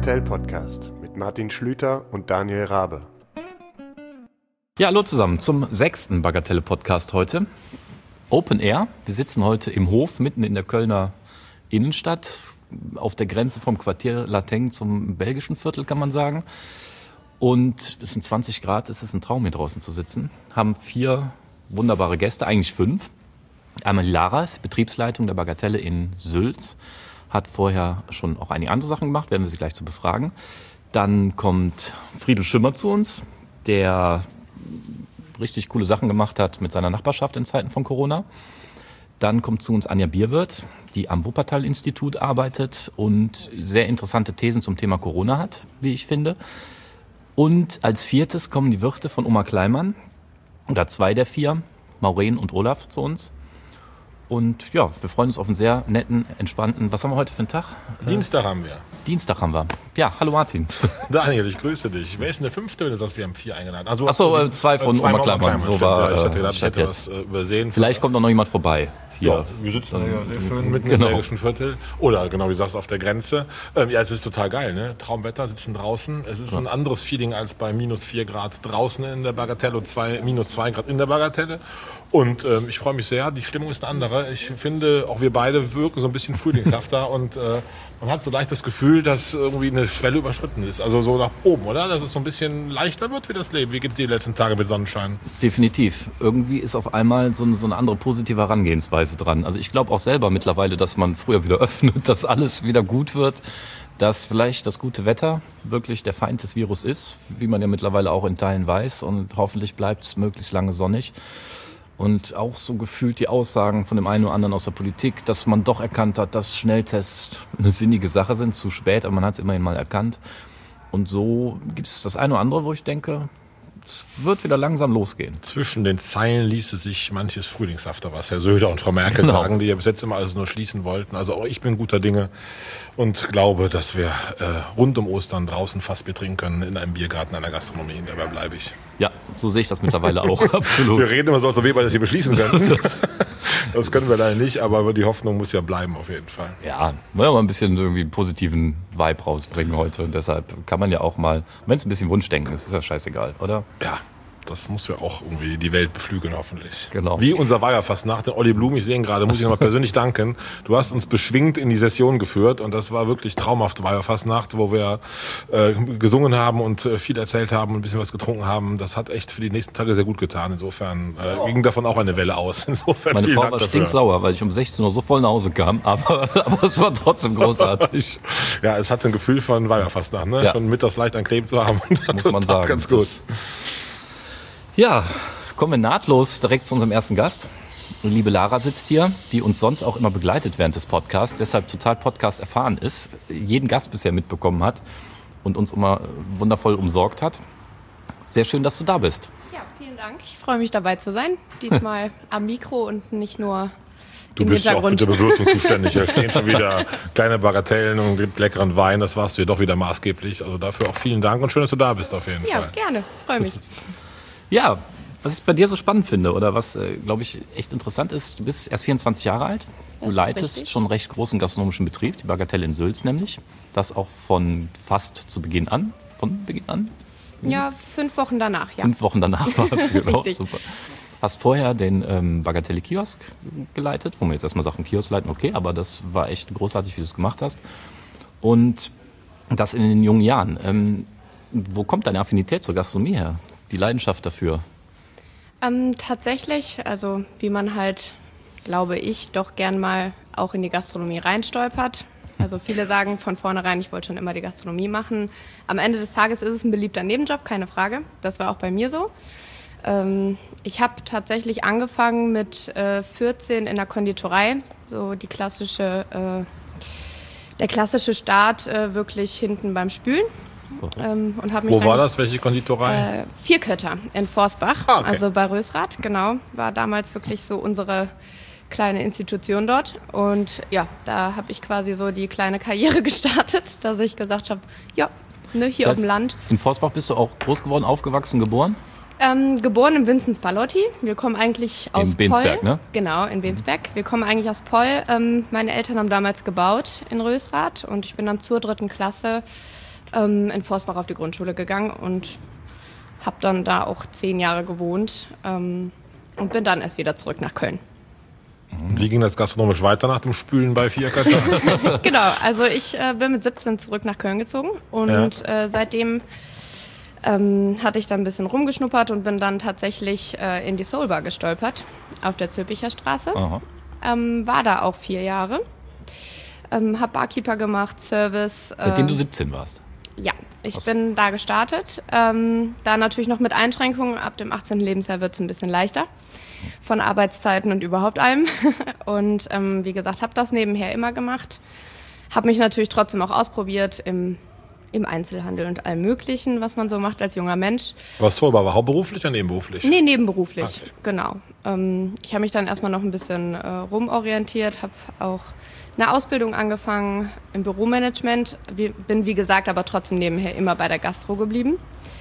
Bagatell-Podcast mit Martin Schlüter und Daniel Rabe. Ja, hallo zusammen zum 6. Bagatelle-Podcast heute. Open Air. Wir sitzen heute im Hof mitten in der Kölner Innenstadt, auf der Grenze vom Quartier Lateng zum belgischen Viertel, kann man sagen. Und es sind 20 Grad, es ist ein Traum, hier draußen zu sitzen. Haben 4 wunderbare Gäste, eigentlich 5. Einmal die Lara, Betriebsleitung der Bagatelle in Sülz. Hat vorher schon auch einige andere Sachen gemacht, werden wir sie gleich zu befragen. Dann kommt Friedel Schimmer zu uns, der richtig coole Sachen gemacht hat mit seiner Nachbarschaft in Zeiten von Corona. Dann kommt zu uns Anja Bierwirth, die am Wuppertal-Institut arbeitet und sehr interessante Thesen zum Thema Corona hat, wie ich finde. Und als 4. kommen die Wirte von Oma Kleimann, oder 2 der 4, Maureen und Olaf, zu uns. Und ja, wir freuen uns auf einen sehr netten, entspannten, was haben wir heute für einen Tag? Dienstag haben wir. Dienstag haben wir. Ja, hallo Martin. Daniel, ich grüße dich. Wer ist denn der 5.? Du sagst, wir haben 4 eingeladen. Also, Achso, 2 von Oma Kleimann. So war, ich hatte gedacht, ich hätte was übersehen. Vielleicht kommt noch jemand vorbei. Ja, wir sitzen ja sehr schön mitten im belgischen Viertel. Oder genau, wie du sagst, auf der Grenze. Ja, es ist total geil, ne? Traumwetter, sitzen draußen. Es ist ein anderes Feeling als bei -4 Grad draußen in der Bagatelle und -2 Grad in der Bagatelle. Und ich freue mich sehr. Die Stimmung ist eine andere. Ich finde, auch wir beide wirken so ein bisschen frühlingshafter und man hat so leicht das Gefühl, dass irgendwie eine Schwelle überschritten ist. Also so nach oben, oder? Dass es so ein bisschen leichter wird wie das Leben. Wie geht es dir die letzten Tage mit Sonnenschein? Definitiv. Irgendwie ist auf einmal so eine andere positive Herangehensweise dran. Also ich glaube auch selber mittlerweile, dass man früher wieder öffnet, dass alles wieder gut wird, dass vielleicht das gute Wetter wirklich der Feind des Virus ist, wie man ja mittlerweile auch in Teilen weiß, und hoffentlich bleibt es möglichst lange sonnig. Und auch so gefühlt die Aussagen von dem einen oder anderen aus der Politik, dass man doch erkannt hat, dass Schnelltests eine sinnige Sache sind, zu spät, aber man hat es immerhin mal erkannt. Und so gibt es das eine oder andere, wo ich denke, es wird wieder langsam losgehen. Zwischen den Zeilen ließe sich manches frühlingshafter, was Herr Söder und Frau Merkel sagen, die ja bis jetzt immer alles nur schließen wollten. Also auch ich bin guter Dinge und glaube, dass wir rund um Ostern draußen Fassbier trinken können in einem Biergarten, einer Gastronomie. Dabei bleibe ich. Ja, so sehe ich das mittlerweile auch, absolut. Wir reden immer so, als ob wir das hier beschließen können. Das können wir leider nicht, aber die Hoffnung muss ja bleiben auf jeden Fall. Ja, wollen wir mal ein bisschen irgendwie einen positiven Vibe rausbringen heute. Und deshalb kann man ja auch mal, wenn es ein bisschen Wunschdenken ist, ist ja scheißegal, oder? Ja, das muss ja auch irgendwie die Welt beflügeln, hoffentlich. Genau. Wie unser Weiberfastnacht, den Olli Blum, ich sehe ihn gerade, muss ich nochmal persönlich danken. Du hast uns beschwingt in die Session geführt und das war wirklich traumhaft Weiberfastnacht, wo wir gesungen haben und viel erzählt haben und ein bisschen was getrunken haben. Das hat echt für die nächsten Tage sehr gut getan. Insofern ging davon auch eine Welle aus. Insofern meine Frau war stinksauer, weil ich um 16 Uhr so voll nach Hause kam, aber es war trotzdem großartig. Ja, es hat ein Gefühl von Weiberfastnacht, ne? Ja. Schon mittags leicht an Kleben zu haben. Muss man sagen. Ganz gut. Ja, kommen wir nahtlos direkt zu unserem ersten Gast. Liebe Lara sitzt hier, die uns sonst auch immer begleitet während des Podcasts, deshalb total Podcast erfahren ist, jeden Gast bisher mitbekommen hat und uns immer wundervoll umsorgt hat. Sehr schön, dass du da bist. Ja, vielen Dank. Ich freue mich, dabei zu sein. Diesmal am Mikro und nicht nur Du bist ja auch mit der Bewirtung zuständig. Da stehen schon wieder kleine Bagatellen und gibt leckeren Wein. Das warst du ja doch wieder maßgeblich. Also dafür auch vielen Dank und schön, dass du da bist auf jeden Fall. Ja, gerne. Freue mich. Ja, was ich bei dir so spannend finde oder was, glaube ich, echt interessant ist, du bist erst 24 Jahre alt. Du leitest schon einen recht großen gastronomischen Betrieb, die Bagatelle in Sülz nämlich. Das auch von fast zu Beginn an. Von Beginn an? Ja, 5 Wochen danach, ja. 5 Wochen danach war es, genau. Richtig. Super. Hast vorher den Bagatelle-Kiosk geleitet, wo man jetzt erstmal sagt, einen Kiosk leiten, okay, aber das war echt großartig, wie du es gemacht hast. Und das in den jungen Jahren. Wo kommt deine Affinität zur Gastronomie her? Die Leidenschaft dafür? Tatsächlich, also wie man halt, glaube ich, doch gern mal auch in die Gastronomie reinstolpert. Also viele sagen von vornherein, ich wollte schon immer die Gastronomie machen. Am Ende des Tages ist es ein beliebter Nebenjob, keine Frage. Das war auch bei mir so. Ich habe tatsächlich angefangen mit 14 in der Konditorei, so der klassische Start wirklich hinten beim Spülen. Und hab mich Wo war das? Welche Konditorei? Vierkötter in Forstbach, okay. Also bei Rösrath, genau. War damals wirklich so unsere kleine Institution dort. Und ja, da habe ich quasi so die kleine Karriere gestartet, dass ich gesagt habe, ja, ne, hier das heißt, auf dem Land. In Forstbach bist du auch groß geworden, aufgewachsen, geboren? Geboren in Vinzenz-Palotti. Wir kommen eigentlich aus in Bensberg, Poll. Ne? Genau, in Bensberg. Wir kommen eigentlich aus Poll. Meine Eltern haben damals gebaut in Rösrath und ich bin dann zur 3. Klasse in Forstbach auf die Grundschule gegangen und habe dann da auch 10 Jahre gewohnt und bin dann erst wieder zurück nach Köln. Wie ging das gastronomisch weiter nach dem Spülen bei Fiaker? Genau, also ich bin mit 17 zurück nach Köln gezogen und seitdem hatte ich dann ein bisschen rumgeschnuppert und bin dann tatsächlich in die Soul Bar gestolpert auf der Zülpicher Straße. War da auch 4 Jahre. Hab Barkeeper gemacht, Service. Seitdem du 17 warst? Ja, ich bin da gestartet. Da natürlich noch mit Einschränkungen. Ab dem 18. Lebensjahr wird es ein bisschen leichter. Von Arbeitszeiten und überhaupt allem. Und wie gesagt, habe das nebenher immer gemacht. Habe mich natürlich trotzdem auch ausprobiert im Einzelhandel und allem Möglichen, was man so macht als junger Mensch. Was Soul Bar war hauptberuflich oder nebenberuflich? Nee, nebenberuflich, genau. Ich habe mich dann erstmal noch ein bisschen rumorientiert, habe auch eine Ausbildung angefangen im Büromanagement. Bin, wie gesagt, aber trotzdem nebenher immer bei der Gastro geblieben.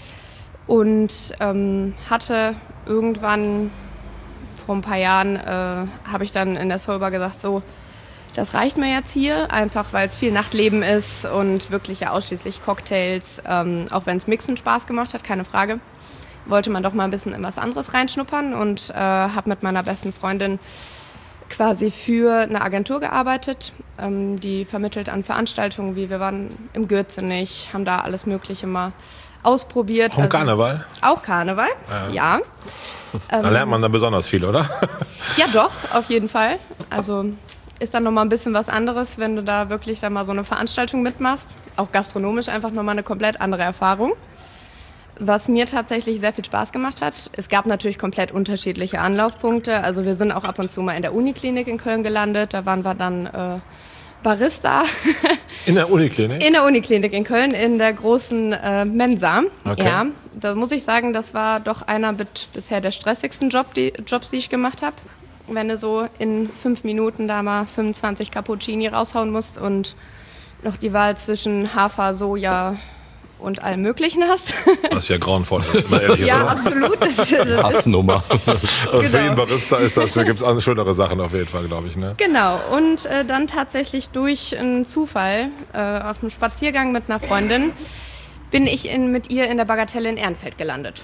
Und hatte irgendwann, vor ein paar Jahren, habe ich dann in der Soul Bar gesagt, so, das reicht mir jetzt hier, einfach weil es viel Nachtleben ist und wirklich ja ausschließlich Cocktails, auch wenn es Mixen Spaß gemacht hat, keine Frage. Wollte man doch mal ein bisschen in was anderes reinschnuppern und habe mit meiner besten Freundin quasi für eine Agentur gearbeitet, die vermittelt an Veranstaltungen, wie wir waren im Gürzenich, haben da alles Mögliche mal ausprobiert. Auch Karneval? Auch Karneval, ja. Da lernt man dann besonders viel, oder? Ja doch, auf jeden Fall. Also ist dann nochmal ein bisschen was anderes, wenn du da wirklich dann mal so eine Veranstaltung mitmachst. Auch gastronomisch einfach nochmal eine komplett andere Erfahrung. Was mir tatsächlich sehr viel Spaß gemacht hat, es gab natürlich komplett unterschiedliche Anlaufpunkte. Also wir sind auch ab und zu mal in der Uniklinik in Köln gelandet. Da waren wir dann Barista. In der Uniklinik? In der Uniklinik in Köln, in der großen Mensa. Okay. Ja, da muss ich sagen, das war doch einer mit bisher der stressigsten Jobs, die ich gemacht habe. Wenn du so in 5 Minuten da mal 25 Cappuccini raushauen musst und noch die Wahl zwischen Hafer, Soja und allem Möglichen hast. Was ja grauenvoll ist, mal ehrlich Ja, gesagt. absolut. Hassnummer. Und für ihn Barista ist das, da gibt es schönere Sachen auf jeden Fall, glaube ich. Ne? Genau, und dann tatsächlich durch einen Zufall auf einem Spaziergang mit einer Freundin bin ich mit ihr in der Bagatelle in Ehrenfeld gelandet.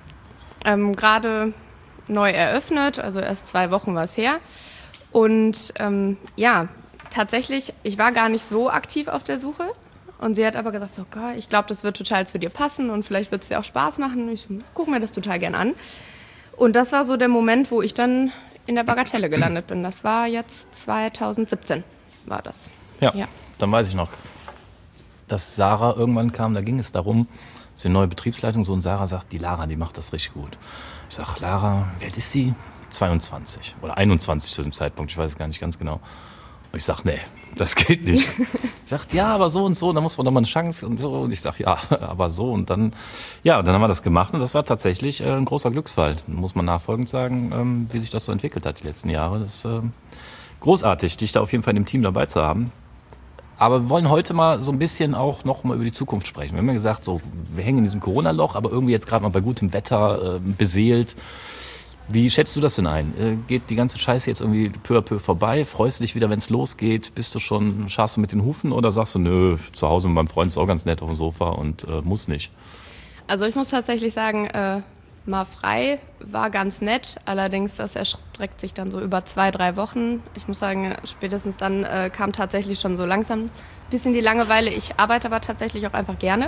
Gerade neu eröffnet, also erst 2 Wochen war es her. Und ja, tatsächlich, ich war gar nicht so aktiv auf der Suche. Und sie hat aber gesagt, so, Gott, ich glaube, das wird total zu dir passen und vielleicht wird es dir auch Spaß machen. Ich gucke mir das total gern an. Und das war so der Moment, wo ich dann in der Bagatelle gelandet bin. Das war jetzt 2017, war das. Ja, dann weiß ich noch, dass Sarah irgendwann kam, da ging es darum, dass wir eine neue Betriebsleitung so, und Sarah sagt, die Lara, die macht das richtig gut. Ich sage, Lara, wie alt ist sie? 22 oder 21 zu dem Zeitpunkt, ich weiß es gar nicht ganz genau. Und ich sage, nee, das geht nicht. Sie sagt, ja, aber so und so, da muss man doch mal eine Chance und so. Und ich sage, ja, aber so. Und dann, ja, dann haben wir das gemacht und das war tatsächlich ein großer Glücksfall. Muss man nachfolgend sagen, wie sich das so entwickelt hat die letzten Jahre. Das ist großartig, dich da auf jeden Fall in dem Team dabei zu haben. Aber wir wollen heute mal so ein bisschen auch noch mal über die Zukunft sprechen. Wir haben ja gesagt, so, wir hängen in diesem Corona-Loch, aber irgendwie jetzt gerade mal bei gutem Wetter beseelt. Wie schätzt du das denn ein? Geht die ganze Scheiße jetzt irgendwie peu à peu vorbei? Freust du dich wieder, wenn es losgeht? Scharst du mit den Hufen oder sagst du, nö, zu Hause mit meinem Freund ist auch ganz nett auf dem Sofa und muss nicht? Also ich muss tatsächlich sagen, mal frei war ganz nett. Allerdings, das erstreckt sich dann so über 2-3 Wochen. Ich muss sagen, spätestens dann kam tatsächlich schon so langsam ein bisschen die Langeweile. Ich arbeite aber tatsächlich auch einfach gerne.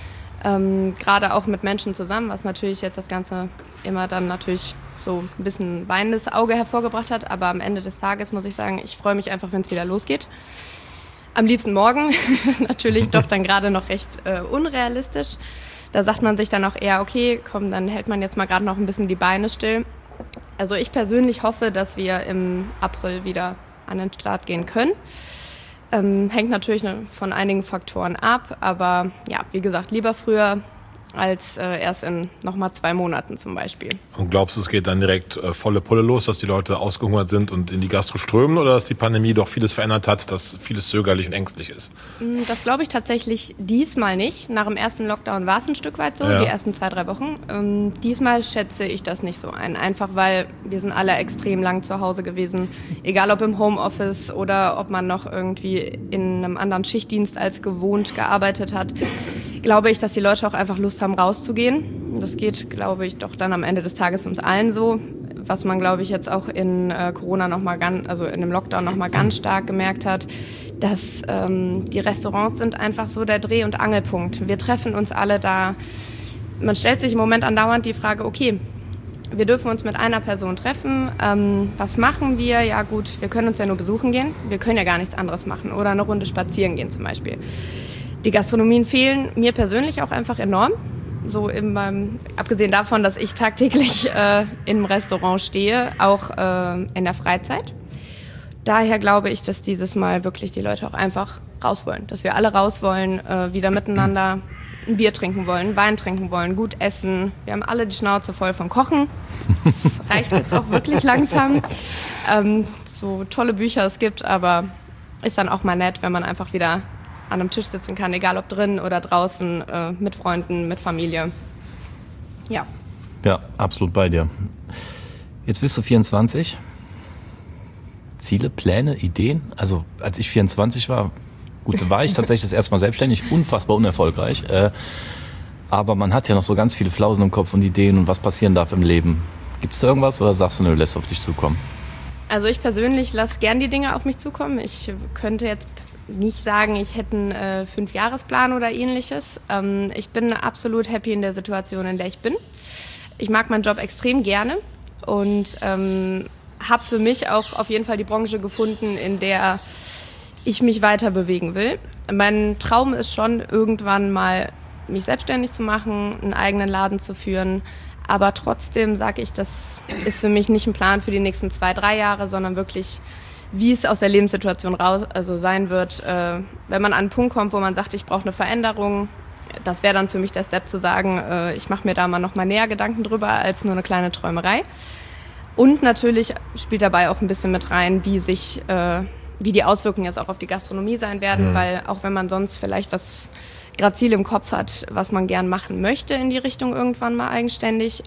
Gerade auch mit Menschen zusammen, was natürlich jetzt das Ganze immer dann natürlich so ein bisschen weinendes Auge hervorgebracht hat. Aber am Ende des Tages muss ich sagen, ich freue mich einfach, wenn es wieder losgeht. Am liebsten morgen, natürlich doch dann gerade noch recht unrealistisch. Da sagt man sich dann auch eher, okay, komm, dann hält man jetzt mal gerade noch ein bisschen die Beine still. Also ich persönlich hoffe, dass wir im April wieder an den Start gehen können. Hängt natürlich von einigen Faktoren ab, aber ja, wie gesagt, lieber früher als erst in nochmal 2 Monaten zum Beispiel. Und glaubst du, es geht dann direkt volle Pulle los, dass die Leute ausgehungert sind und in die Gastro strömen oder dass die Pandemie doch vieles verändert hat, dass vieles zögerlich und ängstlich ist? Das glaube ich tatsächlich diesmal nicht. Nach dem ersten Lockdown war es ein Stück weit so, die ersten 2-3 Wochen. Diesmal schätze ich das nicht so ein, einfach weil wir sind alle extrem lang zu Hause gewesen. Egal ob im Homeoffice oder ob man noch irgendwie in einem anderen Schichtdienst als gewohnt gearbeitet hat. glaube ich, dass die Leute auch einfach Lust haben, rauszugehen. Das geht, glaube ich, doch dann am Ende des Tages uns allen so. Was man, glaube ich, jetzt auch in Corona in dem Lockdown nochmal ganz stark gemerkt hat, dass die Restaurants sind einfach so der Dreh- und Angelpunkt. Wir treffen uns alle da. Man stellt sich im Moment andauernd die Frage, okay, wir dürfen uns mit einer Person treffen. Was machen wir? Ja gut, wir können uns ja nur besuchen gehen. Wir können ja gar nichts anderes machen oder eine Runde spazieren gehen zum Beispiel. Die Gastronomien fehlen mir persönlich auch einfach enorm. So abgesehen davon, dass ich tagtäglich im Restaurant stehe, auch in der Freizeit. Daher glaube ich, dass dieses Mal wirklich die Leute auch einfach raus wollen. Dass wir alle raus wollen, wieder miteinander ein Bier trinken wollen, Wein trinken wollen, gut essen. Wir haben alle die Schnauze voll vom Kochen. Das reicht jetzt auch wirklich langsam. So tolle Bücher es gibt, aber ist dann auch mal nett, wenn man einfach wieder an einem Tisch sitzen kann, egal ob drin oder draußen, mit Freunden, mit Familie. Ja. Ja, absolut bei dir. Jetzt bist du 24. Ziele, Pläne, Ideen? Also als ich 24 war, gut, da war ich tatsächlich das erste Mal selbstständig, unfassbar unerfolgreich. Aber man hat ja noch so ganz viele Flausen im Kopf und Ideen und was passieren darf im Leben. Gibt es da irgendwas oder sagst du, nö, lässt auf dich zukommen? Also ich persönlich lasse gern die Dinge auf mich zukommen. Ich könnte jetzt nicht sagen, ich hätte einen 5-Jahresplan oder ähnliches. Ich bin absolut happy in der Situation, in der ich bin. Ich mag meinen Job extrem gerne und habe für mich auch auf jeden Fall die Branche gefunden, in der ich mich weiter bewegen will. Mein Traum ist schon, irgendwann mal mich selbstständig zu machen, einen eigenen Laden zu führen. Aber trotzdem sage ich, das ist für mich nicht ein Plan für die nächsten 2-3 Jahre, sondern wirklich, wie es aus der Lebenssituation sein wird, wenn man an einen Punkt kommt, wo man sagt, ich brauche eine Veränderung. Das wäre dann für mich der Step zu sagen, ich mache mir da mal noch mal näher Gedanken drüber als nur eine kleine Träumerei. Und natürlich spielt dabei auch ein bisschen mit rein, wie die Auswirkungen jetzt auch auf die Gastronomie sein werden, weil auch wenn man sonst vielleicht gerade Ziel im Kopf hat, was man gern machen möchte in die Richtung irgendwann mal eigenständig,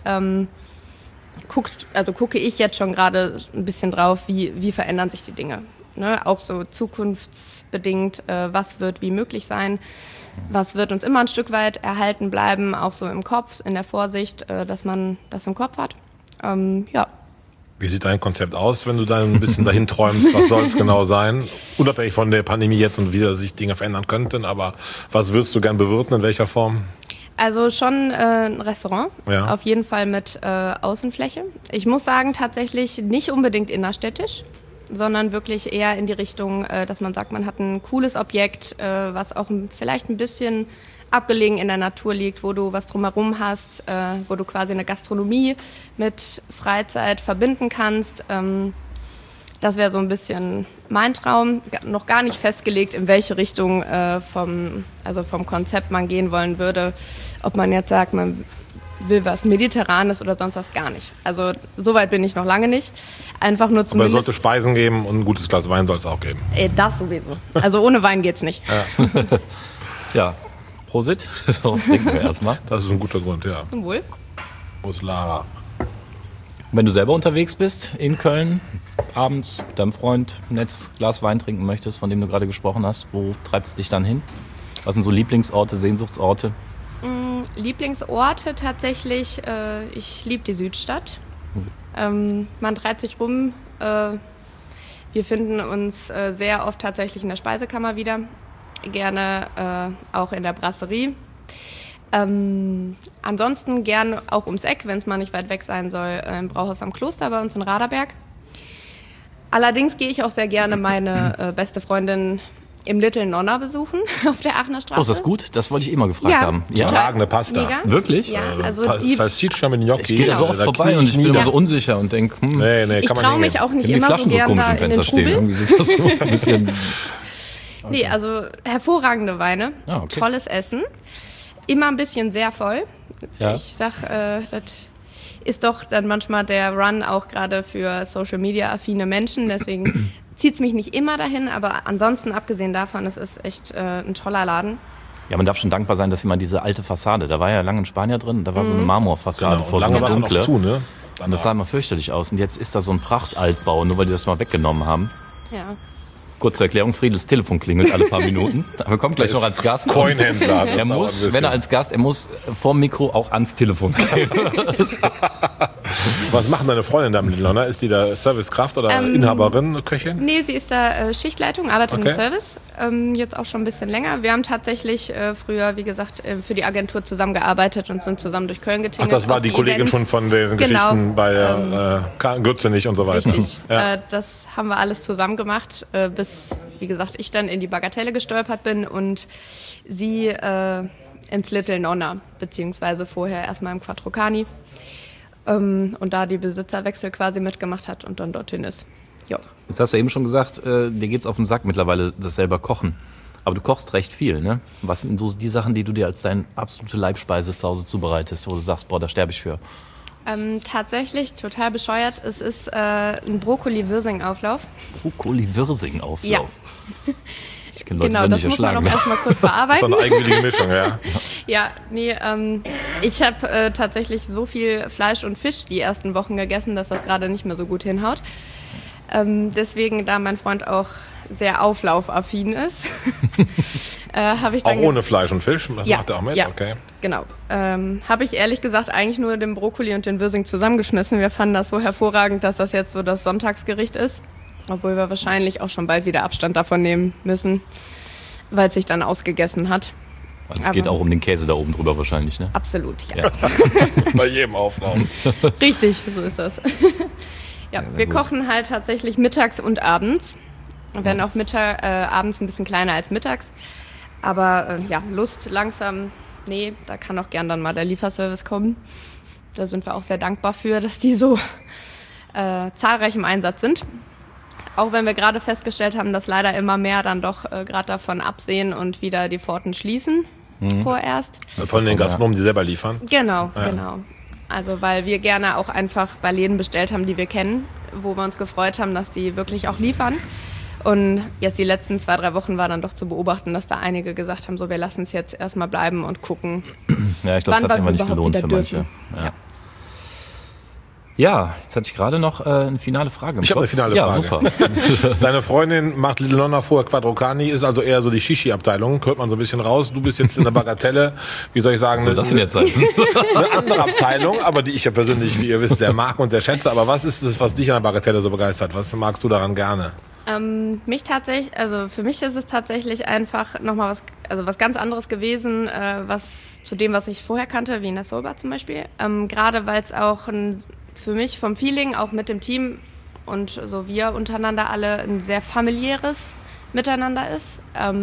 gucke ich jetzt schon gerade ein bisschen drauf, wie verändern sich die Dinge. Ne? Auch so zukunftsbedingt, was wird wie möglich sein, was wird uns immer ein Stück weit erhalten bleiben, auch so im Kopf, in der Vorsicht, dass man das im Kopf hat. Ja. Wie sieht dein Konzept aus, wenn du dann ein bisschen dahin träumst? Was soll es genau sein? Unabhängig von der Pandemie jetzt und wie sich Dinge verändern könnten, aber was würdest du gern bewirten, in welcher Form? Also schon ein Restaurant, ja. Auf jeden Fall mit Außenfläche. Ich muss sagen, tatsächlich nicht unbedingt innerstädtisch, sondern wirklich eher in die Richtung, dass man sagt, man hat ein cooles Objekt, was auch vielleicht ein bisschen abgelegen in der Natur liegt, wo du was drumherum hast, wo du quasi eine Gastronomie mit Freizeit verbinden kannst. Das wäre so ein bisschen mein Traum. Noch gar nicht festgelegt, in welche Richtung vom Konzept man gehen wollen würde. Ob man jetzt sagt, man will was Mediterranes oder sonst was, gar nicht. Also so weit bin ich noch lange nicht. Einfach nur zumindest... Aber es sollte Speisen geben und ein gutes Glas Wein soll es auch geben. Das sowieso. Also ohne Wein geht's nicht. Ja. Ja. Prosit, darauf trinken wir erstmal. Das ist ein guter Grund, ja. Zum Wohl. Prost, Lara. Wenn du selber unterwegs bist in Köln, abends mit deinem Freund ein nettes Glas Wein trinken möchtest, von dem du gerade gesprochen hast, wo treibst du dich dann hin? Was sind so Lieblingsorte, Sehnsuchtsorte? Lieblingsorte tatsächlich, ich liebe die Südstadt. Man treibt sich rum. Wir finden uns sehr oft tatsächlich in der Speisekammer wieder. Gerne auch in der Brasserie. Ansonsten gern auch ums Eck, wenn es mal nicht weit weg sein soll, im Brauhaus am Kloster bei uns in Raderberg. Allerdings gehe ich auch sehr gerne meine beste Freundin im Little Nonna besuchen auf der Aachener Straße. Oh, ist das gut? Das wollte ich immer gefragt haben. Ja, überragende Pasta. Mega. Wirklich? Ja, also die Salsiccia mit Gnocchi. Ich gehe da so oft vorbei und ich bin immer so unsicher und denke, ich traue mich auch nicht die immer so Flaschen so gerne komisch da im in den Fenster stehen. Trubel. Irgendwie sieht das so ein bisschen... Okay. Nee, also hervorragende Weine, okay. Tolles Essen, immer ein bisschen sehr voll. Ja. Ich sag, das ist doch dann manchmal der Run auch gerade für Social-Media-affine Menschen, deswegen zieht es mich nicht immer dahin, aber ansonsten, abgesehen davon, es ist echt ein toller Laden. Ja, man darf schon dankbar sein, dass jemand diese alte Fassade, da war ja lange ein Spanier drin, da war so eine Marmorfassade Genau, vor so lange einer war es noch dunkle. zu, ne? Und das sah immer fürchterlich aus und jetzt ist da so ein Prachtaltbau, nur weil die das mal weggenommen haben. Ja. Kurze Erklärung, Friedels Telefon klingelt alle paar Minuten. Aber kommt gleich noch als Gast. Coinhändler. Er muss, wenn er als Gast, er muss vorm Mikro auch ans Telefon gehen. Was machen deine Freundin da im Lidl? Ist die da Servicekraft oder Inhaberin, Köchin? Nee, sie ist da Schichtleitung, arbeitet im Service. Jetzt auch schon ein bisschen länger. Wir haben tatsächlich früher, wie gesagt, für die Agentur zusammengearbeitet und sind zusammen durch Köln getingelt. Ach, das war die Kollegin schon von den Geschichten bei Gürzenich und so weiter. Richtig. Das haben wir alles zusammen gemacht, bis, wie gesagt, ich dann in die Bagatelle gestolpert bin und sie ins Little Nonna, beziehungsweise vorher erstmal im Quattrocani und da die Besitzerwechsel quasi mitgemacht hat und dann dorthin ist. Jo. Jetzt hast du eben schon gesagt, dir geht's auf den Sack mittlerweile, das selber Kochen. Aber du kochst recht viel, ne? Was sind so die Sachen, die du dir als deine absolute Leibspeise zu Hause zubereitest, wo du sagst, boah, da sterbe ich für? Tatsächlich, total bescheuert. Es ist ein Brokkoli-Würsing-Auflauf. Brokkoli-Würsing-Auflauf? Ja. Ich kenne Leute, genau, das muss man noch erstmal kurz bearbeiten. Das ist eine eigenwillige Mischung, ja. Ja, nee, ich habe tatsächlich so viel Fleisch und Fisch die ersten Wochen gegessen, dass das gerade nicht mehr so gut hinhaut. Deswegen, da mein Freund auch sehr auflaufaffin ist, habe ich dann... Auch ohne Fleisch und Fisch? Das ja, macht er auch mit? Ja, okay. Genau. Habe ich ehrlich gesagt eigentlich nur den Brokkoli und den Würsing zusammengeschmissen. Wir fanden das so hervorragend, dass das jetzt so das Sonntagsgericht ist. Obwohl wir wahrscheinlich auch schon bald wieder Abstand davon nehmen müssen, weil es sich dann ausgegessen hat. Also es geht auch um den Käse da oben drüber wahrscheinlich, ne? Absolut, ja. Bei jedem Auflauf. Richtig, so ist das. Ja, wir kochen halt tatsächlich mittags und abends. Und werden auch abends ein bisschen kleiner als mittags. Aber Lust langsam, nee, da kann auch gern dann mal der Lieferservice kommen. Da sind wir auch sehr dankbar für, dass die so zahlreich im Einsatz sind. Auch wenn wir gerade festgestellt haben, dass leider immer mehr dann doch gerade davon absehen und wieder die Pforten schließen vorerst. Von den Gastronomen, die selber liefern? Genau. Also weil wir gerne auch einfach bei Läden bestellt haben, die wir kennen, wo wir uns gefreut haben, dass die wirklich auch liefern. Und jetzt die letzten 2-3 Wochen war dann doch zu beobachten, dass da einige gesagt haben, so wir lassen es jetzt erstmal bleiben und gucken, ja, ich glaube, das hat sich immer nicht gelohnt für manche. Ja, jetzt hatte ich gerade noch eine finale Frage. Ich habe eine finale Frage. Super. Deine Freundin macht Little Nonna, vorher Quattrocani, ist also eher so die Shishi-Abteilung, hört man so ein bisschen raus. Du bist jetzt in der Bagatelle, wie soll ich sagen, das denn jetzt heißen? Eine andere Abteilung, aber die ich ja persönlich, wie ihr wisst, sehr mag und sehr schätze. Aber was ist das, was dich an der Bagatelle so begeistert? Was magst du daran gerne? Mich tatsächlich, also für mich ist es tatsächlich einfach nochmal was ganz anderes gewesen, zu dem, was ich vorher kannte, wie in der Soulbar zum Beispiel. Gerade weil es auch für mich vom Feeling, auch mit dem Team und so wir untereinander alle ein sehr familiäres Miteinander ist.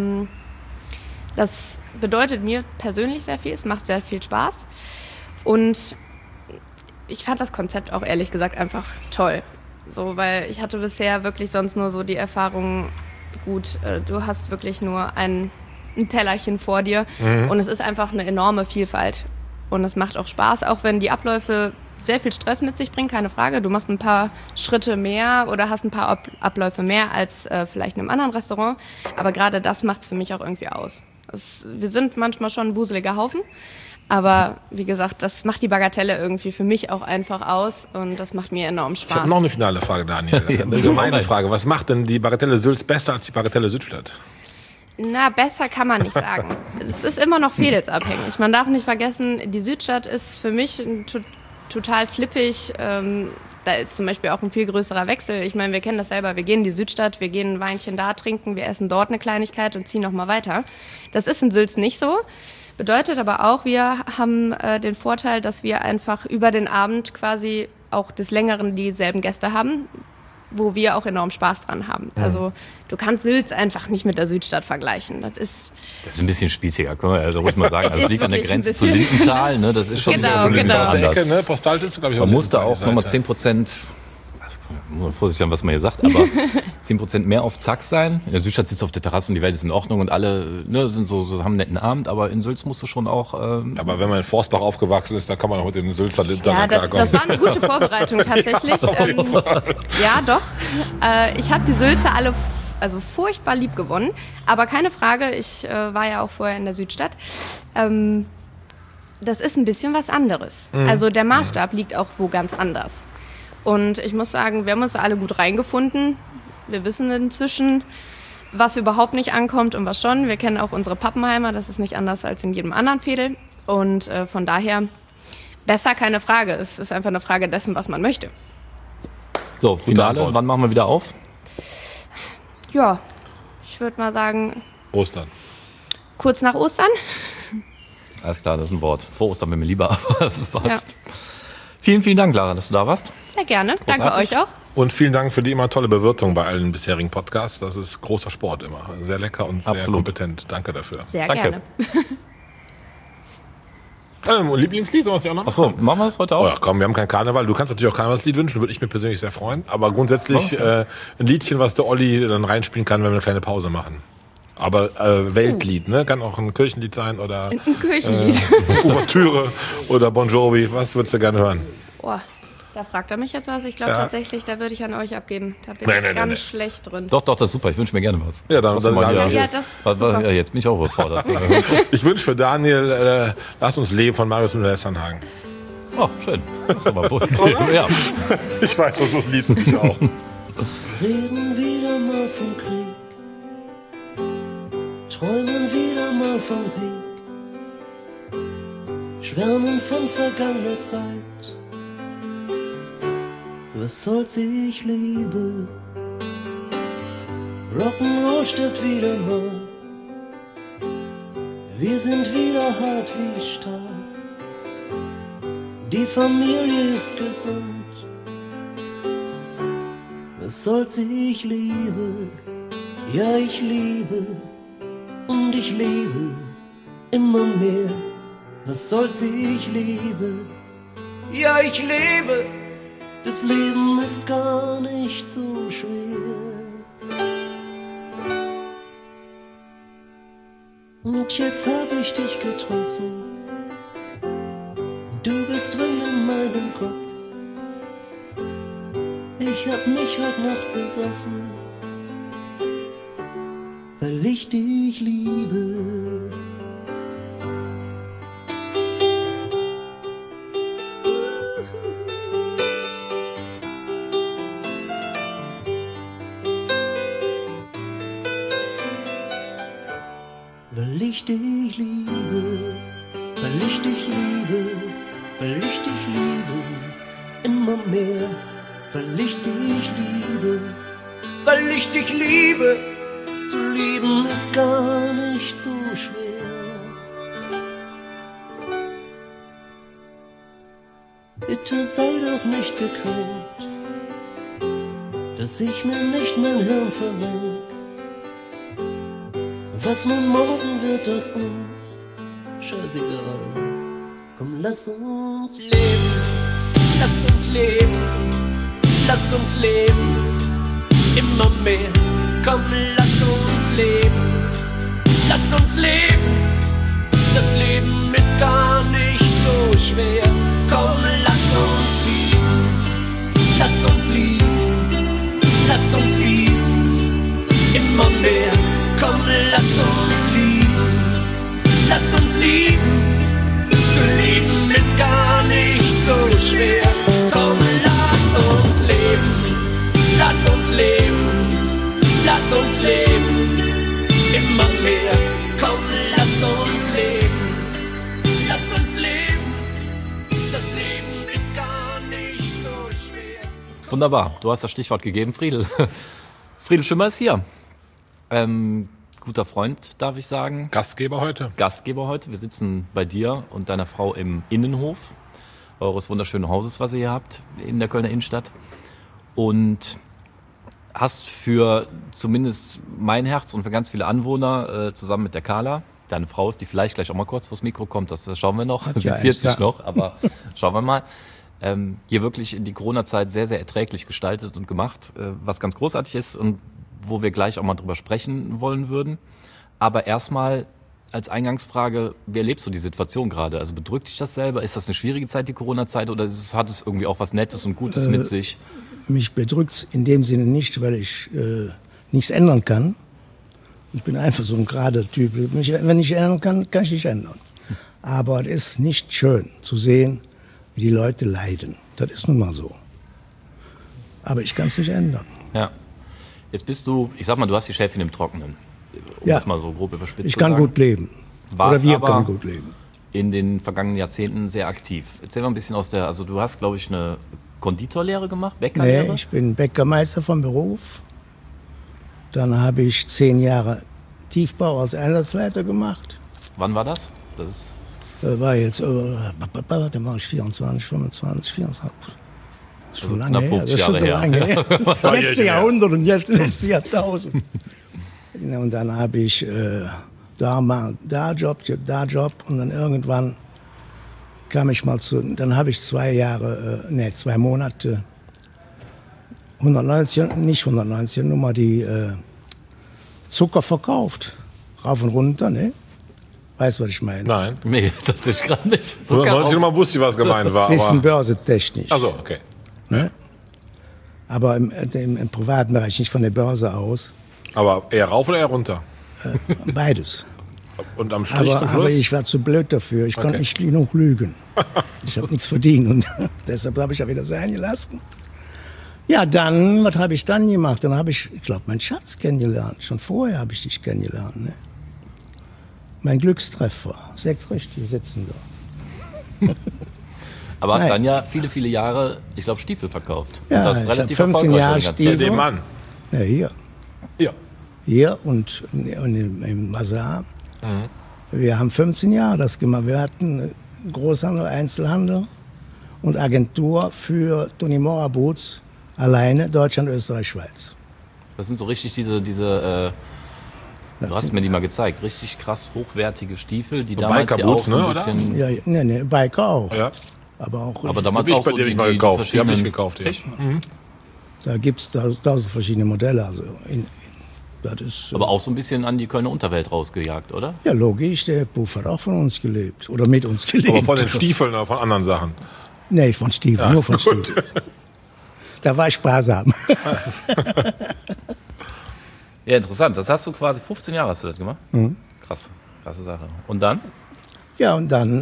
Das bedeutet mir persönlich sehr viel, es macht sehr viel Spaß und ich fand das Konzept auch ehrlich gesagt einfach toll. So, weil ich hatte bisher wirklich sonst nur so die Erfahrung, gut, du hast wirklich nur ein Tellerchen vor dir und es ist einfach eine enorme Vielfalt und es macht auch Spaß, auch wenn die Abläufe sehr viel Stress mit sich bringen, keine Frage. Du machst ein paar Schritte mehr oder hast ein paar Abläufe mehr als vielleicht in einem anderen Restaurant, aber gerade das macht es für mich auch irgendwie aus. Wir sind manchmal schon ein wuseliger Haufen, aber wie gesagt, das macht die Bagatelle irgendwie für mich auch einfach aus und das macht mir enorm Spaß. Ich habe noch eine finale Frage, Daniel. Eine gemeine Frage. Was macht denn die Bagatelle Sülz besser als die Bagatelle Südstadt? Na, besser kann man nicht sagen. Es ist immer noch fädelsabhängig. Man darf nicht vergessen, die Südstadt ist für mich total flippig. Da ist zum Beispiel auch ein viel größerer Wechsel. Ich meine, wir kennen das selber. Wir gehen in die Südstadt, wir gehen ein Weinchen da trinken, wir essen dort eine Kleinigkeit und ziehen nochmal weiter. Das ist in Sülz nicht so. Bedeutet aber auch, wir haben den Vorteil, dass wir einfach über den Abend quasi auch des Längeren dieselben Gäste haben, wo wir auch enorm Spaß dran haben. Also du kannst Sülz einfach nicht mit der Südstadt vergleichen. Das ist ein bisschen spießiger, können wir also ruhig mal sagen. Also es liegt an der Grenze zu Lindenthal, ne? Das ist schon genau. anders. Ecke, ne? Postal ist, glaube ich, man musste auch nochmal 10%, muss man vorsichtig sein, was man hier sagt, aber 10% mehr auf Zack sein. In der Südstadt sitzt du auf der Terrasse und die Welt ist in Ordnung und alle sind so haben einen netten Abend, aber in Sülz musst du schon auch... aber wenn man in Forstbach aufgewachsen ist, dann kann man auch mit dem Sülzer Lindner klarkommen. Das war eine gute Vorbereitung tatsächlich. Ja, doch. Ich habe die Sülzer alle furchtbar lieb gewonnen, aber keine Frage, ich war ja auch vorher in der Südstadt. Das ist ein bisschen was anderes. Also der Maßstab liegt auch wo ganz anders. Und ich muss sagen, wir haben uns alle gut reingefunden. Wir wissen inzwischen, was überhaupt nicht ankommt und was schon. Wir kennen auch unsere Pappenheimer, das ist nicht anders als in jedem anderen Fädel. Und von daher, besser keine Frage. Es ist einfach eine Frage dessen, was man möchte. So, Finale, wann machen wir wieder auf? Ja, ich würde mal sagen... Ostern. Kurz nach Ostern. Alles klar, das ist ein Wort. Vor Ostern wäre mir lieber, aber das passt. Ja. Vielen, vielen Dank, Lara, dass du da warst. Sehr gerne. Großartig. Danke euch auch. Und vielen Dank für die immer tolle Bewirtung bei allen bisherigen Podcasts. Das ist großer Sport immer. Sehr lecker und sehr kompetent. Danke dafür. Sehr Danke. Gerne. Lieblingslied, soll man ja auch noch machen? Achso, machen wir das heute auch? Oh ja, komm, wir haben keinen Karneval. Du kannst natürlich auch Karnevalslied wünschen, würde ich mir persönlich sehr freuen. Aber grundsätzlich ein Liedchen, was der Olli dann reinspielen kann, wenn wir eine kleine Pause machen. Aber Weltlied, ne? Kann auch ein Kirchenlied sein oder... Ein Kirchenlied. Ouvertüre oder Bon Jovi. Was würdest du gerne hören? Oh, da fragt er mich jetzt was. Ich glaube tatsächlich, da würde ich an euch abgeben. Da bin ich ganz schlecht drin. Doch, das ist super. Ich wünsche mir gerne was. Ja, dann ja, jetzt bin ich auch überfordert. Ich wünsche für Daniel, lass uns leben von Marius Müller-Westernhagen. Oh, schön. Das ist doch mal positiv. Ja. Ich weiß, dass du es liebst, ich auch. Reden wieder mal vom Krieg. Träumen wieder mal vom Sieg, schwärmen von vergangener Zeit. Was soll's, ich liebe, Rock'n'Roll stirbt wieder mal. Wir sind wieder hart wie Stahl. Die Familie ist gesund. Was soll's, ich liebe, ja ich liebe. Und ich liebe immer mehr. Was soll's, ich liebe. Ja, ich liebe. Das Leben ist gar nicht so schwer. Und jetzt hab ich dich getroffen. Du bist drin in meinem Kopf. Ich hab mich heute Nacht besoffen, weil ich dich liebe. Weil ich dich liebe, weil ich dich liebe, weil ich dich liebe, immer mehr, weil ich dich liebe, weil ich dich liebe. Zu lieben ist gar nicht so schwer. Bitte sei doch nicht gekränkt, dass ich mir nicht mein Hirn verrenk. Was nun morgen wird aus uns, scheißegal. Komm, lass uns leben, lass uns leben, lass uns leben, immer mehr. Komm, lass uns leben, lass uns leben. Das Leben ist gar nicht so schwer. Komm, lass uns lieben, lass uns lieben, lass uns lieben, immer mehr. Komm, lass uns lieben, lass uns lieben. Zu lieben ist gar nicht so schwer. Komm, lass uns leben, lass uns leben. Lass uns leben, immer mehr. Komm, lass uns leben, lass uns leben. Das Leben ist gar nicht so schwer. Wunderbar, du hast das Stichwort gegeben, Friedel. Friedel Schimmer ist hier. Guter Freund, darf ich sagen. Gastgeber heute. Wir sitzen bei dir und deiner Frau im Innenhof eures wunderschönen Hauses, was ihr hier habt, in der Kölner Innenstadt. Und hast für zumindest mein Herz und für ganz viele Anwohner zusammen mit der Carla, deine Frau ist, die vielleicht gleich auch mal kurz vors Mikro kommt, das schauen wir noch, seziert sich noch, aber schauen wir mal, hier wirklich in die Corona-Zeit sehr, sehr erträglich gestaltet und gemacht, was ganz großartig ist und wo wir gleich auch mal drüber sprechen wollen würden. Aber erstmal als Eingangsfrage, wie erlebst du die Situation gerade? Also bedrückt dich das selber? Ist das eine schwierige Zeit, die Corona-Zeit, oder hat es irgendwie auch was Nettes und Gutes mit sich? Mich bedrückt es in dem Sinne nicht, weil ich nichts ändern kann. Ich bin einfach so ein gerader Typ. Wenn ich ändern kann, kann ich nicht ändern. Aber es ist nicht schön zu sehen, wie die Leute leiden. Das ist nun mal so. Aber ich kann es nicht ändern. Ja. Jetzt bist du, ich sag mal, du hast die Schäfchen im Trockenen. Um das mal so grob überspitzt ich zu kann sagen. gut leben. Warst Oder wir aber können gut leben. in den vergangenen Jahrzehnten sehr aktiv. Erzähl mal ein bisschen also du hast, glaube ich, eine Konditorlehre gemacht, Bäckerlehre? Nee, ich bin Bäckermeister vom Beruf. Dann habe ich 10 Jahre Tiefbau als Einsatzleiter gemacht. Wann war das? Das ist War jetzt, da war ich 24, 25, 24. Das ist schon lange knapp her. 50 Das ist schon so Jahre lange her. Letzte her. Jahrhundert und jetzt letzte Jahrtausend. Und dann habe ich da Job und dann irgendwann kam ich mal dann habe ich 2 Monate, 119, nur mal die Zucker verkauft. Rauf und runter, ne? Weißt du, was ich meine? Nein. nee, das ist gerade nicht. 190 Nummer wusste ich, was gemeint war. Bisschen börsetechnisch. Also, okay. Ne? Aber im privaten Bereich, nicht von der Börse aus. Aber eher rauf oder eher runter? Beides. Und am Strich zum Aber Schluss? ich war zu blöd dafür. Ich konnte Okay. nicht genug lügen. Ich habe nichts verdient und deshalb habe ich ja wieder sein gelassen. Ja, dann, was habe ich dann gemacht? Dann habe ich glaube, meinen Schatz kennengelernt. Schon vorher habe ich dich kennengelernt. Ne? Mein Glückstreffer. 6 Richtige sitzen da. Aber hast Nein. dann ja viele, viele Jahre, ich glaube, Stiefel verkauft. Ja, und das ich hab relativ 15 erfolgreich Jahre die ganze Bei Zeit. Stiefel. dem Mann. Ja, hier. Ja. Hier und im Bazar. Wir haben 15 Jahre das gemacht. Wir hatten Großhandel, Einzelhandel und Agentur für Tony Mora Boots alleine Deutschland, Österreich, Schweiz. Das sind so richtig du hast mir die mal gezeigt, richtig krass hochwertige Stiefel, die damals ja auch Biker-Boots, so ein ne, oder? bisschen... Ja, nee, Biker auch. Ja. Aber auch, Aber damals Hab ich auch bei so dir nicht mal gekauft. Die habe ich verschiedenen- gekauft. Ja. Echt? da gibt es 1000 verschiedene Modelle. Also das ist, Aber auch so ein bisschen an die Kölner Unterwelt rausgejagt, oder? ja, logisch, der Puff hat auch von uns gelebt. Oder mit uns gelebt. Aber von den Stiefeln oder von anderen Sachen. Nee, von Stiefel, nur von gut. Stiefel. Da war ich sparsam. Ja, interessant. Das hast du quasi 15 Jahre hast du das gemacht? Krass, krasse Sache. Und dann? Ja, und dann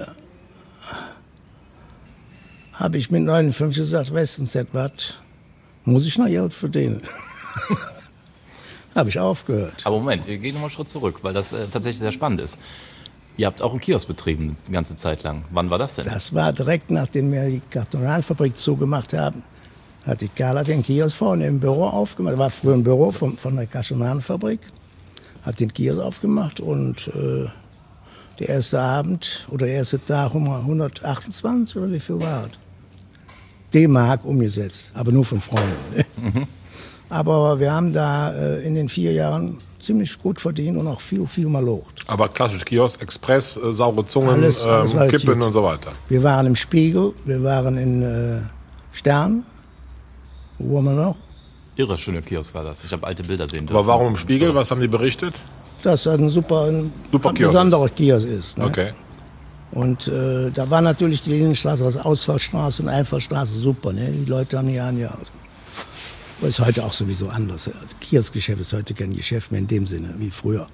habe ich mit 59 gesagt, weißt du, was, muss ich noch Geld verdienen. Habe ich aufgehört. Aber Moment, wir gehen nochmal einen Schritt zurück, weil das tatsächlich sehr spannend ist. Ihr habt auch einen Kiosk betrieben, die ganze Zeit lang. Wann war das denn? Das war direkt, nachdem wir die Kartonalfabrik zugemacht haben, hat die Carla den Kiosk vorne im Büro aufgemacht. Das war früher ein Büro von der Kartonalfabrik. Hat den Kiosk aufgemacht und der erste Abend oder der erste Tag um 128 oder wie viel war es? D-Mark umgesetzt, aber nur von Freunden. Aber wir haben da in den 4 Jahren ziemlich gut verdient und auch viel mal locht. Aber klassisch Kiosk, Express, saure Zungen, Alles war Kippen gut. und so weiter. Wir waren im Spiegel, wir waren in Stern. Wo waren wir noch? Irre schöner Kiosk war das. Ich habe alte Bilder sehen dürfen. Aber warum im Spiegel? Was haben die berichtet? Dass das ein Super Kiosk besonderer Kiosk ist. Ne? Okay. Und da war natürlich die Linienstraße als Ausfallstraße und Einfallstraße super. Ne? Die Leute haben die angehalten. Aber ist heute auch sowieso anders. Das Kioskgeschäft ist heute kein Geschäft mehr in dem Sinne wie früher.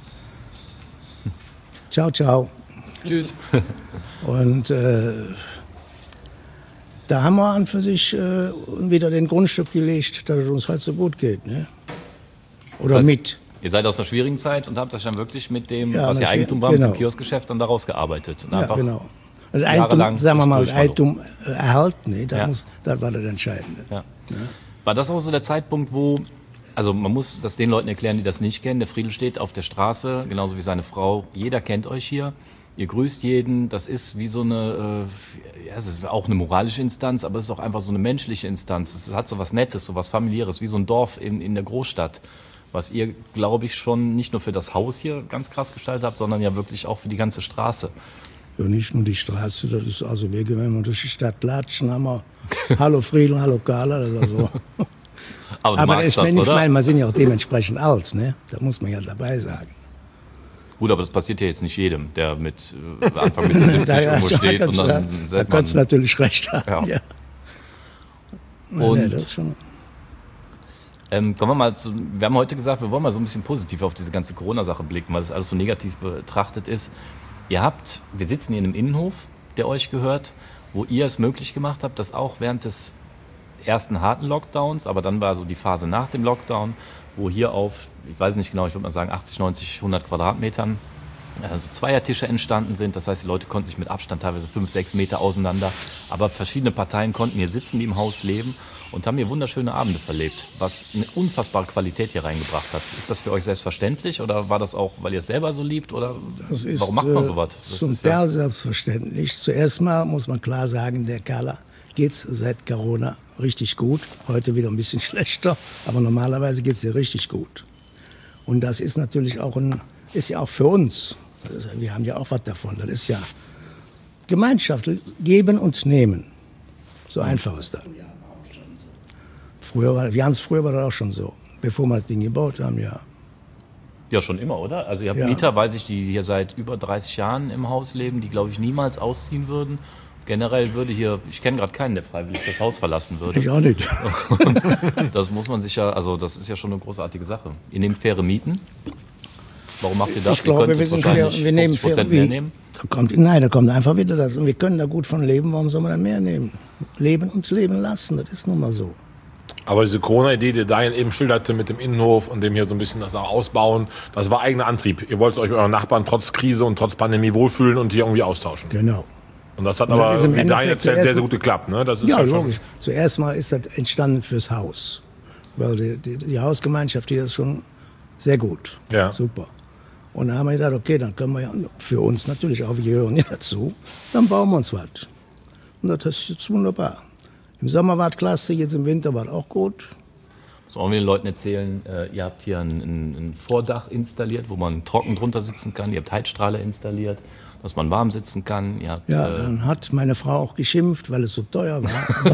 Ciao, ciao. Tschüss. Und da haben wir an für sich wieder den Grundstück gelegt, dass es uns heute so gut geht. Ne? Oder Das heißt, mit. Ihr seid aus einer schwierigen Zeit und habt euch dann wirklich mit dem, Ja, was ihr das- Eigentum war, mit dem genau. Kioskgeschäft dann daraus gearbeitet. Und Ja, einfach genau. Das jahrelang Eigentum, sagen wir mal, das durchgezogen. Eigentum erhalten, ne? Ja. Das war das Entscheidende. Ja. War das auch so der Zeitpunkt, wo, also man muss das den Leuten erklären, die das nicht kennen, der Friedel steht auf der Straße, genauso wie seine Frau, jeder kennt euch hier, ihr grüßt jeden, das ist wie so eine, ja, es ist auch eine moralische Instanz, aber es ist auch einfach so eine menschliche Instanz, es hat so was Nettes, so was Familiäres, wie so ein Dorf in der Großstadt, was ihr, glaube ich, schon nicht nur für das Haus hier ganz krass gestaltet habt, sondern ja wirklich auch für die ganze Straße. Ja, nicht nur die Straße, das ist also wir, wenn wir durch die Stadt latschen, haben wir Hallo Friedel, Hallo Carla, das ist so. Aber du Aber magst ich das, meine, oder? wir sind ja auch dementsprechend alt, ne? Da muss man ja dabei sagen. Gut, aber das passiert ja jetzt nicht jedem, der mit Anfang Mitte 70 irgendwo steht und dann da sagt kannst du man, natürlich recht haben. Ja. Ja. Und- Nee, das ist schon, kommen wir mal zu, wir haben heute gesagt, wir wollen mal so ein bisschen positiv auf diese ganze Corona-Sache blicken, weil das alles so negativ betrachtet ist. Wir sitzen hier in einem Innenhof, der euch gehört, wo ihr es möglich gemacht habt, dass auch während des ersten harten Lockdowns, aber dann war so die Phase nach dem Lockdown, wo hier auf, ich weiß nicht genau, ich würde mal sagen 80, 90, 100 Quadratmetern so Zweiertische entstanden sind. Das heißt, die Leute konnten sich mit Abstand teilweise 5, 6 Meter auseinander, aber verschiedene Parteien konnten hier sitzen, die im Haus leben und haben hier wunderschöne Abende verlebt, was eine unfassbare Qualität hier reingebracht hat. Ist das für euch selbstverständlich oder war das auch, weil ihr es selber so liebt oder warum macht man sowas? Zum Teil selbstverständlich. Zuerst mal muss man klar sagen, der Kala geht's seit Corona richtig gut. Heute wieder ein bisschen schlechter, aber normalerweise geht's dir richtig gut. Und das ist natürlich auch ist ja auch für uns. Wir haben ja auch was davon. Das ist ja Gemeinschaft, geben und nehmen. So einfach ist das. Früher war das auch schon so. Bevor wir das Ding gebaut haben, ja. Ja, schon immer, oder? Also ihr habt Mieter, weiß ich, die hier seit über 30 Jahren im Haus leben, die, glaube ich, niemals ausziehen würden. Generell würde hier, ich kenne gerade keinen, der freiwillig das Haus verlassen würde. Ich auch nicht. Und das muss man sich ja, also das ist ja schon eine großartige Sache. Ihr nehmt faire Mieten. Warum macht ihr das? Ich glaube, wir nehmen 50% mehr nehmen. Da kommt einfach wieder das. Und wir können da gut von leben, warum soll man da mehr nehmen? Leben und leben lassen, das ist nun mal so. Aber diese Corona-Idee, die Daniel eben schilderte mit dem Innenhof und dem hier so ein bisschen das auch ausbauen, das war eigener Antrieb. Ihr wolltet euch mit euren Nachbarn trotz Krise und trotz Pandemie wohlfühlen und hier irgendwie austauschen. Genau. Und das hat aber, wie Daniel erzählt, sehr, sehr gut geklappt. Ne? Das ist ja, logisch. Zuerst mal ist das entstanden fürs Haus. Weil die Hausgemeinschaft hier ist schon sehr gut. Ja. Super. Und dann haben wir gedacht, okay, dann können wir ja für uns natürlich auch, wir gehören ja dazu, dann bauen wir uns was. Und das ist jetzt wunderbar. Im Sommer war es klasse, jetzt im Winter war es auch gut. So, wollen wir den Leuten erzählen, ihr habt hier ein Vordach installiert, wo man trocken drunter sitzen kann. Ihr habt Heizstrahler installiert, dass man warm sitzen kann. Ihr habt, dann hat meine Frau auch geschimpft, weil es so teuer war.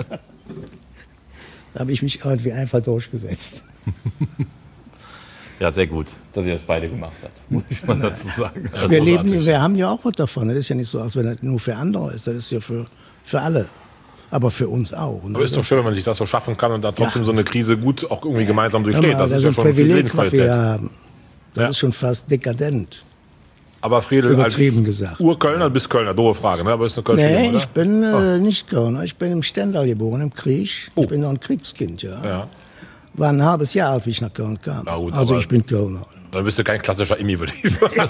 Da habe ich mich irgendwie einfach durchgesetzt. Ja, sehr gut, dass ihr das beide gemacht habt, muss ich mal dazu sagen. Also wir haben ja auch was davon. Das ist ja nicht so, als wenn das nur für andere ist. Das ist ja für alle. Aber für uns auch. Aber ist doch schön, wenn man sich das so schaffen kann und da trotzdem so eine Krise gut auch irgendwie gemeinsam durchsteht. Das ist ja schon viel Lebensqualität. Was wir haben. Das ist schon fast dekadent. Aber Friedl, als gesagt. Urkölner bis Kölner, doofe Frage, ne? Aber ist eine Kölsche Nee, Nummer, ich bin nicht Kölner. Ich bin im Stendal geboren, im Krieg. Ich bin noch ein Kriegskind, ja. War ein halbes Jahr alt, wie ich nach Köln kam. Gut, also ich bin Kölner. Dann bist du kein klassischer Immi, würde ich sagen.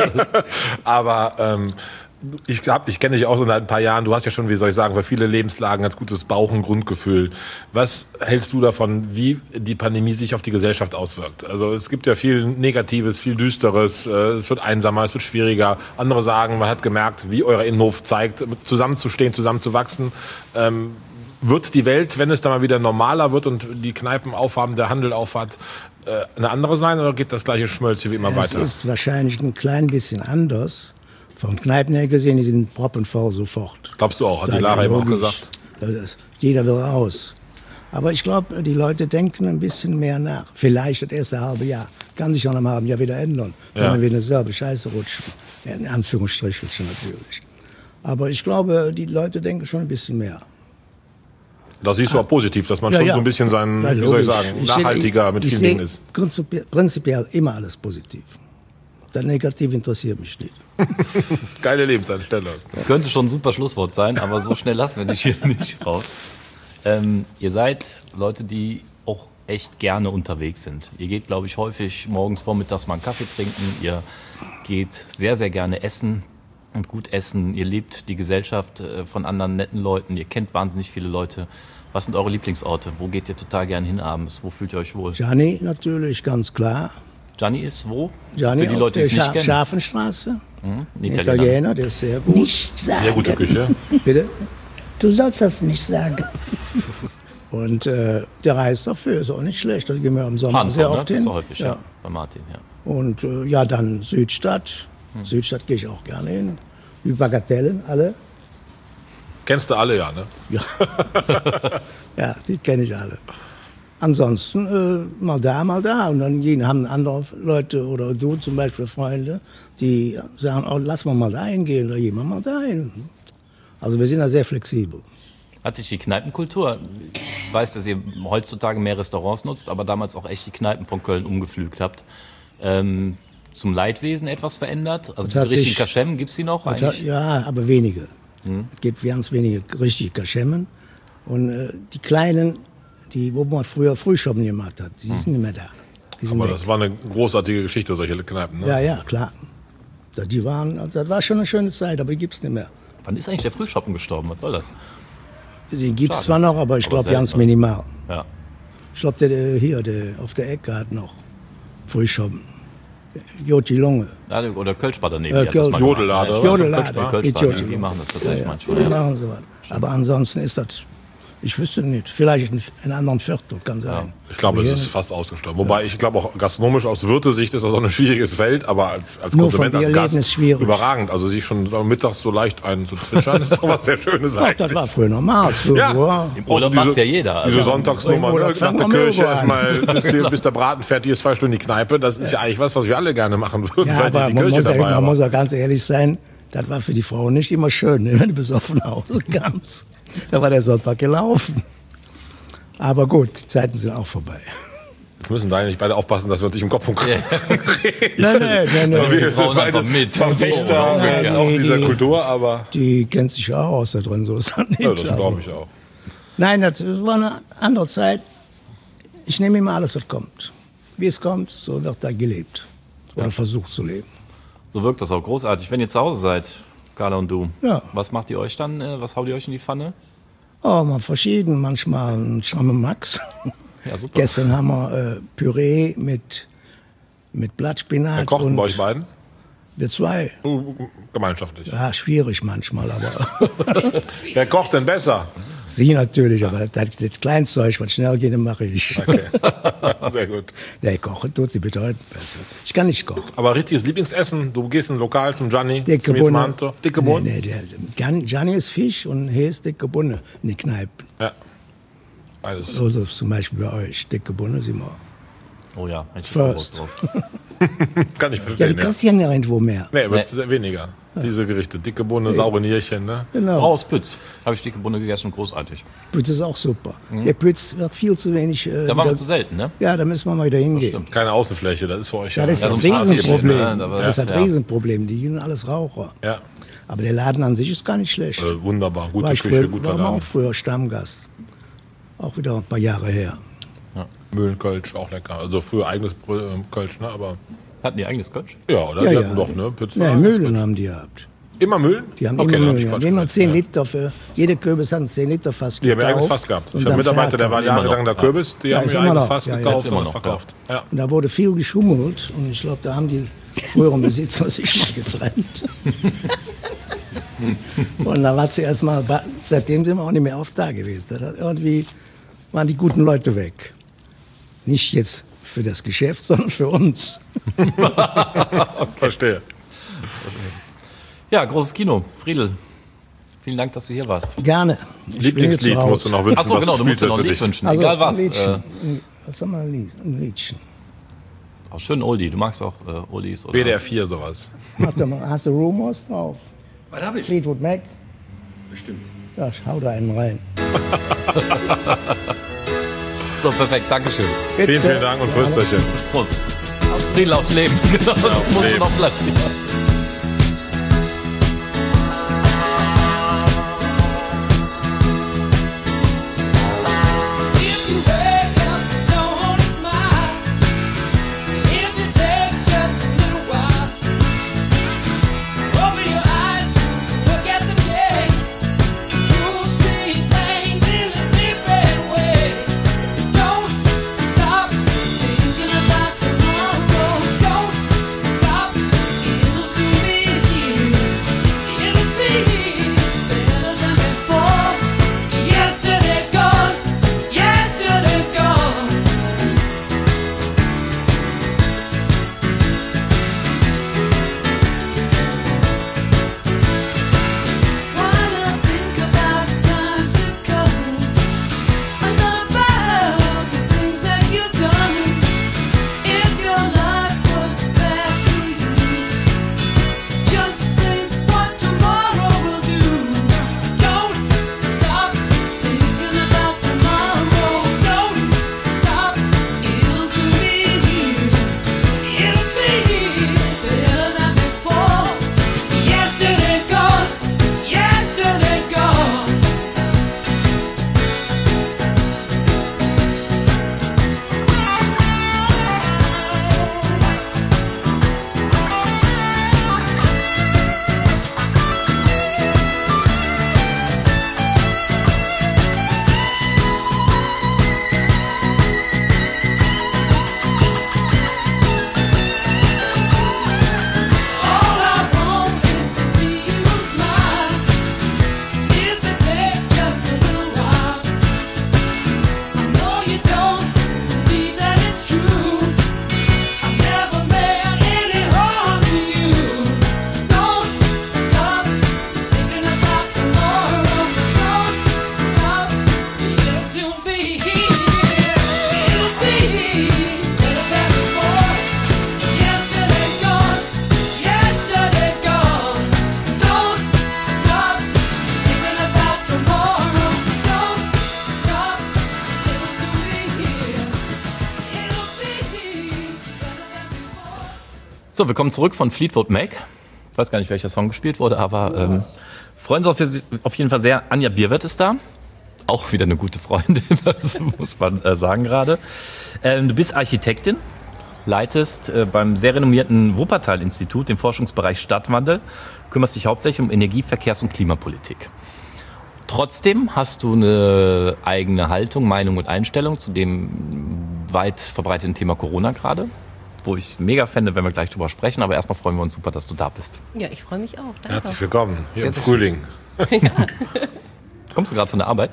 Aber ich kenne dich auch so seit ein paar Jahren. Du hast ja schon, wie soll ich sagen, für viele Lebenslagen ganz gutes Bauch- und Grundgefühl. Was hältst du davon, wie die Pandemie sich auf die Gesellschaft auswirkt? Also es gibt ja viel Negatives, viel Düsteres. Es wird einsamer, es wird schwieriger. Andere sagen, man hat gemerkt, wie euer Innenhof zeigt, zusammenzustehen, zusammenzuwachsen. Wird die Welt, wenn es dann mal wieder normaler wird und die Kneipen aufhaben, der Handel aufhat, eine andere sein oder geht das gleiche Schmölze wie immer weiter? Es ist wahrscheinlich ein klein bisschen anders. Von Kneipen her gesehen, die sind proppenvoll sofort. Glaubst du auch, hat die Lara eben auch gesagt. Jeder will raus. Aber ich glaube, die Leute denken ein bisschen mehr nach. Vielleicht das erste halbe Jahr. Kann sich auch nach einem halben Jahr wieder ändern. Dann wieder selber Scheiße rutschen. In Anführungsstrichen natürlich. Aber ich glaube, die Leute denken schon ein bisschen mehr. Das siehst du auch positiv, dass man schon so ein bisschen wie soll ich sagen, nachhaltiger mit vielen Dingen ist. Prinzipiell immer alles positiv. Das Negativ interessiert mich nicht. Geile Lebenseinstellung. Das könnte schon ein super Schlusswort sein, aber so schnell lassen wir dich hier nicht raus. Ihr seid Leute, die auch echt gerne unterwegs sind. Ihr geht, glaube ich, häufig morgens, vormittags mal einen Kaffee trinken. Ihr geht sehr, sehr gerne essen und gut essen. Ihr liebt die Gesellschaft von anderen netten Leuten. Ihr kennt wahnsinnig viele Leute. Was sind eure Lieblingsorte? Wo geht ihr total gern hin abends? Wo fühlt ihr euch wohl? Gianni natürlich, ganz klar. Gianni ist wo? Gianni für die Leute, die es nicht kennen. Schafenstraße. Ein Italiener, der ist sehr gut. Nicht sagen. Sehr gute Küche. Bitte? Du sollst das nicht sagen. Und der reist dafür, ist auch nicht schlecht. Da gehen wir im Sommer Hanford, sehr oft hin. Das ist so häufig, ja. Bei Martin, ja. Und dann Südstadt. Südstadt gehe ich auch gerne hin. Die Bagatellen, alle. Kennst du alle, ja, ne? Ja, ja, die kenne ich alle. Ansonsten mal da. Und dann haben andere Leute oder du zum Beispiel Freunde, die sagen, oh, lass mal da hingehen oder gehen wir mal da hin. Also wir sind da sehr flexibel. Hat sich die Kneipenkultur, ich weiß, dass ihr heutzutage mehr Restaurants nutzt, aber damals auch echt die Kneipen von Köln umgepflügt habt, zum Leidwesen etwas verändert? Also diese richtigen Kaschemmen, gibt es die noch eigentlich? Ja, aber wenige. Es gibt ganz wenige richtige Kaschemmen. Und die Kleinen, wo man früher Frühschoppen gemacht hat, die sind nicht mehr da. Aber das war eine großartige Geschichte, solche Kneipen, ne? Ja, klar. Das war schon eine schöne Zeit, aber die gibt es nicht mehr. Wann ist eigentlich der Frühschoppen gestorben? Was soll das? Den gibt es zwar noch, aber ich glaube ganz selten, minimal. Ja. Ich glaube, der auf der Ecke hat noch Frühschoppen. Joti Lunge. Ja, oder Kölschbar daneben. Jodelader. Kölschbar, die machen das tatsächlich manchmal. Die machen so was. Aber ansonsten ist das, ich wüsste nicht, vielleicht in anderen Viertel kann sein. Ja, ich glaube, es ist fast ausgestorben. Wobei ich glaube auch gastronomisch aus Wirtesicht ist das auch ein schwieriges Feld, aber als Konsument, als Gast ist schwierig. Überragend. Also sich schon mittags so leicht einzuzwitschern, ist doch was sehr Schönes eigentlich. Das war früher normal. Im Urlaub macht es ja jeder. Diese Sonntagsnummer, nach der Kirche erstmal, bis der Braten fertig ist, 2 Stunden die Kneipe. Das ist ja eigentlich was wir alle gerne machen würden, ja, aber man muss auch ganz ehrlich sein, das war für die Frau nicht immer schön, wenn du besoffen nach Hause kamst. Da war der Sonntag gelaufen. Aber gut, die Zeiten sind auch vorbei. Jetzt müssen wir eigentlich beide aufpassen, dass wir uns nicht im Kopf und Kragen reden. Nein. Wir sind beide Verfechter auch dieser Kultur, aber... Die kennt sich ja auch aus da drin, so ist das nicht. Ja, das glaube ich auch. Nein, das war eine andere Zeit. Ich nehme immer alles, was kommt. Wie es kommt, so wird da gelebt. Oder versucht zu leben. So wirkt das auch großartig. Wenn ihr zu Hause seid, Carla und du, ja. Was macht ihr euch dann? Was haut ihr euch in die Pfanne? Oh, mal verschieden. Manchmal ein Schramme Max. Ja, super. Gestern haben wir Püree mit Blattspinat. Wer kocht bei euch beiden? Wir 2. Gemeinschaftlich. Ja, schwierig manchmal, aber... Wer kocht denn besser? Sie natürlich, aber das Kleinzeug, was schnell geht, mache ich. Okay, sehr gut. Der kochen tut sie bedeutend besser. Ich kann nicht kochen. Aber richtiges Lieblingsessen? Du gehst in ein Lokal zum Gianni, dicke Bunne. Dicke Bunne? Nee, Gianni ist Fisch und hier ist dicke Bunne in den Kneipen. Ja, alles. Also zum Beispiel bei euch, dicke Bunne sind wir. Oh ja, ich First. Kann ich verstehen, ja, die kriegst ja nirgendwo mehr. Nee, wird weniger. Ja. Diese Gerichte, dicke Bohne, saure Nierchen, ne? Genau. Aus Pütz habe ich dicke Bohne gegessen, großartig. Pütz ist auch super. Der Pütz wird viel zu wenig... da waren wir zu selten, ne? Ja, da müssen wir mal wieder hingehen. Keine Außenfläche, das ist für euch... Ja, das ist so ein ein Riesenproblem. Ne? Das ist ein Riesenproblem. Die sind alles Raucher. Ja. Aber der Laden an sich ist gar nicht schlecht. Wunderbar, gute Küche, guter Laden. War auch früher Stammgast. Auch wieder ein paar Jahre her. Ja. Mühlenkölsch, auch lecker. Also früher eigenes Kölsch, ne? Aber... Hatten die eigenes Kölsch? Ja, oder? Ja, die ja. hatten doch, ne? Ja, Mühlen haben die gehabt. Immer Mühlen? Die haben immer Mühlen. Die haben 10 Liter für... Jede Kürbis hat 10 Liter Fass gekauft. Die haben ihr eigenes Fass gehabt. Ich habe einen Mitarbeiter, der war jahrelang der Kürbis. Die haben ihr eigenes Fass gekauft und es verkauft. Ja. Und da wurde viel geschummelt. Und ich glaube, da haben die früheren Besitzer sich mal getrennt. Und da war zuerst mal... Seitdem sind wir auch nicht mehr oft da gewesen. Irgendwie waren die guten Leute weg. Nicht jetzt für das Geschäft, sondern für uns. Verstehe. Ja, großes Kino. Friedel, vielen Dank, dass du hier warst. Gerne. Lieblingslied musst du noch wünschen. Achso, genau, du musst dir noch ein Lied wünschen. Also, egal was. Was soll man ein Liedchen? Auch schön Oldie. Du magst auch Oldies, oder? WDR 4 sowas. Warte mal, hast du Rumors drauf? Was hab ich? Fleetwood Mac? Bestimmt. Ja, hau da einen rein. So, perfekt. Dankeschön. Bitte. Vielen Dank und Prösterchen. Prost. Friedel aufs Leben. Genau, das musst du noch Platz nehmen. Stop So, wir kommen zurück von Fleetwood Mac. Ich weiß gar nicht, welcher Song gespielt wurde, aber freuen uns auf jeden Fall sehr. Anja Bierwirth ist da. Auch wieder eine gute Freundin, das muss man sagen gerade. Du bist Architektin, leitest beim sehr renommierten Wuppertal-Institut den Forschungsbereich Stadtwandel, kümmerst dich hauptsächlich um Energie-, Verkehrs- und Klimapolitik. Trotzdem hast du eine eigene Haltung, Meinung und Einstellung zu dem weit verbreiteten Thema Corona gerade, wo ich mega fände, wenn wir gleich drüber sprechen. Aber erstmal freuen wir uns super, dass du da bist. Ja, ich freue mich auch. Danke. Herzlich willkommen hier im Frühling. Ja. Kommst du gerade von der Arbeit?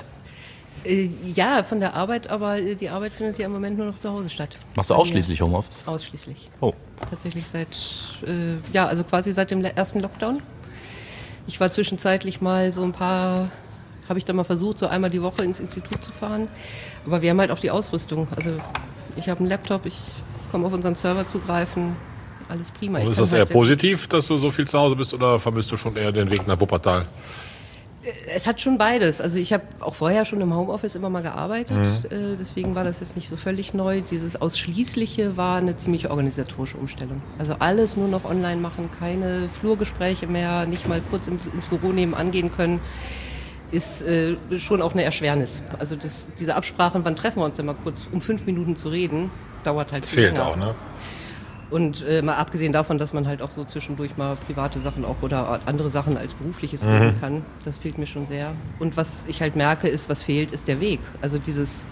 Ja, von der Arbeit, aber die Arbeit findet ja im Moment nur noch zu Hause statt. Machst du ausschließlich Homeoffice? Ausschließlich. Oh. Tatsächlich also quasi seit dem ersten Lockdown. Ich war zwischenzeitlich mal habe ich dann mal versucht, so einmal die Woche ins Institut zu fahren. Aber wir haben halt auch die Ausrüstung. Also ich habe einen Laptop, ich komme auf unseren Server zugreifen, alles prima. Und ist das eher positiv, dass du so viel zu Hause bist, oder vermisst du schon eher den Weg nach Wuppertal? Es hat schon beides. Also ich habe auch vorher schon im Homeoffice immer mal gearbeitet, deswegen war das jetzt nicht so völlig neu. Dieses Ausschließliche war eine ziemlich organisatorische Umstellung. Also alles nur noch online machen, keine Flurgespräche mehr, nicht mal kurz ins Büro nebenan gehen können, ist schon auch eine Erschwernis. Also diese Absprachen, wann treffen wir uns denn mal kurz, um 5 Minuten zu reden, dauert halt viel länger. Fehlt auch, ne? Und mal abgesehen davon, dass man halt auch so zwischendurch mal private Sachen auch oder andere Sachen als berufliches reden kann, das fehlt mir schon sehr. Und was ich halt merke, was fehlt, ist der Weg. Also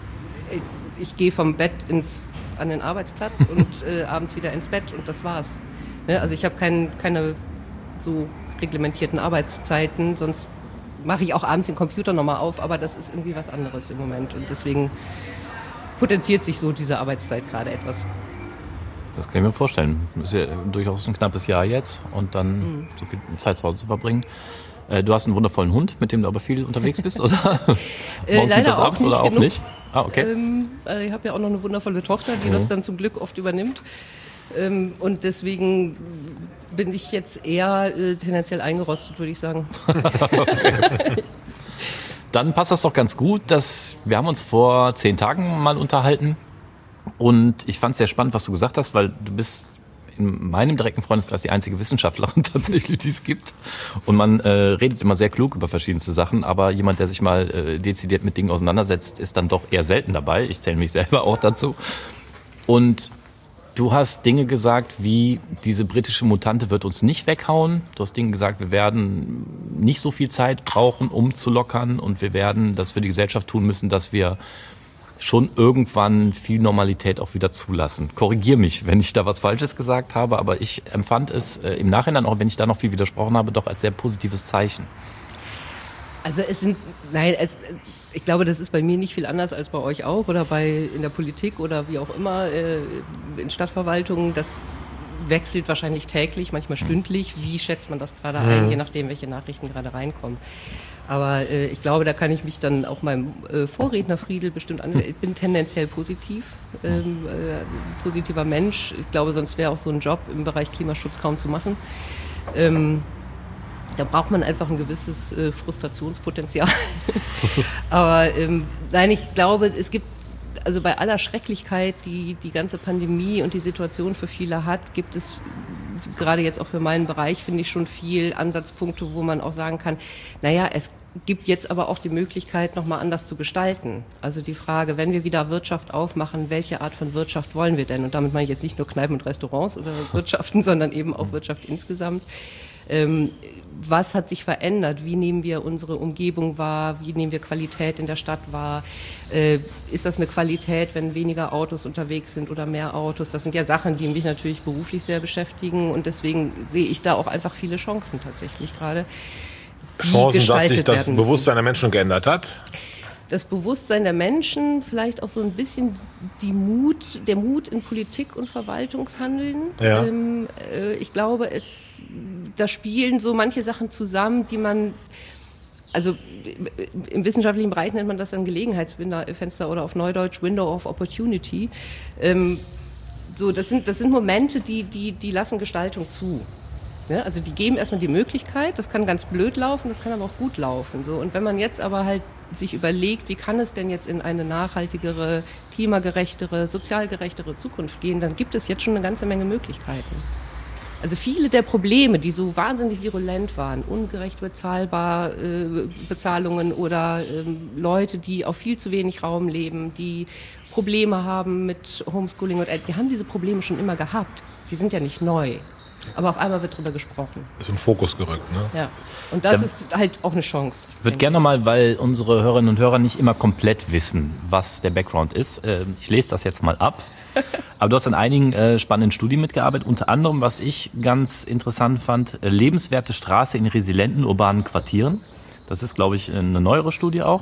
ich gehe vom Bett an den Arbeitsplatz und abends wieder ins Bett und das war's. Ne? Also ich habe keine so reglementierten Arbeitszeiten, sonst mache ich auch abends den Computer nochmal auf, aber das ist irgendwie was anderes im Moment und deswegen potenziert sich so diese Arbeitszeit gerade etwas. Das kann ich mir vorstellen. Das ist ja durchaus ein knappes Jahr jetzt und dann so viel Zeit zu Hause zu verbringen. Du hast einen wundervollen Hund, mit dem du aber viel unterwegs bist, oder? Leider das auch nicht oder auch genug. nicht? Ah, okay. Ich habe ja auch noch eine wundervolle Tochter, die das dann zum Glück oft übernimmt. Und deswegen bin ich jetzt eher tendenziell eingerostet, würde ich sagen. Okay. Dann passt das doch ganz gut, wir haben uns vor 10 Tagen mal unterhalten und ich fand es sehr spannend, was du gesagt hast, weil du bist in meinem direkten Freundeskreis die einzige Wissenschaftlerin tatsächlich, die es gibt. Und man redet immer sehr klug über verschiedenste Sachen, aber jemand, der sich mal dezidiert mit Dingen auseinandersetzt, ist dann doch eher selten dabei. Ich zähle mich selber auch dazu. Und du hast Dinge gesagt, wie diese britische Mutante wird uns nicht weghauen. Du hast Dinge gesagt, wir werden nicht so viel Zeit brauchen, um zu lockern. Und wir werden das für die Gesellschaft tun müssen, dass wir schon irgendwann viel Normalität auch wieder zulassen. Korrigier mich, wenn ich da was Falsches gesagt habe, aber ich empfand es im Nachhinein, auch wenn ich da noch viel widersprochen habe, doch als sehr positives Zeichen. Also ich glaube, das ist bei mir nicht viel anders als bei euch auch oder in der Politik oder wie auch immer in Stadtverwaltungen. Das wechselt wahrscheinlich täglich, manchmal stündlich. Wie schätzt man das gerade ein, je nachdem, welche Nachrichten gerade reinkommen. Aber ich glaube, da kann ich mich dann auch meinem Vorredner Friedl bestimmt ich bin tendenziell positiv, positiver Mensch. Ich glaube, sonst wäre auch so ein Job im Bereich Klimaschutz kaum zu machen. Da braucht man einfach ein gewisses Frustrationspotenzial. Aber nein, ich glaube, es gibt, also bei aller Schrecklichkeit, die die ganze Pandemie und die Situation für viele hat, gibt es gerade jetzt auch für meinen Bereich, finde ich, schon viel Ansatzpunkte, wo man auch sagen kann, naja, es gibt jetzt aber auch die Möglichkeit, nochmal anders zu gestalten. Also die Frage, wenn wir wieder Wirtschaft aufmachen, welche Art von Wirtschaft wollen wir denn? Und damit meine ich jetzt nicht nur Kneipen und Restaurants oder Wirtschaften, sondern eben auch Wirtschaft insgesamt. Was hat sich verändert? Wie nehmen wir unsere Umgebung wahr? Wie nehmen wir Qualität in der Stadt wahr? Ist das eine Qualität, wenn weniger Autos unterwegs sind oder mehr Autos? Das sind ja Sachen, die mich natürlich beruflich sehr beschäftigen und deswegen sehe ich da auch einfach viele Chancen tatsächlich gerade. Chancen, dass sich das Bewusstsein der Menschen geändert hat? Das Bewusstsein der Menschen, vielleicht auch so ein bisschen der Mut in Politik und Verwaltungshandeln. Ja. Ich glaube, da spielen so manche Sachen zusammen, die man also im wissenschaftlichen Bereich nennt man das dann Gelegenheitsfenster oder auf Neudeutsch Window of Opportunity. Das sind Momente, die lassen Gestaltung zu. Ja, also die geben erstmal die Möglichkeit, das kann ganz blöd laufen, das kann aber auch gut laufen. So. Und wenn man jetzt aber halt sich überlegt, wie kann es denn jetzt in eine nachhaltigere, klimagerechtere, sozial gerechtere Zukunft gehen, dann gibt es jetzt schon eine ganze Menge Möglichkeiten. Also viele der Probleme, die so wahnsinnig virulent waren, ungerecht bezahlbar, Bezahlungen oder Leute, die auf viel zu wenig Raum leben, die Probleme haben mit Homeschooling und die haben diese Probleme schon immer gehabt. Die sind ja nicht neu. Aber auf einmal wird drüber gesprochen. Ist in Fokus gerückt, ne? Ja. Und das ist halt auch eine Chance. Ich würde gerne nochmal, weil unsere Hörerinnen und Hörer nicht immer komplett wissen, was der Background ist. Ich lese das jetzt mal ab. Aber du hast an einigen spannenden Studien mitgearbeitet. Unter anderem, was ich ganz interessant fand, lebenswerte Straße in resilienten urbanen Quartieren. Das ist, glaube ich, eine neuere Studie auch.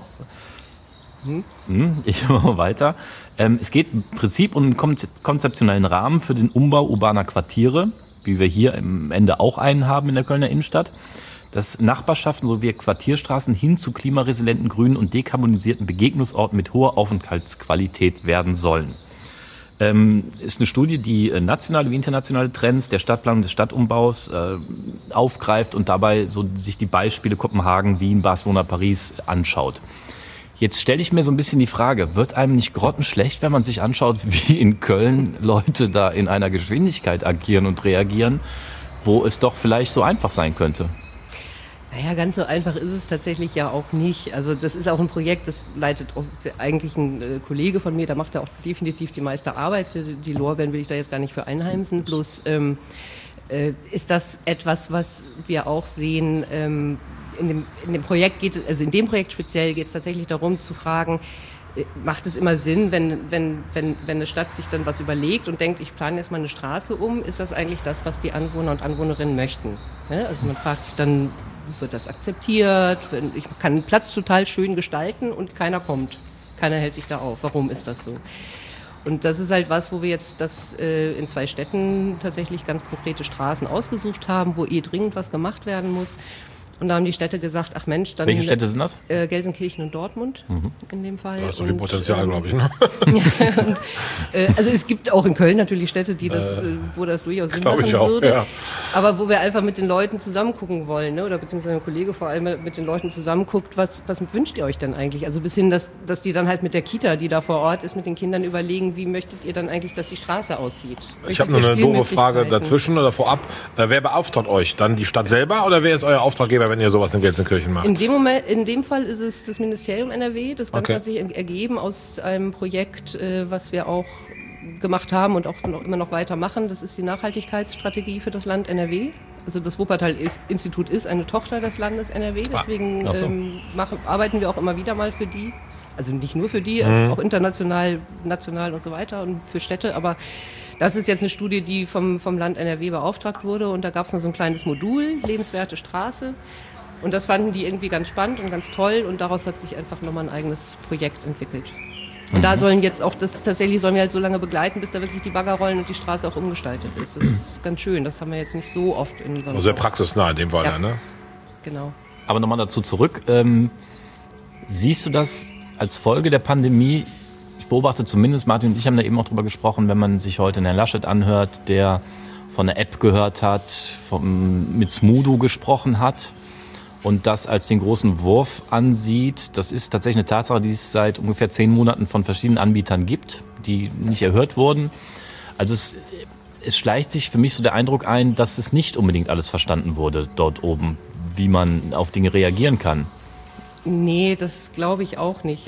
Ich mache weiter. Es geht im Prinzip um einen konzeptionellen Rahmen für den Umbau urbaner Quartiere, wie wir hier am Ende auch einen haben in der Kölner Innenstadt, dass Nachbarschaften sowie Quartierstraßen hin zu klimaresilienten, grünen und dekarbonisierten Begegnungsorten mit hoher Aufenthaltsqualität werden sollen. Ist eine Studie, die nationale wie internationale Trends der Stadtplanung des Stadtumbaus aufgreift und dabei so sich die Beispiele Kopenhagen, Wien, Barcelona, Paris anschaut. Jetzt stelle ich mir so ein bisschen die Frage, wird einem nicht grottenschlecht, wenn man sich anschaut, wie in Köln Leute da in einer Geschwindigkeit agieren und reagieren, wo es doch vielleicht so einfach sein könnte? Naja, ganz so einfach ist es tatsächlich ja auch nicht. Also das ist auch ein Projekt, das leitet eigentlich ein Kollege von mir, da macht er auch definitiv die meiste Arbeit. Die Lorbeeren will ich da jetzt gar nicht für einheimsen. Bloß ist das etwas, was wir auch sehen. In dem Projekt in dem Projekt speziell geht es tatsächlich darum zu fragen, macht es immer Sinn, wenn eine Stadt sich dann was überlegt und denkt, ich plane jetzt mal eine Straße um, ist das eigentlich das, was die Anwohner und Anwohnerinnen möchten? Ja, also man fragt sich dann, wird das akzeptiert? Ich kann einen Platz total schön gestalten und keiner kommt. Keiner hält sich da auf. Warum ist das so? Und das ist halt was, wo wir jetzt in 2 Städten tatsächlich ganz konkrete Straßen ausgesucht haben, wo dringend was gemacht werden muss. Und da haben die Städte gesagt, ach Mensch, dann... Welche Städte sind das? Gelsenkirchen und Dortmund in dem Fall. Da ist so viel Potenzial, glaube ich, ne? Also es gibt auch in Köln natürlich Städte, wo das durchaus Sinn machen würde. Ja. Aber wo wir einfach mit den Leuten zusammen gucken wollen, ne? Oder beziehungsweise ein Kollege vor allem mit den Leuten zusammen guckt, was wünscht ihr euch denn eigentlich? Also bis hin, dass die dann halt mit der Kita, die da vor Ort ist, mit den Kindern überlegen, wie möchtet ihr dann eigentlich, dass die Straße aussieht? Ich habe noch eine doofe Frage dazwischen oder vorab. Wer beauftragt euch? Dann die Stadt selber oder wer ist euer Auftraggeber, wenn ihr sowas in Gelsenkirchen macht? In dem Fall ist es das Ministerium NRW. Das Ganze hat sich ergeben aus einem Projekt, was wir auch gemacht haben und auch immer noch weitermachen. Das ist die Nachhaltigkeitsstrategie für das Land NRW. Also das Wuppertal-Institut ist eine Tochter des Landes NRW. Deswegen arbeiten wir auch immer wieder mal für die. Also nicht nur für die, auch international, national und so weiter und für Städte. Aber das ist jetzt eine Studie, die vom Land NRW beauftragt wurde. Und da gab es noch so ein kleines Modul, lebenswerte Straße. Und das fanden die irgendwie ganz spannend und ganz toll. Und daraus hat sich einfach nochmal ein eigenes Projekt entwickelt. Und da sollen jetzt auch, sollen wir halt so lange begleiten, bis da wirklich die Bagger rollen und die Straße auch umgestaltet ist. Das ist ganz schön. Das haben wir jetzt nicht so oft in so einem... Also sehr praxisnah in dem Fall, ja, ne? Genau. Aber nochmal dazu zurück. Siehst du das als Folge der Pandemie? Ich beobachte zumindest, Martin und ich haben da eben auch drüber gesprochen, wenn man sich heute Herrn Laschet anhört, der von einer App gehört hat, mit Smudo gesprochen hat und das als den großen Wurf ansieht. Das ist tatsächlich eine Tatsache, die es seit ungefähr 10 Monaten von verschiedenen Anbietern gibt, die nicht erhört wurden. Also es schleicht sich für mich so der Eindruck ein, dass es nicht unbedingt alles verstanden wurde dort oben, wie man auf Dinge reagieren kann. Nee, das glaube ich auch nicht.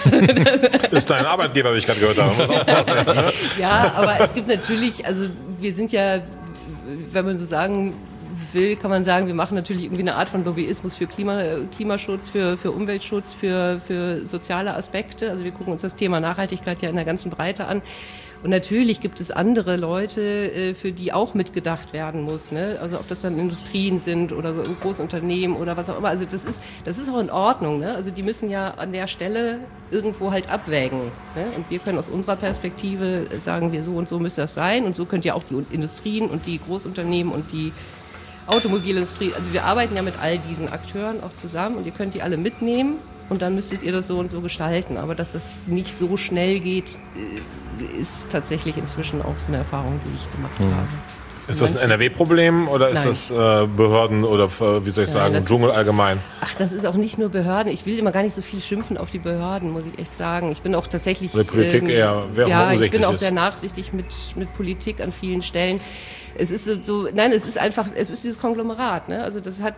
Das ist dein Arbeitgeber, wie ich gerade gehört habe. Ja, aber es gibt natürlich, also wir sind ja, wenn man so sagen will, kann man sagen, wir machen natürlich irgendwie eine Art von Lobbyismus für Klimaschutz, für Umweltschutz, für soziale Aspekte. Also wir gucken uns das Thema Nachhaltigkeit ja in der ganzen Breite an. Und natürlich gibt es andere Leute, für die auch mitgedacht werden muss, ne? Also ob das dann Industrien sind oder Großunternehmen oder was auch immer. Also das ist auch in Ordnung, ne? Also die müssen ja an der Stelle irgendwo halt abwägen, ne? Und wir können aus unserer Perspektive sagen, wir so und so müsste das sein und so könnt ihr auch die Industrien und die Großunternehmen und die Automobilindustrie. Also wir arbeiten ja mit all diesen Akteuren auch zusammen und ihr könnt die alle mitnehmen und dann müsstet ihr das so und so gestalten. Aber dass das nicht so schnell geht, ist tatsächlich inzwischen auch so eine Erfahrung, die ich gemacht habe. Ist das ein NRW-Problem oder ist das Behörden oder wie soll ich sagen, Dschungel allgemein? Ach, das ist auch nicht nur Behörden. Ich will immer gar nicht so viel schimpfen auf die Behörden, muss ich echt sagen. Ich bin auch tatsächlich... Die Politik eher, ich bin auch sehr nachsichtig mit Politik an vielen Stellen. Es ist so, nein, es ist einfach, es ist dieses Konglomerat, ne? Also das hat...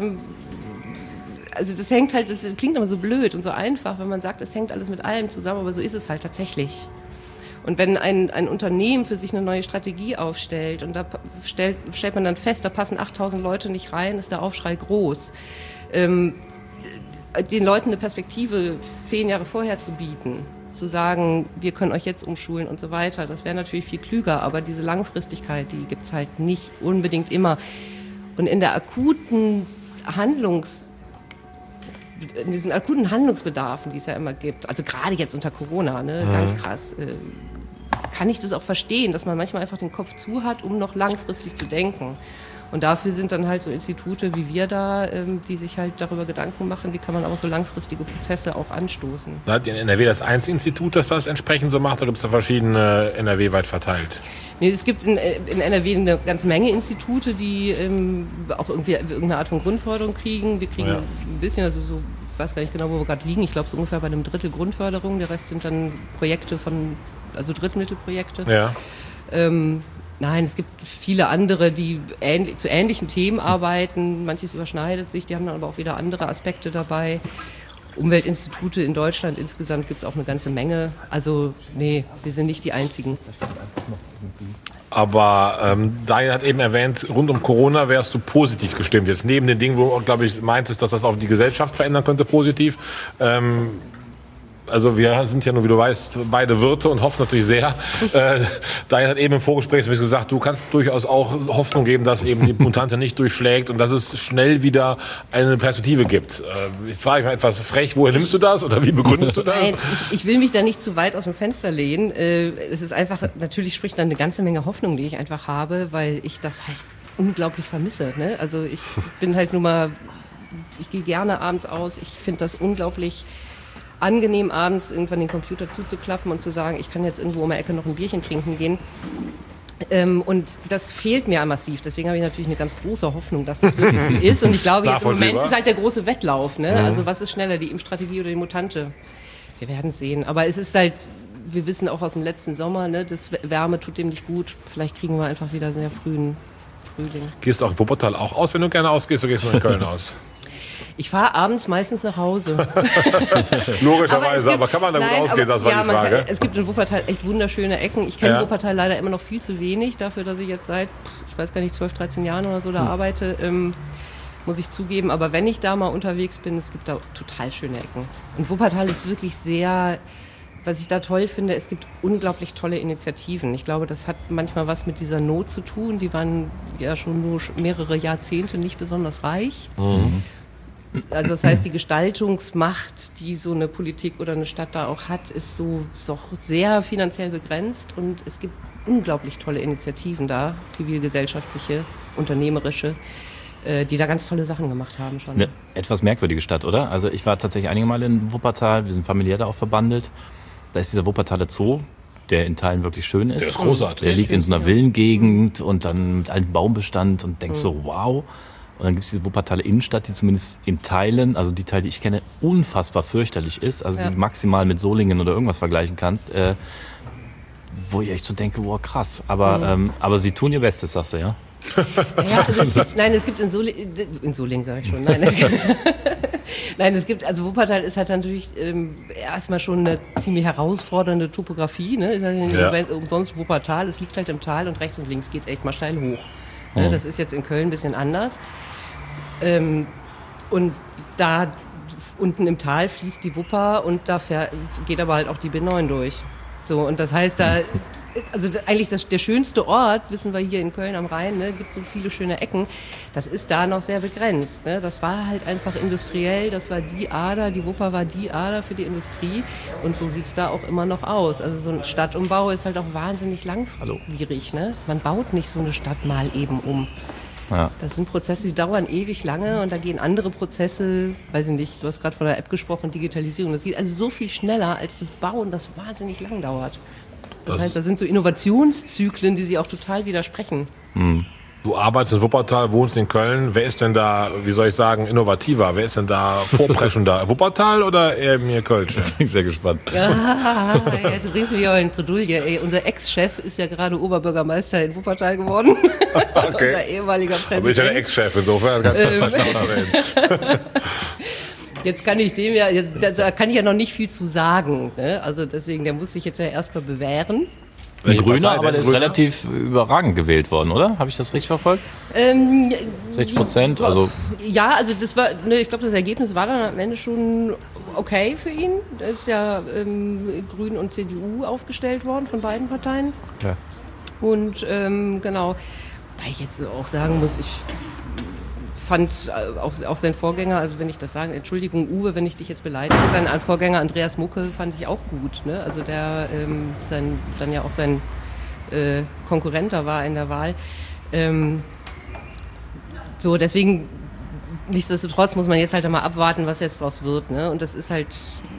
Also das hängt halt, das klingt immer so blöd und so einfach, wenn man sagt, es hängt alles mit allem zusammen, aber so ist es halt tatsächlich. Und wenn ein Unternehmen für sich eine neue Strategie aufstellt und da stellt man dann fest, da passen 8000 Leute nicht rein, ist der Aufschrei groß. Den Leuten eine Perspektive 10 Jahre vorher zu bieten, zu sagen, wir können euch jetzt umschulen und so weiter, das wäre natürlich viel klüger, aber diese Langfristigkeit, die gibt es halt nicht unbedingt immer. Und in diesen akuten Handlungsbedarfen, die es ja immer gibt, also gerade jetzt unter Corona, ne, ganz krass, kann ich das auch verstehen, dass man manchmal einfach den Kopf zu hat, um noch langfristig zu denken. Und dafür sind dann halt so Institute wie wir da, die sich halt darüber Gedanken machen, wie kann man auch so langfristige Prozesse auch anstoßen. Hat in NRW das Institut, das entsprechend so macht, oder gibt es da verschiedene NRW-weit verteilt? Nee, es gibt in NRW eine ganze Menge Institute, die auch irgendwie irgendeine Art von Grundförderung kriegen. Wir kriegen ein bisschen, also so, ich weiß gar nicht genau, wo wir gerade liegen, ich glaube so ungefähr bei einem Drittel Grundförderung, der Rest sind dann Projekte also Drittmittelprojekte. Ja. Nein, es gibt viele andere, die zu ähnlichen Themen arbeiten, manches überschneidet sich, die haben dann aber auch wieder andere Aspekte dabei. Umweltinstitute in Deutschland insgesamt gibt es auch eine ganze Menge. Also nee, wir sind nicht die Einzigen. Aber Daniel hat eben erwähnt, rund um Corona wärst du positiv gestimmt. Jetzt neben den Dingen, wo du, glaube ich, meintest, dass das auch die Gesellschaft verändern könnte, positiv. Also wir sind ja nur, wie du weißt, beide Wirte und hoffen natürlich sehr. Daniel hat eben im Vorgespräch gesagt, du kannst durchaus auch Hoffnung geben, dass eben die Mutante nicht durchschlägt und dass es schnell wieder eine Perspektive gibt. Ich frage mich mal etwas frech, woher nimmst du das oder wie begründest du das? Nein, ich will mich da nicht zu weit aus dem Fenster lehnen. Es ist einfach, natürlich spricht dann eine ganze Menge Hoffnung, die ich einfach habe, weil ich das halt unglaublich vermisse. Ne? Also ich bin halt nur mal, ich gehe gerne abends aus, ich finde das unglaublich angenehm, abends irgendwann den Computer zuzuklappen und zu sagen, ich kann jetzt irgendwo um die Ecke noch ein Bierchen trinken gehen. Und das fehlt mir massiv. Deswegen habe ich natürlich eine ganz große Hoffnung, dass das wirklich so ist. Und ich glaube, jetzt im Moment ist halt der große Wettlauf. Ne? Ja. Also was ist schneller, die Impfstrategie oder die Mutante? Wir werden es sehen. Aber es ist halt, wir wissen auch aus dem letzten Sommer, ne, das Wärme tut dem nicht gut. Vielleicht kriegen wir einfach wieder sehr frühen Frühling. Gehst du auch in Wuppertal auch aus, wenn du gerne ausgehst, oder gehst du in Köln aus? Ich fahre abends meistens nach Hause. Logischerweise, aber kann man da gut ausgehen, das war die Frage. Es gibt in Wuppertal echt wunderschöne Ecken. Ich kenne Wuppertal leider immer noch viel zu wenig, dafür, dass ich jetzt seit, ich weiß gar nicht, 12, 13 Jahren oder so da arbeite, muss ich zugeben. Aber wenn ich da mal unterwegs bin, es gibt da total schöne Ecken. Und Wuppertal ist wirklich sehr, was ich da toll finde, es gibt unglaublich tolle Initiativen. Ich glaube, das hat manchmal was mit dieser Not zu tun. Die waren ja schon nur mehrere Jahrzehnte nicht besonders reich. Mhm. Also das heißt, die Gestaltungsmacht, die so eine Politik oder eine Stadt da auch hat, ist auch sehr finanziell begrenzt und es gibt unglaublich tolle Initiativen da, zivilgesellschaftliche, unternehmerische, die da ganz tolle Sachen gemacht haben schon. Das ist eine etwas merkwürdige Stadt, oder? Also ich war tatsächlich einige Male in Wuppertal, wir sind familiär da auch verbandelt. Da ist dieser Wuppertaler Zoo, der in Teilen wirklich schön ist. Der ist großartig. Der liegt in so einer Villengegend und dann mit altem Baumbestand und denkst so, wow. Und dann gibt es diese Wuppertaler Innenstadt, die zumindest in Teilen, also die Teile, die ich kenne, unfassbar fürchterlich ist. Also die du maximal mit Solingen oder irgendwas vergleichen kannst. Wo ich echt so denke, wow, krass. Aber sie tun ihr Bestes, sagst du, ja? Es gibt in Solingen sage ich schon. Es gibt, also Wuppertal ist halt natürlich erstmal schon eine ziemlich herausfordernde Topografie. Ne? Umsonst Wuppertal, es liegt halt im Tal und rechts und links geht es echt mal steil hoch. Ne? Das ist jetzt in Köln ein bisschen anders. Und da unten im Tal fließt die Wupper und da geht aber halt auch die B9 durch. So, und das heißt, eigentlich der schönste Ort, wissen wir hier in Köln am Rhein, ne, gibt so viele schöne Ecken, das ist da noch sehr begrenzt. Ne? Das war halt einfach industriell, das war die Ader, die Wupper war die Ader für die Industrie und so sieht es da auch immer noch aus. Also so ein Stadtumbau ist halt auch wahnsinnig langwierig. Ne? Man baut nicht so eine Stadt mal eben um. Ja. Das sind Prozesse, die dauern ewig lange und da gehen andere Prozesse, weiß ich nicht, du hast gerade von der App gesprochen, Digitalisierung, das geht also so viel schneller als das Bauen, das wahnsinnig lang dauert. Das heißt, da sind so Innovationszyklen, die sich auch total widersprechen. Du arbeitest in Wuppertal, wohnst in Köln. Wer ist denn da, wie soll ich sagen, innovativer? Wer ist denn da vorpreschender? Wuppertal oder eher mir Kölsch? Jetzt bin ich sehr gespannt. Jetzt bringst du mich aber in Bredouille. Ey, unser Ex-Chef ist ja gerade Oberbürgermeister in Wuppertal geworden. Okay. Unser ehemaliger Präsident. Aber ist ja der Ex-Chef, insofern kannst du das vielleicht erwähnen. Jetzt kann ich dem ja, da kann ich ja noch nicht viel zu sagen. Ne? Also deswegen, der muss sich jetzt ja erstmal bewähren. Ein Grüner, aber der ist relativ überragend gewählt worden, oder? Habe ich das richtig verfolgt? 60%, also... Ja, also das war, ne, ich glaube, das Ergebnis war dann am Ende schon okay für ihn. Da ist ja Grün und CDU aufgestellt worden von beiden Parteien. Ja. Und genau, weil ich jetzt auch sagen muss, ich fand auch sein Vorgänger, also wenn ich das sage, Entschuldigung Uwe, wenn ich dich jetzt beleidige, sein Vorgänger Andreas Mucke fand ich auch gut. Ne? Also der dann ja auch sein Konkurrent da war in der Wahl. So, deswegen, nichtsdestotrotz muss man jetzt halt mal abwarten, was jetzt draus wird. Ne? Und das ist halt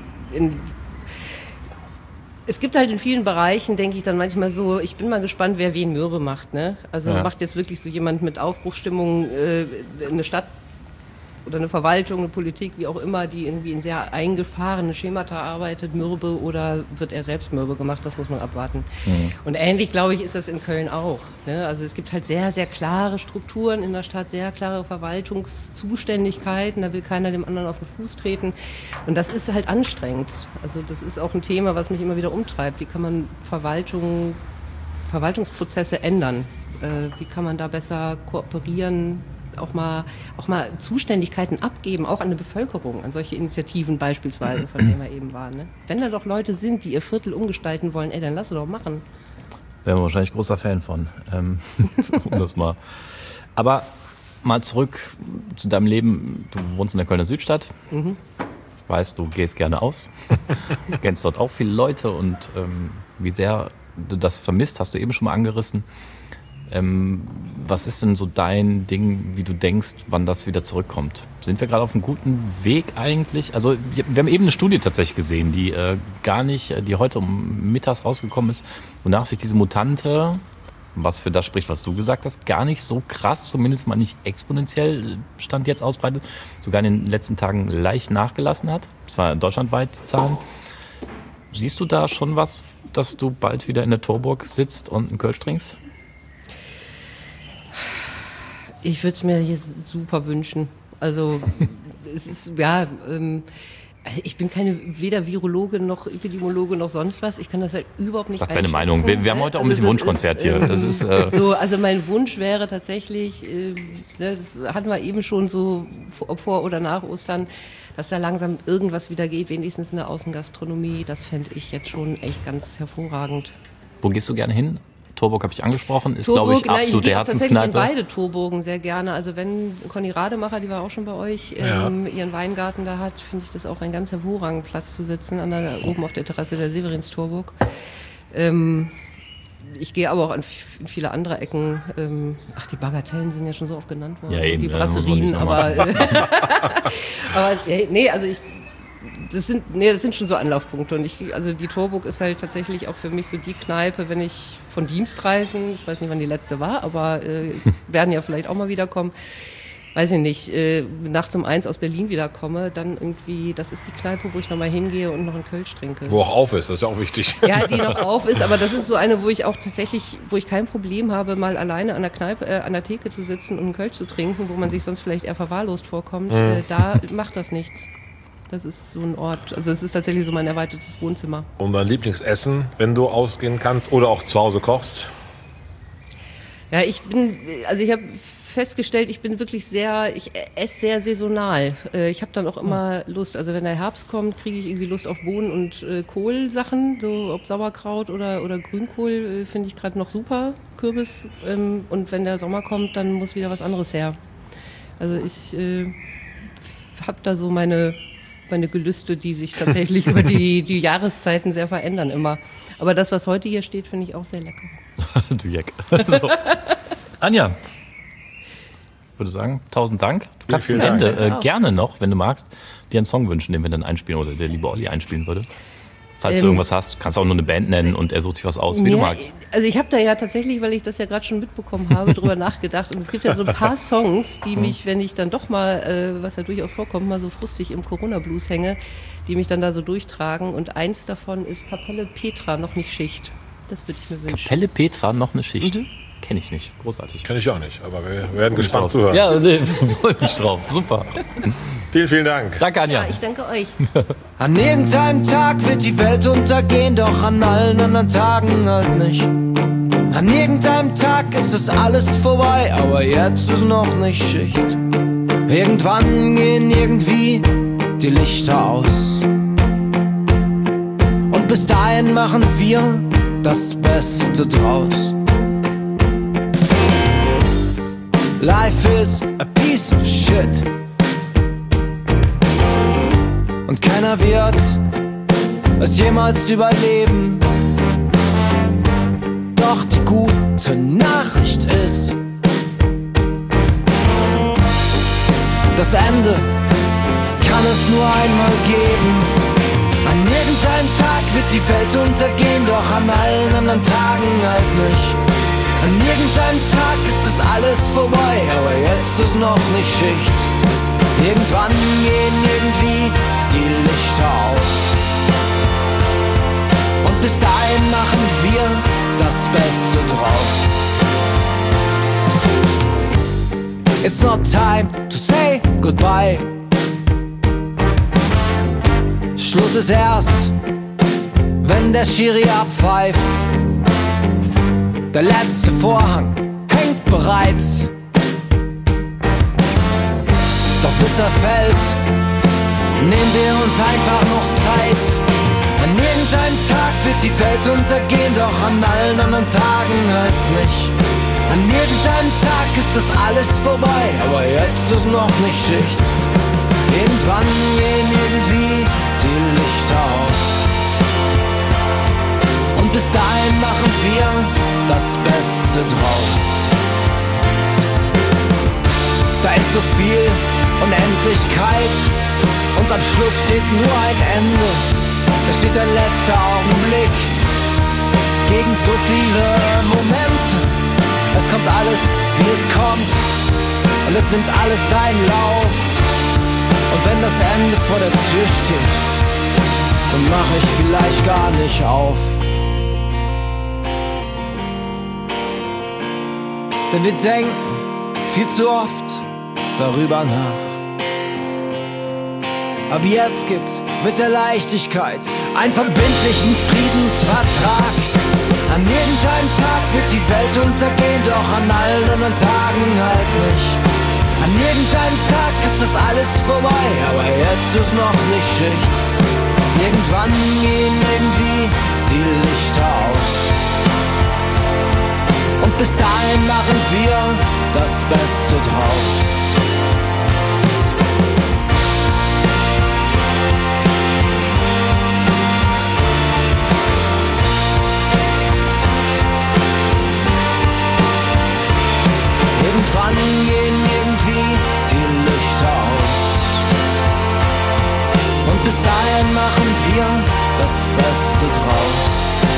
es gibt halt in vielen Bereichen, denke ich dann manchmal so, ich bin mal gespannt, wer wen mürbe macht. Ne? Also macht jetzt wirklich so jemand mit Aufbruchsstimmung eine Stadt oder eine Verwaltung, eine Politik, wie auch immer, die irgendwie in sehr eingefahrene Schemata arbeitet, mürbe, oder wird er selbst mürbe gemacht? Das muss man abwarten. Und ähnlich, glaube ich, ist das in Köln auch. Ne? Also es gibt halt sehr, sehr klare Strukturen in der Stadt, sehr klare Verwaltungszuständigkeiten, da will keiner dem anderen auf den Fuß treten. Und das ist halt anstrengend. Also das ist auch ein Thema, was mich immer wieder umtreibt. Wie kann man Verwaltungsprozesse ändern? Wie kann man da besser kooperieren? Auch mal Zuständigkeiten abgeben, auch an die Bevölkerung, an solche Initiativen beispielsweise, von denen wir eben waren. Ne? Wenn da doch Leute sind, die ihr Viertel umgestalten wollen, dann lass sie doch machen. Wären wir wahrscheinlich großer Fan von. Um das mal. Aber mal zurück zu deinem Leben. Du wohnst in der Kölner Südstadt. Ich weiß, du gehst gerne aus. Du kennst dort auch viele Leute und wie sehr du das vermisst, hast du eben schon mal angerissen. Was ist denn so dein Ding, wie du denkst, wann das wieder zurückkommt? Sind wir gerade auf einem guten Weg eigentlich? Also wir haben eben eine Studie tatsächlich gesehen, die die heute mittags rausgekommen ist, wonach sich diese Mutante, was für das spricht, was du gesagt hast, gar nicht so krass, zumindest mal nicht exponentiell Stand jetzt ausbreitet, sogar in den letzten Tagen leicht nachgelassen hat. Das war deutschlandweit die Zahlen. Siehst du da schon was, dass du bald wieder in der Torburg sitzt und einen Kölsch trinkst? Ich würde es mir hier super wünschen. Also es ist, ja, ich bin weder Virologe noch Epidemiologe noch sonst was. Ich kann das halt überhaupt nicht einschätzen. Sag deine Meinung. Wir haben heute auch ein bisschen Wunschkonzert hier. Das ist, so, also mein Wunsch wäre tatsächlich, das hatten wir eben schon so vor oder nach Ostern, dass da langsam irgendwas wieder geht, wenigstens in der Außengastronomie. Das fände ich jetzt schon echt ganz hervorragend. Wo gehst du gerne hin? Torburg habe ich angesprochen, ist, glaube ich, absolute Herzenskneipe. Ich gehe tatsächlich in beide Torburgen sehr gerne. Also wenn Conny Rademacher, die war auch schon bei euch, ihren Weingarten da hat, finde ich das auch ein ganz hervorragender Platz zu sitzen, oben auf der Terrasse der Severinstorburg. Ich gehe aber auch in viele andere Ecken. Die Bagatellen sind ja schon so oft genannt worden. Ja, eben, die Brasserien, aber nee, also das sind schon so Anlaufpunkte. Und also die Torburg ist halt tatsächlich auch für mich so die Kneipe, wenn ich von Dienstreisen, ich weiß nicht, wann die letzte war, aber werden ja vielleicht auch mal wiederkommen, weiß ich nicht, nachts um 1 aus Berlin wiederkomme, dann irgendwie, das ist die Kneipe, wo ich nochmal hingehe und noch einen Kölsch trinke. Wo auch auf ist, das ist ja auch wichtig. Ja, die noch auf ist, aber das ist so eine, wo ich kein Problem habe, mal alleine an der Kneipe, an der Theke zu sitzen und einen Kölsch zu trinken, wo man sich sonst vielleicht eher verwahrlost vorkommt. Da macht das nichts. Das ist so ein Ort, also es ist tatsächlich so mein erweitertes Wohnzimmer. Und dein Lieblingsessen, wenn du ausgehen kannst oder auch zu Hause kochst? Ja, ich habe festgestellt, ich esse sehr saisonal. Ich habe dann auch immer Lust, also wenn der Herbst kommt, kriege ich irgendwie Lust auf Bohnen- und Kohlsachen, so ob Sauerkraut oder Grünkohl, finde ich gerade noch super, Kürbis. Und wenn der Sommer kommt, dann muss wieder was anderes her. Also ich habe da so meine Gelüste, die sich tatsächlich über die Jahreszeiten sehr verändern immer. Aber das, was heute hier steht, finde ich auch sehr lecker. Du Jack. So. Anja, würde sagen, 1000 Dank. Du kannst vielen am Ende Dank. gerne noch, wenn du magst, dir einen Song wünschen, den wir dann einspielen oder der liebe Olli einspielen würde. Falls du irgendwas hast, kannst du auch nur eine Band nennen und er sucht sich was aus, wie du magst. Also ich habe da ja tatsächlich, weil ich das ja gerade schon mitbekommen habe, drüber nachgedacht. Und es gibt ja so ein paar Songs, die mich, wenn ich dann doch mal, was ja durchaus vorkommt, mal so frustig im Corona-Blues hänge, die mich dann da so durchtragen. Und eins davon ist Kapelle Petra, noch nicht Schicht. Das würde ich mir wünschen. Kapelle Petra, noch eine Schicht. Kenne ich nicht. Großartig. Kenn ich auch nicht, aber wir werden gespannt zuhören. Ja, nee, freue mich drauf. Super. Vielen, vielen Dank. Danke, Anja. Ja, ich danke euch. An irgendeinem Tag wird die Welt untergehen, doch an allen anderen Tagen halt nicht. An irgendeinem Tag ist es alles vorbei, aber jetzt ist noch nicht Schicht. Irgendwann gehen irgendwie die Lichter aus. Und bis dahin machen wir das Beste draus. Life is a piece of shit. Und keiner wird es jemals überleben. Doch die gute Nachricht ist, das Ende kann es nur einmal geben. An irgendeinem Tag wird die Welt untergehen, doch an allen anderen Tagen halt nicht. An irgendeinem Tag ist es alles vorbei, aber jetzt ist noch nicht Schicht. Irgendwann gehen irgendwie die Lichter aus. Und bis dahin machen wir das Beste draus. It's not time to say goodbye. Schluss ist erst, wenn der Schiri abpfeift. Der letzte Vorhang hängt bereits. Doch bis er fällt, nehmen wir uns einfach noch Zeit. An irgendeinem Tag wird die Welt untergehen, doch an allen anderen Tagen halt nicht. An irgendeinem Tag ist das alles vorbei, aber jetzt ist noch nicht Schicht. Irgendwann gehen irgendwie die Lichter aus. Und bis dahin machen wir das Beste draus. Da ist so viel Unendlichkeit und am Schluss steht nur ein Ende. Da steht der letzte Augenblick gegen so viele Momente. Es kommt alles, wie es kommt, und es nimmt alles seinen Lauf. Und wenn das Ende vor der Tür steht, dann mache ich vielleicht gar nicht auf. Denn wir denken viel zu oft darüber nach. Ab jetzt gibt's mit der Leichtigkeit einen verbindlichen Friedensvertrag. An irgendeinem Tag wird die Welt untergehen, doch an allen anderen Tagen halt nicht. An irgendeinem Tag ist das alles vorbei, aber jetzt ist noch nicht Schicht. Irgendwann gehen irgendwie die Lichter aus. Und bis dahin machen wir das Beste draus. Irgendwann gehen irgendwie die Lichter aus. Und bis dahin machen wir das Beste draus.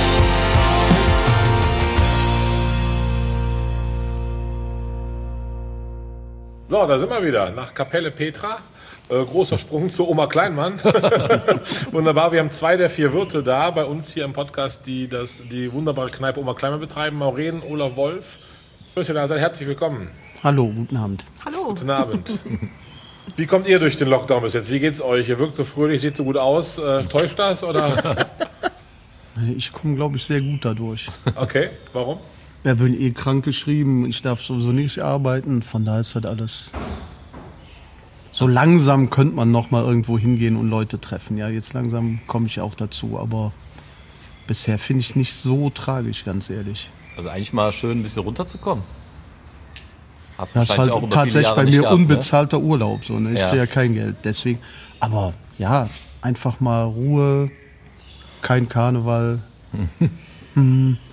So, da sind wir wieder. Nach Kapelle Petra. Großer Sprung zu Oma Kleinmann. Wunderbar, wir haben 2 der 4 Wirte da bei uns hier im Podcast, die die wunderbare Kneipe Oma Kleinmann betreiben. Maureen, Olaf Wolf. Schön, dass ihr da seid. Herzlich willkommen. Hallo, guten Abend. Hallo. Guten Abend. Wie kommt ihr durch den Lockdown bis jetzt? Wie geht's euch? Ihr wirkt so fröhlich, seht so gut aus. Täuscht das? Oder? Ich komme, glaube ich, sehr gut dadurch. Okay, warum? Ja, bin eh krank geschrieben, ich darf sowieso nicht arbeiten, von daher ist halt alles... So langsam könnte man noch mal irgendwo hingehen und Leute treffen. Ja, jetzt langsam komme ich auch dazu, aber bisher finde ich es nicht so tragisch, ganz ehrlich. Also eigentlich mal schön ein bisschen runterzukommen. Hast du Das ist wahrscheinlich halt auch über viele tatsächlich Jahre bei nicht mir gehabt, unbezahlter Urlaub. So, ne? Ich Ja. kriege ja kein Geld, deswegen. Aber ja, einfach mal Ruhe, kein Karneval.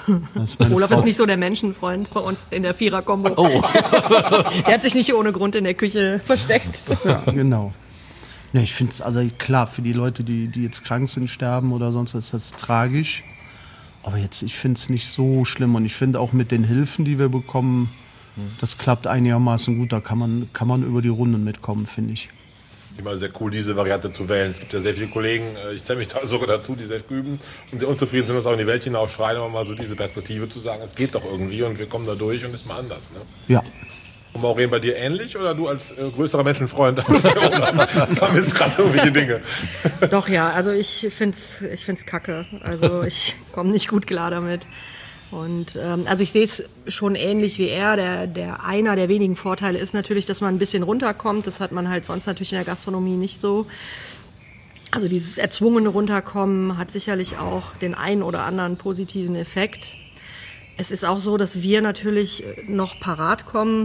Olaf ist nicht so der Menschenfreund bei uns in der Vierer-Kombo. Oh. Er hat sich nicht ohne Grund in der Küche versteckt. Ja, genau. Ne, ich finde es, also klar, für die Leute, die jetzt krank sind, sterben oder sonst was, ist das tragisch. Aber jetzt, ich finde es nicht so schlimm. Und ich finde auch mit den Hilfen, die wir bekommen, das klappt einigermaßen gut. Da kann man über die Runden mitkommen, finde ich. Immer sehr cool, diese Variante zu wählen. Es gibt ja sehr viele Kollegen, ich zähle mich da sogar dazu, die sehr üben und sehr unzufrieden sind, das auch in die Welt hinausschreien, aber mal so diese Perspektive zu sagen, es geht doch irgendwie und wir kommen da durch und ist mal anders. Ne? Ja. Und Maureen, bei dir ähnlich oder du als größerer Menschenfreund vermisst gerade irgendwelche Dinge? Doch, ja, also ich find's kacke. Also ich komme nicht gut klar damit. Und also ich sehe es schon ähnlich wie er. Einer der wenigen Vorteile ist natürlich, dass man ein bisschen runterkommt. Das hat man halt sonst natürlich in der Gastronomie nicht so. Also dieses erzwungene Runterkommen hat sicherlich auch den einen oder anderen positiven Effekt. Es ist auch so, dass wir natürlich noch parat kommen.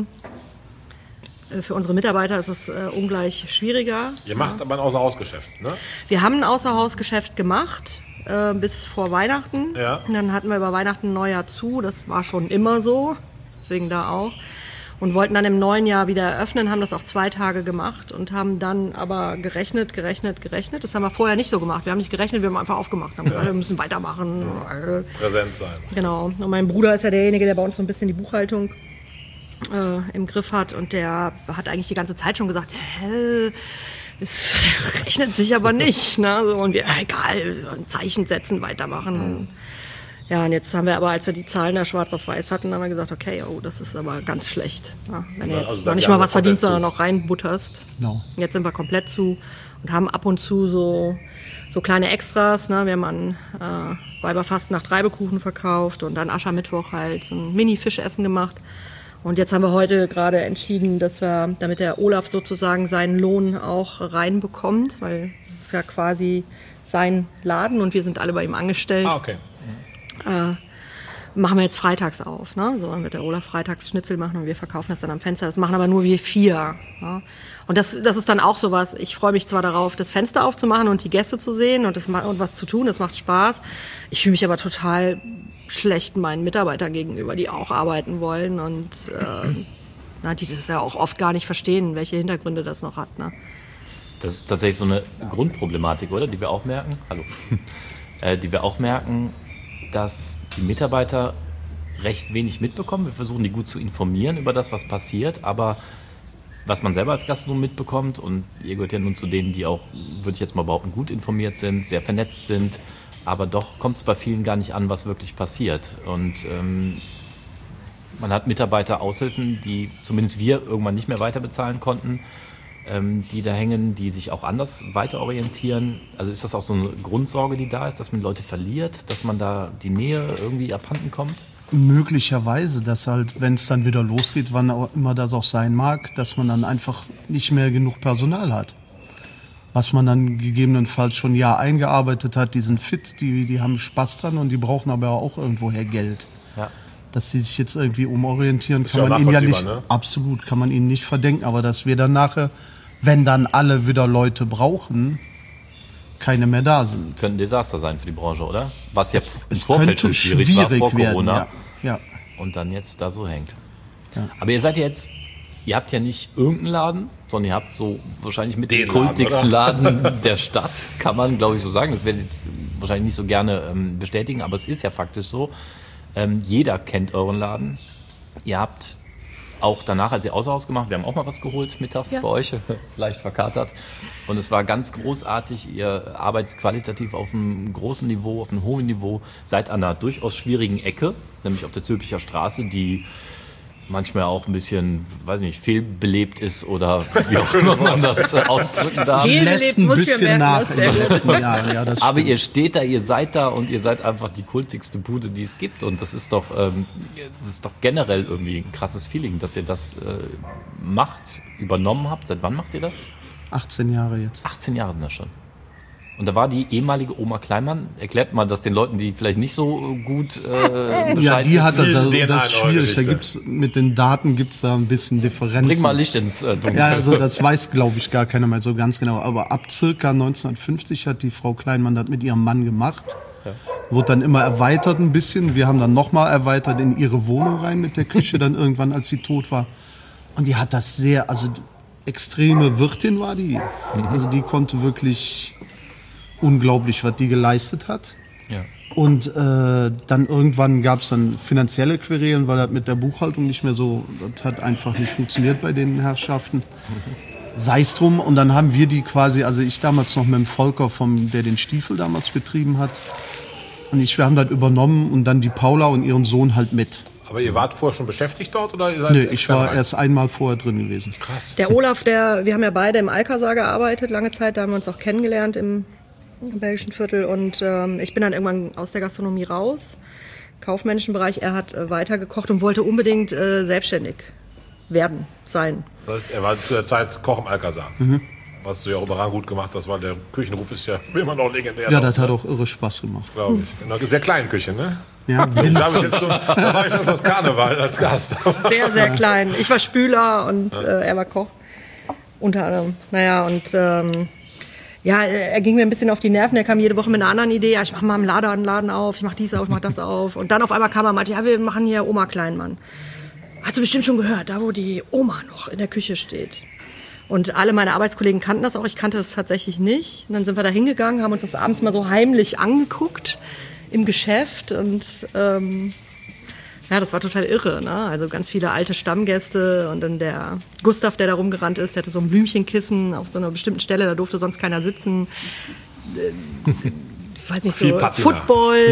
Für unsere Mitarbeiter ist es ungleich schwieriger. Ihr macht aber ein Außerhausgeschäft, ne? Wir haben ein Außerhausgeschäft gemacht. Bis vor Weihnachten. Ja. Dann hatten wir über Weihnachten Neujahr zu. Das war schon immer so, deswegen da auch. Und wollten dann im neuen Jahr wieder eröffnen, haben das auch 2 Tage gemacht und haben dann aber gerechnet. Das haben wir vorher nicht so gemacht. Wir haben nicht gerechnet, wir haben einfach aufgemacht. Haben gesagt, wir müssen weitermachen. Präsent sein. Genau. Und mein Bruder ist ja derjenige, der bei uns so ein bisschen die Buchhaltung im Griff hat. Und der hat eigentlich die ganze Zeit schon gesagt, es rechnet sich aber nicht, ne? So, und wir, egal, so ein Zeichen setzen, weitermachen. Ja, und jetzt haben wir aber, als wir die Zahlen da schwarz auf weiß hatten, haben wir gesagt, okay, das ist aber ganz schlecht. Ja, wenn du jetzt noch nicht mal was verdienst, sondern noch reinbutterst. No. Jetzt sind wir komplett zu und haben ab und zu so kleine Extras. Ne? Wir haben an Weiberfastnacht nach Reibekuchen verkauft und dann Aschermittwoch halt so ein Mini-Fischessen gemacht. Und jetzt haben wir heute gerade entschieden, dass wir, damit der Olaf sozusagen seinen Lohn auch reinbekommt, weil das ist ja quasi sein Laden und wir sind alle bei ihm angestellt. Okay. Machen wir jetzt freitags auf. Ne? So, dann wird der Olaf freitags Schnitzel machen und wir verkaufen das dann am Fenster. Das machen aber nur wir 4. Ne? Und das ist dann auch sowas. Ich freue mich zwar darauf, das Fenster aufzumachen und die Gäste zu sehen und was zu tun. Das macht Spaß. Ich fühle mich aber total schlecht meinen Mitarbeitern gegenüber, die auch arbeiten wollen und die das ja auch oft gar nicht verstehen, welche Hintergründe das noch hat. Ne? Das ist tatsächlich so eine Grundproblematik, oder? Die wir auch merken. Hallo. Die wir auch merken, dass die Mitarbeiter recht wenig mitbekommen. Wir versuchen, die gut zu informieren über das, was passiert, aber was man selber als Gastronom mitbekommt, und ihr gehört ja nun zu denen, die auch, würde ich jetzt mal behaupten, gut informiert sind, sehr vernetzt sind, aber doch kommt es bei vielen gar nicht an, was wirklich passiert. Und man hat Mitarbeiter, Aushilfen, die zumindest wir irgendwann nicht mehr weiter bezahlen konnten, die da hängen, die sich auch anders weiter orientieren. Also ist das auch so eine Grundsorge, die da ist, dass man Leute verliert, dass man da die Nähe irgendwie abhanden kommt? Möglicherweise, dass halt, wenn es dann wieder losgeht, wann auch immer das auch sein mag, dass man dann einfach nicht mehr genug Personal hat. Was man dann gegebenenfalls schon ein Jahr eingearbeitet hat, die sind fit, die haben Spaß dran und die brauchen aber auch irgendwoher Geld. Ja. Dass sie sich jetzt irgendwie umorientieren, kann man ihnen ja nicht, ne? Absolut, kann man ihnen nicht verdenken, aber dass wir dann nachher, wenn dann alle wieder Leute brauchen, keine mehr da sind. Könnte ein Desaster sein für die Branche, oder? Was jetzt im Vorfeld schon schwierig war vor Corona. Ja. Und dann jetzt da so hängt. Ja. Aber ihr seid ja jetzt, ihr habt ja nicht irgendeinen Laden, sondern ihr habt so wahrscheinlich mit den den kultigsten Laden der Stadt, kann man glaube ich so sagen. Das werde ich jetzt wahrscheinlich nicht so gerne bestätigen, aber es ist ja faktisch so. Jeder kennt euren Laden. Ihr habt auch danach, als ihr außer Haus gemacht, wir haben auch mal was geholt mittags bei euch, leicht verkatert. Und es war ganz großartig. Ihr arbeitet qualitativ auf einem großen Niveau, auf einem hohen Niveau, seid an einer durchaus schwierigen Ecke, nämlich auf der Zülpicher Straße, die manchmal auch ein bisschen, weiß nicht, fehlbelebt ist oder wie auch immer man das ausdrücken darf. Lässt ein bisschen nach in den letzten Jahren. Ja, das aber ihr steht da, ihr seid da und ihr seid einfach die kultigste Bude, die es gibt. Und das ist doch generell irgendwie ein krasses Feeling, dass ihr das übernommen habt. Seit wann macht ihr das? 18 Jahre jetzt. 18 Jahre sind das schon. Und da war die ehemalige Oma Kleinmann. Erklärt mal das den Leuten, die vielleicht nicht so gut Bescheid ja, die hat das ist schwierig. Da gibt's, mit den Daten gibt es da ein bisschen Differenzen. Bring mal Licht ins Dunkel. Ja, also das weiß, glaube ich, gar keiner mehr so ganz genau. Aber ab circa 1950 hat die Frau Kleinmann das mit ihrem Mann gemacht. Wurde dann immer erweitert ein bisschen. Wir haben dann nochmal erweitert in ihre Wohnung rein mit der Küche dann irgendwann, als sie tot war. Und die hat das sehr, also extreme Wirtin war die. Also die konnte wirklich unglaublich, was die geleistet hat. Ja. Und dann irgendwann gab es dann finanzielle Querelen, weil das mit der Buchhaltung nicht mehr so, das hat einfach nicht funktioniert bei den Herrschaften. Sei es drum. Und dann haben wir die quasi, also ich damals noch mit dem Volker, der den Stiefel damals betrieben hat. Und wir haben das übernommen und dann die Paula und ihren Sohn halt mit. Aber ihr wart vorher schon beschäftigt dort? Oder ihr seid Nee, ich war erst einmal vorher drin gewesen. Krass. Der Olaf, wir haben ja beide im Alcazar gearbeitet, lange Zeit, da haben wir uns auch kennengelernt im belgischen Viertel. Und ich bin dann irgendwann aus der Gastronomie raus, kaufmännischen Bereich. Er hat weitergekocht und wollte unbedingt selbstständig sein. Das heißt, er war zu der Zeit Koch im Alcazar. Was du ja auch überragend gut gemacht hast, weil der Küchenruf ist ja immer noch legendär. Ja, das hat auch irre Spaß gemacht. Glaube ich. In einer sehr kleinen Küche, ne? Ja, da war ich schon das Karneval als Gast. Sehr, sehr klein. Ich war Spüler und er war Koch. Unter anderem. Naja, und er ging mir ein bisschen auf die Nerven. Er kam jede Woche mit einer anderen Idee. Ja, ich mache mal einen Laden auf, ich mache dies auf, ich mache das auf. Und dann auf einmal kam er und meinte, ja, wir machen hier Oma Kleinmann. Hast du bestimmt schon gehört, da wo die Oma noch in der Küche steht. Und alle meine Arbeitskollegen kannten das auch, ich kannte das tatsächlich nicht. Und dann sind wir da hingegangen, haben uns das abends mal so heimlich angeguckt im Geschäft. Und das war total irre, ne? Also ganz viele alte Stammgäste und dann der Gustav, der da rumgerannt ist, der hatte so ein Blümchenkissen auf so einer bestimmten Stelle, da durfte sonst keiner sitzen. Ich weiß nicht, so Football,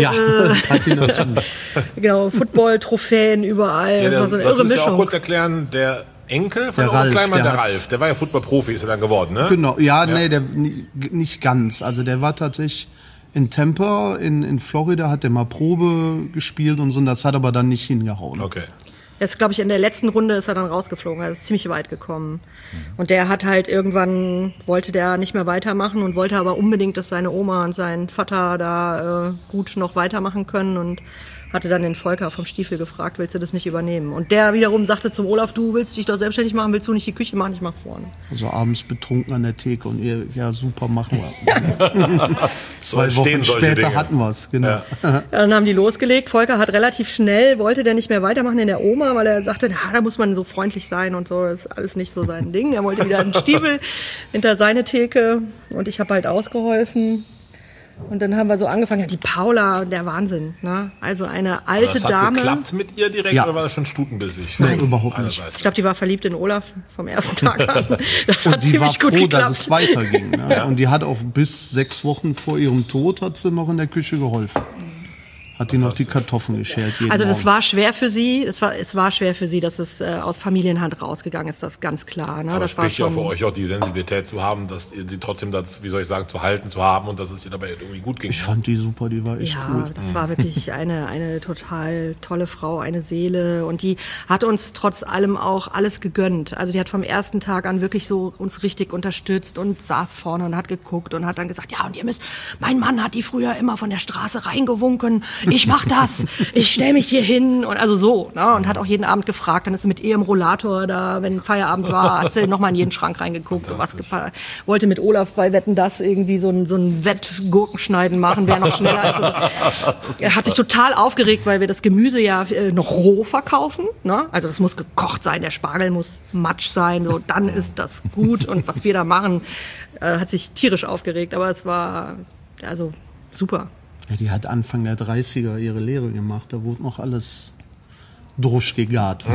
genau, Football-Trophäen überall. Ja, das war so eine das irre musst du Mischung. auch kurz erklären, der Enkel von Oma Kleinmann, der Ralf, der war ja Football-Profi, ist er dann geworden, ne? Genau, nee, der nicht ganz. Also der war tatsächlich in Tampa, in Florida, hat der mal Probe gespielt und so, und das hat aber dann nicht hingehauen. Okay. Jetzt, glaube ich, in der letzten Runde ist er dann rausgeflogen, er ist ziemlich weit gekommen. Und der hat halt wollte der nicht mehr weitermachen und wollte aber unbedingt, dass seine Oma und sein Vater da gut noch weitermachen können und hatte dann den Volker vom Stiefel gefragt, willst du das nicht übernehmen? Und der wiederum sagte zum Olaf, du willst dich doch selbstständig machen, willst du nicht die Küche machen, ich mach vorne. Also abends betrunken an der Theke und ihr, ja super, machen wir. 2 Wochen später hatten wir es, genau. Ja, dann haben die losgelegt, Volker hat relativ schnell, wollte der nicht mehr weitermachen in der Oma, weil er sagte, da muss man so freundlich sein und so, das ist alles nicht so sein Ding. Er wollte wieder einen Stiefel hinter seine Theke und ich habe halt ausgeholfen. Und dann haben wir so angefangen, ja, die Paula, der Wahnsinn, ne? Also eine alte Dame. Hat geklappt mit ihr direkt oder war das schon stutenbissig? Nein, überhaupt nicht. Ich glaube, die war verliebt in Olaf vom ersten Tag an. Das hat und die ziemlich war gut froh, geklappt. dass es weiterging. Ne? Ja. Und die hat auch bis 6 Wochen vor ihrem Tod hat sie noch in der Küche geholfen. Hat die noch die Kartoffeln geschert. Also das war schwer für sie. Es war schwer für sie, dass es aus Familienhand rausgegangen ist, das ganz klar. Ne? Aber das spricht war ja für euch auch die Sensibilität zu haben, dass ihr sie trotzdem das, wie soll ich sagen, zu halten, zu haben und dass es ihr dabei irgendwie gut ging. Ich fand die super, die war echt cool. Ja, das war wirklich eine total tolle Frau, eine Seele. Und die hat uns trotz allem auch alles gegönnt. Also die hat vom ersten Tag an wirklich so uns richtig unterstützt und saß vorne und hat geguckt und hat dann gesagt, ja, und mein Mann hat die früher immer von der Straße reingewunken. Ich mach das, ich stell mich hier hin und also so, ne? Und hat auch jeden Abend gefragt, dann ist sie mit ihr im Rollator da, wenn Feierabend war, hat sie nochmal in jeden Schrank reingeguckt, wollte mit Olaf bei Wetten, das irgendwie so ein Wettgurkenschneiden machen, wer noch schneller ist. Er hat sich total aufgeregt, weil wir das Gemüse ja noch roh verkaufen, ne? Also das muss gekocht sein, der Spargel muss matsch sein, so dann ist das gut und was wir da machen, hat sich tierisch aufgeregt, aber es war also super. Ja, die hat Anfang der 30er ihre Lehre gemacht. Da wurde noch alles durchgegart.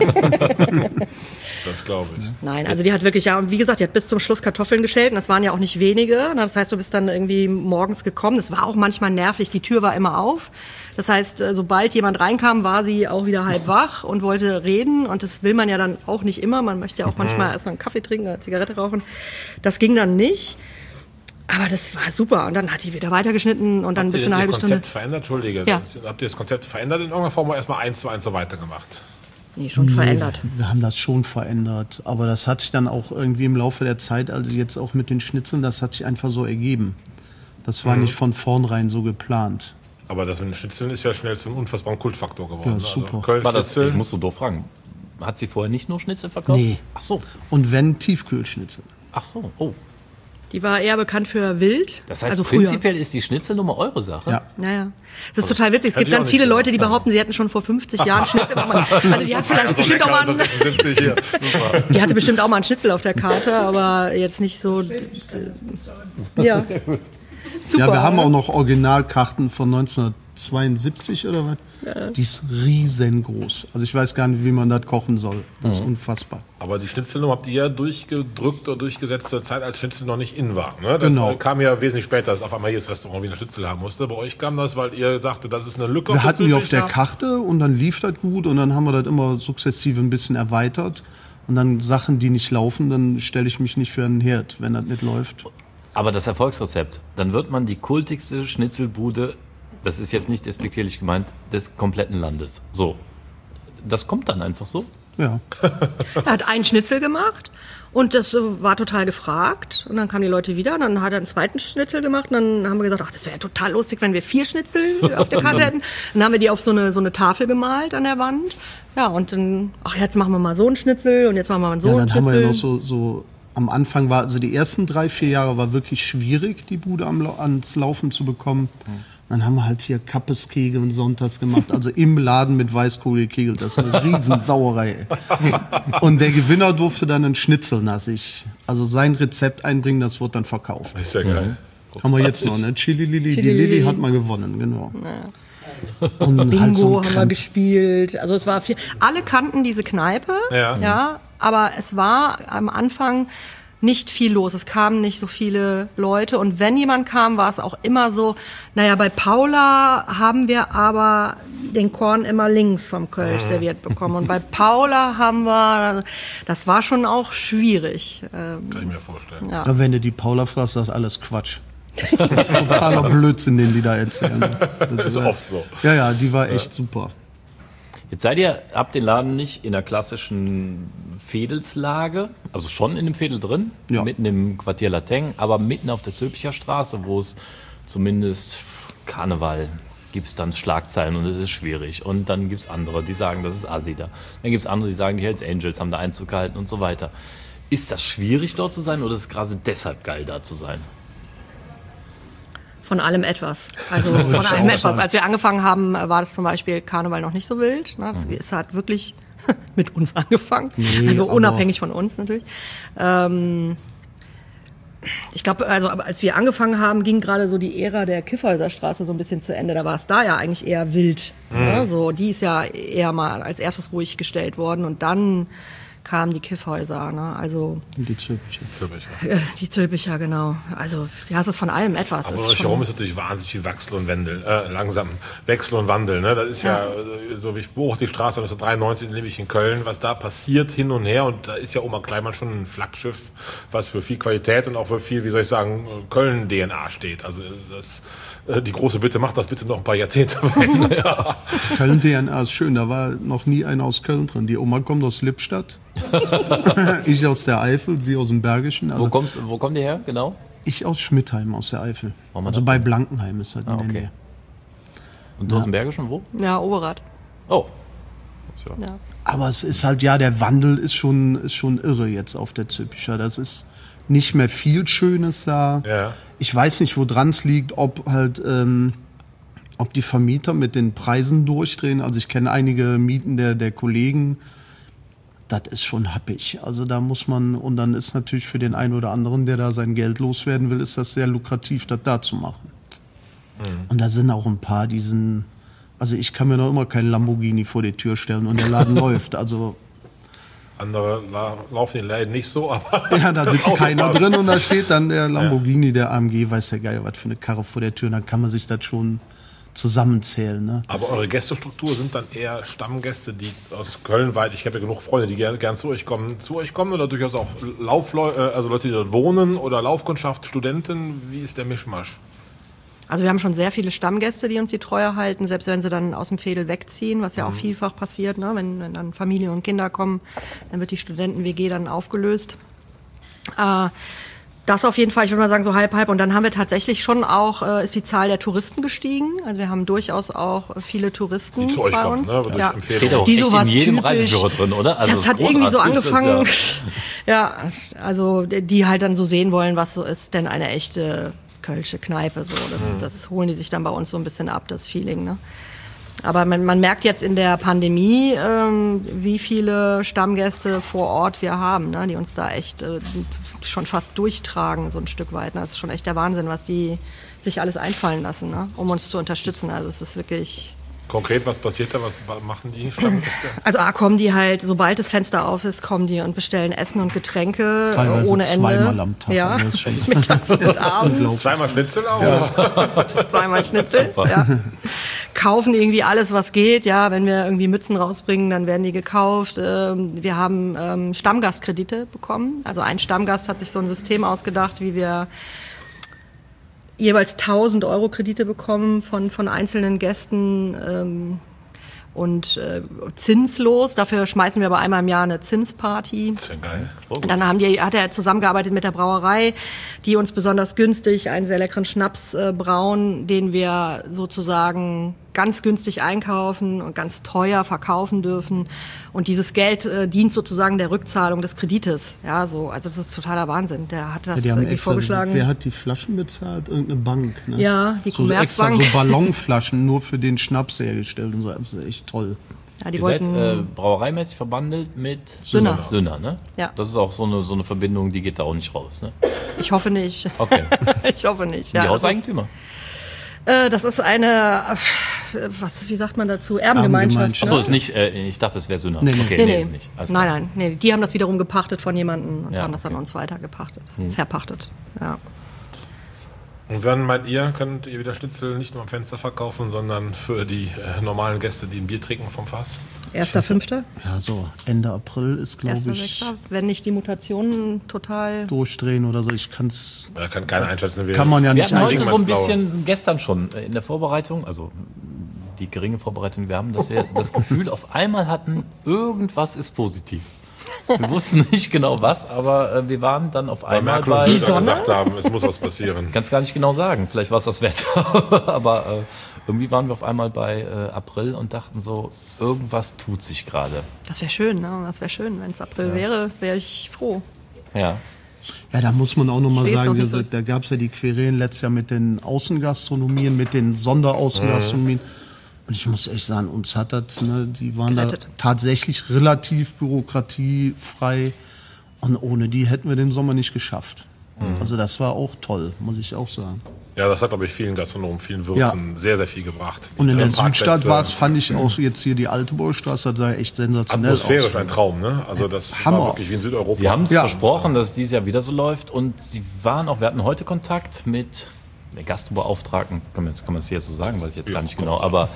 Das glaube ich. Nein, also die hat wirklich, ja, und wie gesagt, die hat bis zum Schluss Kartoffeln geschält und das waren ja auch nicht wenige. Das heißt, du bist dann irgendwie morgens gekommen. Das war auch manchmal nervig. Die Tür war immer auf. Das heißt, sobald jemand reinkam, war sie auch wieder halb wach und wollte reden. Und das will man ja dann auch nicht immer. Man möchte ja auch manchmal erstmal einen Kaffee trinken, eine Zigarette rauchen. Das ging dann nicht. Aber das war super. Und dann hat die wieder weitergeschnitten und dann bis eine halbe Stunde. Habt ihr das Konzept verändert? Entschuldige. Ja. Habt ihr das Konzept verändert in irgendeiner Form oder erstmal 1:1 so weitergemacht? Nee, schon verändert. Wir haben das schon verändert. Aber das hat sich dann auch irgendwie im Laufe der Zeit, also jetzt auch mit den Schnitzeln, das hat sich einfach so ergeben. Das war nicht von vornherein so geplant. Aber das mit den Schnitzeln ist ja schnell zu einem unfassbaren Kultfaktor geworden. Ja, super. Also War das, ich muss so doof fragen. Hat sie vorher nicht nur Schnitzel verkauft? Nee. Ach so. Und wenn, Tiefkühlschnitzel. Ach so, oh. Die war eher bekannt für wild. Das heißt, also prinzipiell ist die Schnitzelnummer eure Sache? Ja. Naja. Das ist total witzig. Es gibt ganz viele Leute, die behaupten, sie hätten schon vor 50 Jahren Schnitzel gemacht. Also die hat vielleicht bestimmt auch mal die hatte bestimmt auch mal einen Schnitzel auf der Karte, aber jetzt nicht so. Ja. Super. Ja, wir haben auch noch Originalkarten von 1972 oder was? Ja. Die ist riesengroß. Also ich weiß gar nicht, wie man das kochen soll. Das ist unfassbar. Aber die Schnitzelnummer habt ihr ja durchgedrückt oder durchgesetzt zur Zeit, als Schnitzel noch nicht in war. Ne? Das kam ja wesentlich später, dass auf einmal jedes Restaurant wieder Schnitzel haben musste. Bei euch kam das, weil ihr dachte, das ist eine Lücke. Wir hatten die auf der Karte und dann lief das gut und dann haben wir das immer sukzessive ein bisschen erweitert. Und dann Sachen, die nicht laufen, dann stelle ich mich nicht für einen Herd, wenn das nicht läuft. Aber das Erfolgsrezept, dann wird man die kultigste Schnitzelbude, das ist jetzt nicht despektierlich gemeint, des kompletten Landes. So. Das kommt dann einfach so? Ja. Er hat einen Schnitzel gemacht und das war total gefragt. Und dann kamen die Leute wieder und dann hat er einen zweiten Schnitzel gemacht. Und dann haben wir gesagt, ach, das wäre ja total lustig, wenn wir 4 Schnitzel auf der Karte hätten. Dann haben wir die auf so eine Tafel gemalt an der Wand. Ja, und dann, ach, jetzt machen wir mal so einen Schnitzel und jetzt machen wir mal so einen Schnitzel. Dann haben wir ja noch so am Anfang war, also die ersten 3-4 Jahre war wirklich schwierig, die Bude ans Laufen zu bekommen. Dann haben wir halt hier Kappeskegel und Sonntags gemacht, also im Laden mit Weißkohlkegel. Das ist eine Riesensauerei. Und der Gewinner durfte dann einen Schnitzelnassig, also sein Rezept einbringen, das wird dann verkauft. Das ist ja geil. Haben wir jetzt noch, ne? Chili Lili, die Lili hat mal gewonnen, genau. Naja. Und Bingo halt so haben wir gespielt. Also es war viel. Alle kannten diese Kneipe, ja, aber es war am Anfang nicht viel los. Es kamen nicht so viele Leute und wenn jemand kam, war es auch immer so, naja, bei Paula haben wir aber den Korn immer links vom Kölsch serviert bekommen und bei Paula haben wir, das war schon auch schwierig. Kann ich mir vorstellen. Ja. Ja, wenn du die Paula fragst, das ist alles Quatsch. Das ist totaler Blödsinn, den die da erzählen. Das ist oft so. Ja, die war echt super. Jetzt habt den Laden nicht in der klassischen Vedelslage, also schon in dem Veedel drin, mitten im Quartier Lateng, aber mitten auf der Zülpicher Straße, wo es zumindest Karneval gibt es dann Schlagzeilen und es ist schwierig. Und dann gibt es andere, die sagen, das ist Assi da. Dann gibt es andere, die sagen, die Hells Angels haben da Einzug gehalten und so weiter. Ist das schwierig, dort zu sein oder ist es gerade deshalb geil, da zu sein? Von allem etwas. Also von allem etwas. Als wir angefangen haben, war das zum Beispiel Karneval noch nicht so wild. Ne? Das hat wirklich mit uns angefangen. Nee, also unabhängig von uns natürlich. Ich glaube, also als wir angefangen haben, ging gerade so die Ära der Kiffhäuserstraße so ein bisschen zu Ende. Da war es da ja eigentlich eher wild. Ne? So, die ist ja eher mal als erstes ruhig gestellt worden und dann kamen die Kiffhäuser, ne? Also die Zülpicher. Die Zülpicher, genau. Also ja, es ist von allem etwas. Aber herum ist natürlich wahnsinnig viel Wechsel und Wandel, Wechsel und Wandel. Ne? Das ist ja so wie ich beobachte die Straße 1993 lebe ich in Köln, was da passiert hin und her und da ist ja Oma Kleinmann schon ein Flaggschiff, was für viel Qualität und auch für viel, wie soll ich sagen, Köln-DNA steht. Also die große Bitte, macht das bitte noch ein paar Jahrzehnte weiter. Köln-DNA ist schön, da war noch nie einer aus Köln drin. Die Oma kommt aus Lippstadt. Ich aus der Eifel, sie aus dem Bergischen. Also wo kommt ihr her, genau? Ich aus Schmidtheim, aus der Eifel. Also bei Blankenheim ist das in der Nähe. Und du aus dem Bergischen, wo? Ja, Overath. Oh. Ja. Aber es ist halt, der Wandel ist schon irre jetzt auf der Zülpicher. Das ist nicht mehr viel Schönes da. Ja. Ich weiß nicht, woran es liegt, ob die Vermieter mit den Preisen durchdrehen. Also ich kenne einige Mieten der Kollegen. Das ist schon happig. Also da muss man, und dann ist natürlich für den einen oder anderen, der da sein Geld loswerden will, ist das sehr lukrativ, das da zu machen. Und da sind auch ein paar, also ich kann mir noch immer keinen Lamborghini vor die Tür stellen und der Laden läuft. Also andere laufen den Läden nicht so, aber... Ja, da sitzt keiner drin und da steht dann der Lamborghini, der AMG, weiß der Geier, was für eine Karre vor der Tür. Und dann kann man sich das schon zusammenzählen. Ne? Aber eure Gästestruktur sind dann eher Stammgäste, die aus Köln weit, ich habe ja genug Freunde, die gern zu euch kommen oder durchaus auch also Leute, die dort wohnen oder Laufkundschaft, Studenten. Wie ist der Mischmasch? Also wir haben schon sehr viele Stammgäste, die uns die Treue halten, selbst wenn sie dann aus dem Veedel wegziehen, was ja auch vielfach passiert, ne? Wenn dann Familie und Kinder kommen, dann wird die Studenten-WG dann aufgelöst. Das auf jeden Fall, ich würde mal sagen so halb. Und dann haben wir tatsächlich schon auch, ist die Zahl der Touristen gestiegen. Also wir haben durchaus auch viele Touristen die zu euch bei kommen, uns. Ne? Ja. Steht auch die sowas in jedem Reiseführer drin, oder? Also das hat irgendwie so angefangen. Ja, also die halt dann so sehen wollen, was so ist denn eine echte kölsche Kneipe. So. Das holen die sich dann bei uns so ein bisschen ab, das Feeling. Ne? Aber man merkt jetzt in der Pandemie, wie viele Stammgäste vor Ort wir haben, ne? Die uns da echt schon fast durchtragen, so ein Stück weit. Ne? Das ist schon echt der Wahnsinn, was die sich alles einfallen lassen, ne? Um uns zu unterstützen. Also es ist wirklich... Konkret, was passiert da? Was machen die Stammgäste? Also kommen die halt, sobald das Fenster auf ist, kommen die und bestellen Essen und Getränke teilweise ohne Ende. Zweimal am Tag. Ja, also das ist schon mittags und abends. Zweimal Schnitzel auch? Ja. Zweimal Schnitzel, ja. Kaufen irgendwie alles, was geht. Ja, wenn wir irgendwie Mützen rausbringen, dann werden die gekauft. Wir haben Stammgastkredite bekommen. Also ein Stammgast hat sich so ein System ausgedacht, wie wir jeweils 1.000 € Kredite bekommen von einzelnen Gästen und zinslos. Dafür schmeißen wir aber einmal im Jahr eine Zinsparty. Das ist ja geil. Dann hat er zusammengearbeitet mit der Brauerei, die uns besonders günstig einen sehr leckeren Schnaps brauen, den wir sozusagen ganz günstig einkaufen und ganz teuer verkaufen dürfen. Und dieses Geld dient sozusagen der Rückzahlung des Kredites. Ja, so, also das ist totaler Wahnsinn. Der hat das irgendwie extra, vorgeschlagen. Wer hat die Flaschen bezahlt? Irgendeine Bank. Ne? Ja, die Commerzbank. So extra so Ballonflaschen nur für den Schnaps hergestellt und so. Das ist echt toll. Ja, die Ihr seid brauereimäßig verbandelt mit Sünner. Sünner, ne? Ja. Das ist auch so eine Verbindung, die geht da auch nicht raus, ne? Ich hoffe nicht. Okay. Ich hoffe nicht. Ja, die Hauseigentümer? Das ist eine, wie sagt man dazu? Erbengemeinschaft. Achso, ist nicht, ich dachte, es wäre Sünner. Nee. Okay, nee. Ist nicht. Nein, die haben das wiederum gepachtet von jemandem und haben das an uns weiter verpachtet. Ja. Und wann meint ihr, könnt ihr wieder Schnitzel nicht nur am Fenster verkaufen, sondern für die normalen Gäste, die ein Bier trinken vom Fass? 1.5. Ja, so Ende April ist, glaube ich... 1.6. Wenn nicht die Mutationen total... durchdrehen oder so, ich kann es... Kann keiner einschätzen. Kann man ja nicht einschätzen. Wir hatten heute so ein bisschen, gestern schon in der Vorbereitung, also die geringe Vorbereitung, die wir haben, dass wir das Gefühl auf einmal hatten, irgendwas ist positiv. Wir wussten nicht genau was, aber wir waren dann auf einmal bei... Die gesagt haben, es muss was passieren. Kannst gar nicht genau sagen, vielleicht war es das Wetter, aber irgendwie waren wir auf einmal bei April und dachten so, irgendwas tut sich gerade. Das wäre schön, ne? Das wäre schön. Wenn es April wäre, wäre ich froh. Ja. Ja, da muss man auch noch mal sagen, so. da gab es ja die Querelen letztes Jahr mit den Außengastronomien, mit den Sonderaußengastronomien. Und ich muss echt sagen, uns hat das, ne, die waren gerettet. Da tatsächlich relativ bürokratiefrei. Und ohne die hätten wir den Sommer nicht geschafft. Also das war auch toll, muss ich auch sagen. Ja, das hat, glaube ich, vielen Gastronomen, vielen Wirten sehr, sehr viel gebracht. Und in der Südstadt war es, fand ich auch jetzt hier die Alteburgstraße, das sah echt sensationell aus. Atmosphärisch ein Traum, ne? Also das war wirklich wie in Südeuropa. Sie haben es versprochen, dass es dieses Jahr wieder so läuft. Und Sie waren auch, wir hatten heute Kontakt mit der Gastrobeauftragten, kann man es hier so sagen, weiß ich jetzt gar nicht genau, aber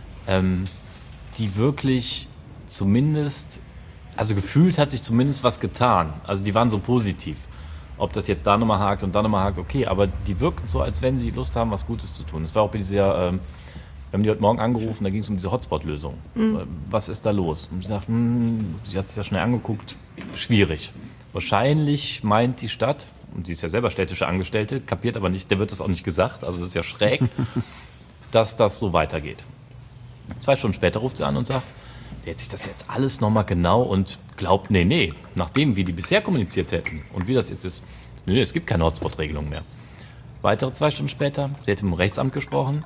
die wirklich zumindest, also gefühlt hat sich zumindest was getan. Also die waren so positiv. Ob das jetzt da nochmal hakt und da nochmal hakt, okay, aber die wirken so, als wenn sie Lust haben, was Gutes zu tun. Das war auch bei dieser, wir haben die heute Morgen angerufen, da ging es um diese Hotspot-Lösung. Was ist da los? Und sie sagt, sie hat sich das schnell angeguckt, schwierig. Wahrscheinlich meint die Stadt, und sie ist ja selber städtische Angestellte, kapiert aber nicht, der wird das auch nicht gesagt, also das ist ja schräg, dass das so weitergeht. 2 Stunden später ruft sie an und sagt, sie hätte sich das jetzt alles nochmal genau und glaubt, nee, nachdem wir die bisher kommuniziert hätten und wie das jetzt ist, nee, es gibt keine Hotspot-Regelung mehr. Weitere 2 Stunden später, sie hätte mit dem Rechtsamt gesprochen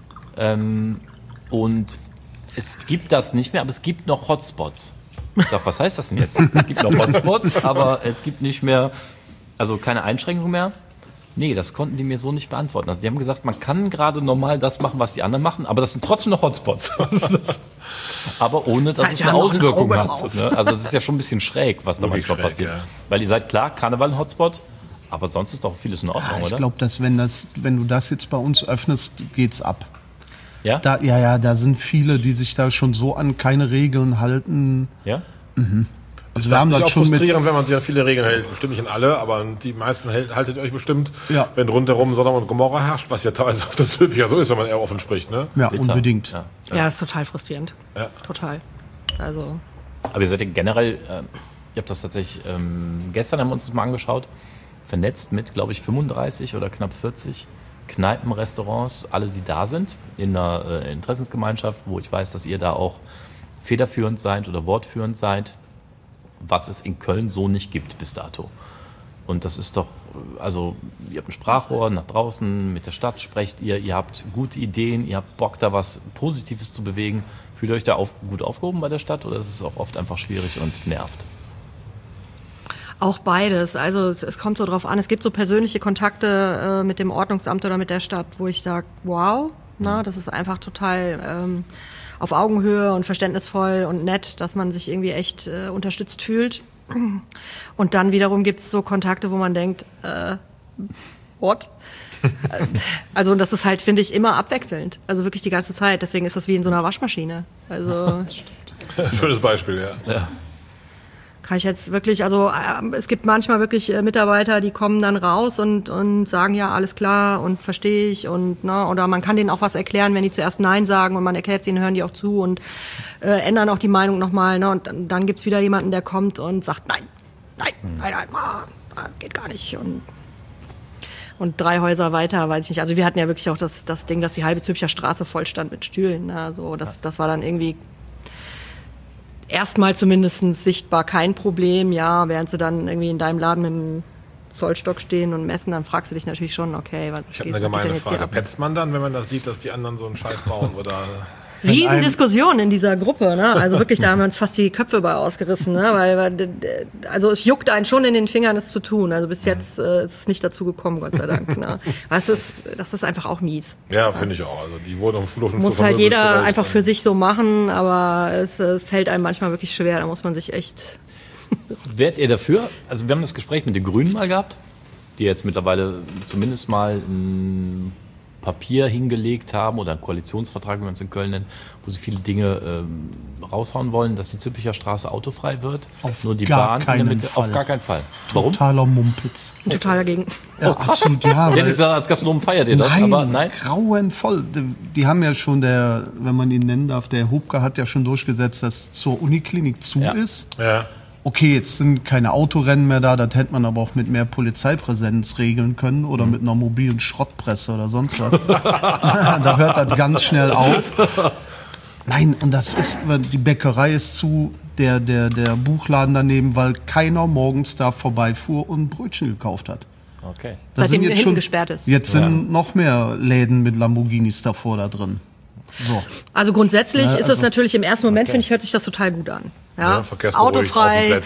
und es gibt das nicht mehr, aber es gibt noch Hotspots. Ich sage, was heißt das denn jetzt? Es gibt noch Hotspots, aber es gibt nicht mehr, also keine Einschränkung mehr. Nee, das konnten die mir so nicht beantworten. Also die haben gesagt, man kann gerade normal das machen, was die anderen machen, aber das sind trotzdem noch Hotspots. Aber ohne, dass es eine Auswirkung hat. Ne? Also das ist ja schon ein bisschen schräg, was da manchmal passiert. Ja. Weil ihr seid klar, Karneval ein Hotspot, aber sonst ist doch vieles in Ordnung, oder? Ich glaube, dass wenn du das jetzt bei uns öffnest, geht's ab. Ja? Da sind viele, die sich da schon so an keine Regeln halten. Ja? Mhm. Also wir haben das schon frustrierend, wenn man sich an viele Regeln hält. Bestimmt nicht an alle, aber die meisten haltet ihr euch bestimmt, wenn rundherum Sodom und Gomorra herrscht, was ja teilweise auf das Typ ja so ist, wenn man eher offen spricht. Ne? Ja, unbedingt. Ja, ist total frustrierend. Ja. Total. Also. Aber ihr seid ja generell, ich habe das tatsächlich, gestern haben wir uns das mal angeschaut, vernetzt mit, glaube ich, 35 oder knapp 40 Kneipen, Restaurants, alle, die da sind, in einer Interessensgemeinschaft, wo ich weiß, dass ihr da auch federführend seid oder wortführend seid, was es in Köln so nicht gibt bis dato. Und das ist doch, also ihr habt ein Sprachrohr nach draußen, mit der Stadt sprecht ihr habt gute Ideen, ihr habt Bock, da was Positives zu bewegen. Fühlt ihr euch da gut aufgehoben bei der Stadt oder ist es auch oft einfach schwierig und nervt? Auch beides. Also es kommt so drauf an. Es gibt so persönliche Kontakte mit dem Ordnungsamt oder mit der Stadt, wo ich sage, wow, das ist einfach total auf Augenhöhe und verständnisvoll und nett, dass man sich irgendwie echt unterstützt fühlt. Und dann wiederum gibt es so Kontakte, wo man denkt, what? Also das ist halt, finde ich, immer abwechselnd. Also wirklich die ganze Zeit. Deswegen ist das wie in so einer Waschmaschine. Also schönes Beispiel, ja. Kann ich jetzt wirklich, also es gibt manchmal wirklich Mitarbeiter, die kommen dann raus und sagen, ja, alles klar und verstehe ich und oder man kann denen auch was erklären, wenn die zuerst Nein sagen und man erklärt sie, hören die auch zu und ändern auch die Meinung nochmal, und dann gibt's wieder jemanden, der kommt und sagt, nein, geht gar nicht und 3 Häuser weiter, weiß ich nicht. Also wir hatten ja wirklich auch das Ding, dass die halbe Zülpicher Straße voll stand mit Stühlen. Also das war dann irgendwie erstmal zumindest sichtbar kein Problem. Ja, während sie dann irgendwie in deinem Laden mit dem Zollstock stehen und messen, dann fragst du dich natürlich schon, okay, was ich habe eine gemeine Frage. Petzt man dann, wenn man das sieht, dass die anderen so einen Scheiß bauen? Oder Riesendiskussion in dieser Gruppe, ne? Also wirklich, da haben wir uns fast die Köpfe bei ausgerissen, ne? Weil also es juckt einen schon in den Fingern, es zu tun. Also bis jetzt ist es nicht dazu gekommen, Gott sei Dank. Ne? Das ist einfach auch mies. Ja, finde ich auch. Also die wurden am Schulhof muss halt jeder einfach für sich so machen, aber es fällt einem manchmal wirklich schwer. Da muss man sich echt. Wärt ihr dafür? Also wir haben das Gespräch mit den Grünen mal gehabt, die jetzt mittlerweile zumindest mal ein Papier hingelegt haben oder einen Koalitionsvertrag, wie man es in Köln nennt, wo sie viele Dinge raushauen wollen, dass die Zülpicher Straße autofrei wird. Nur die Bahn in der Mitte. Auf gar keinen Fall. Warum? Totaler Mumpitz. Total dagegen. Ja, absolut, ja. Als Gastronom feiert ihr das, aber nein. Grauenvoll. Die haben ja schon, wenn man ihn nennen darf, der Hubka hat ja schon durchgesetzt, dass zur Uniklinik zu ist. Ja. Okay, jetzt sind keine Autorennen mehr da, das hätte man aber auch mit mehr Polizeipräsenz regeln können oder mit einer mobilen Schrottpresse oder sonst was. Da hört das ganz schnell auf. Nein, und das ist, die Bäckerei ist zu, der Buchladen daneben, weil keiner morgens da vorbeifuhr und Brötchen gekauft hat. Okay. Seitdem der hinten gesperrt ist. Jetzt sind noch mehr Läden mit Lamborghinis davor da drin. So. Also grundsätzlich ist es natürlich im ersten Moment, finde ich, hört sich das total gut an. Ja, autofrei,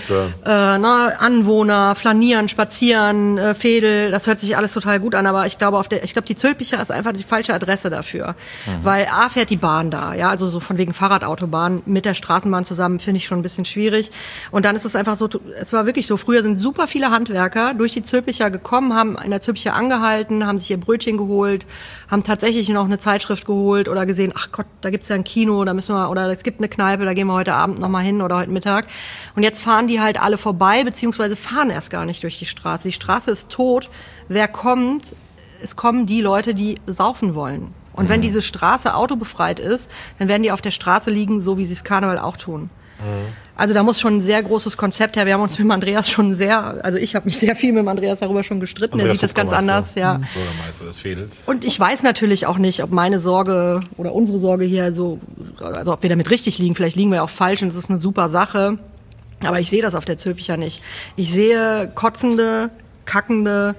Anwohner, flanieren, spazieren, Veedel, das hört sich alles total gut an, aber ich glaube, die Zülpicher ist einfach die falsche Adresse dafür. Weil A, fährt die Bahn da, ja, also so von wegen Fahrradautobahn mit der Straßenbahn zusammen, finde ich schon ein bisschen schwierig. Und dann ist es einfach so, es war wirklich so, früher sind super viele Handwerker durch die Zülpicher gekommen, haben in der Zülpicher angehalten, haben sich ihr Brötchen geholt, haben tatsächlich noch eine Zeitschrift geholt oder gesehen, ach Gott, da gibt's ja ein Kino, da müssen wir, oder es gibt eine Kneipe, da gehen wir heute Abend nochmal hin oder heute Mittag. Und jetzt fahren die halt alle vorbei, beziehungsweise fahren erst gar nicht durch die Straße. Die Straße ist tot. Wer kommt? Es kommen die Leute, die saufen wollen. Und wenn diese Straße autobefreit ist, dann werden die auf der Straße liegen, so wie sie es Karneval auch tun. Also da muss schon ein sehr großes Konzept her. Wir haben uns mit dem Andreas ich habe mich sehr viel mit dem Andreas darüber schon gestritten. Er sieht das ganz anders, ja. Bürgermeister des Veedels. Und ich weiß natürlich auch nicht, ob meine Sorge oder unsere Sorge hier so, also ob wir damit richtig liegen. Vielleicht liegen wir auch falsch und es ist eine super Sache. Aber ich sehe das auf der Zülpicher nicht. Ich sehe kotzende, kackende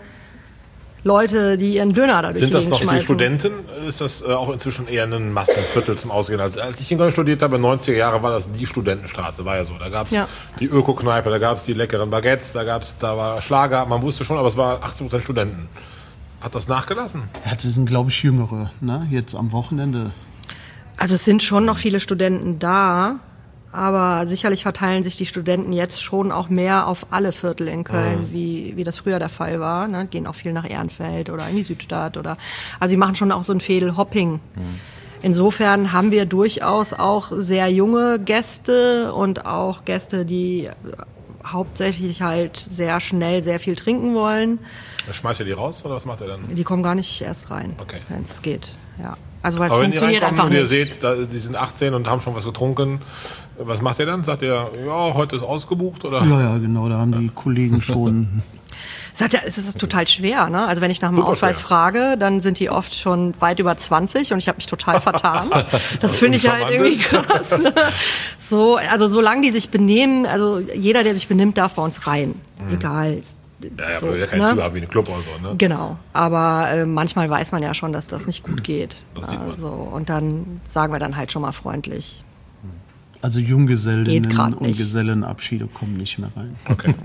Leute, die ihren Döner dadurch schmeißen. Sind das noch die Studenten? Ist das auch inzwischen eher ein Massenviertel zum Ausgehen? Also, als ich in Köln studiert habe, in den 90er Jahren, war das die Studentenstraße, war ja so. Da gab es die Öko-Kneipe, da gab es die leckeren Baguettes, da war Schlager, man wusste schon, aber es war 80% Studenten. Hat das nachgelassen? Ja, das sind, glaube ich, Jüngere, ne? Jetzt am Wochenende. Also es sind schon noch viele Studenten da, aber sicherlich verteilen sich die Studenten jetzt schon auch mehr auf alle Viertel in Köln, wie das früher der Fall war. Ne? Gehen auch viel nach Ehrenfeld oder in die Südstadt. Also sie machen schon auch so ein Veedel-Hopping. Insofern haben wir durchaus auch sehr junge Gäste und auch Gäste, die hauptsächlich halt sehr schnell sehr viel trinken wollen. Schmeißt ihr die raus oder was macht ihr dann? Die kommen gar nicht erst rein, wenn es geht. Ja. Also weil es aber funktioniert wenn einfach und ihr nicht. Seht, die sind 18 und haben schon was getrunken. Was macht ihr dann? Sagt ihr, ja, heute ist ausgebucht? Oder? Ja, genau, da haben die Kollegen schon... Es ist total schwer, ne? Also wenn ich nach dem Ausweis frage, dann sind die oft schon weit über 20 und ich habe mich total vertan. Das finde ich halt irgendwie krass. Ne? So, also solange die sich benehmen, also jeder, der sich benimmt, darf bei uns rein. Egal. Ja, so, aber wir keine Tür haben wie eine Club oder so, ne? Genau, aber manchmal weiß man ja schon, dass das nicht gut geht. Das sieht man. Also, und dann sagen wir dann halt schon mal freundlich. Also Junggesellinnen und Gesellenabschiede kommen nicht mehr rein. Okay.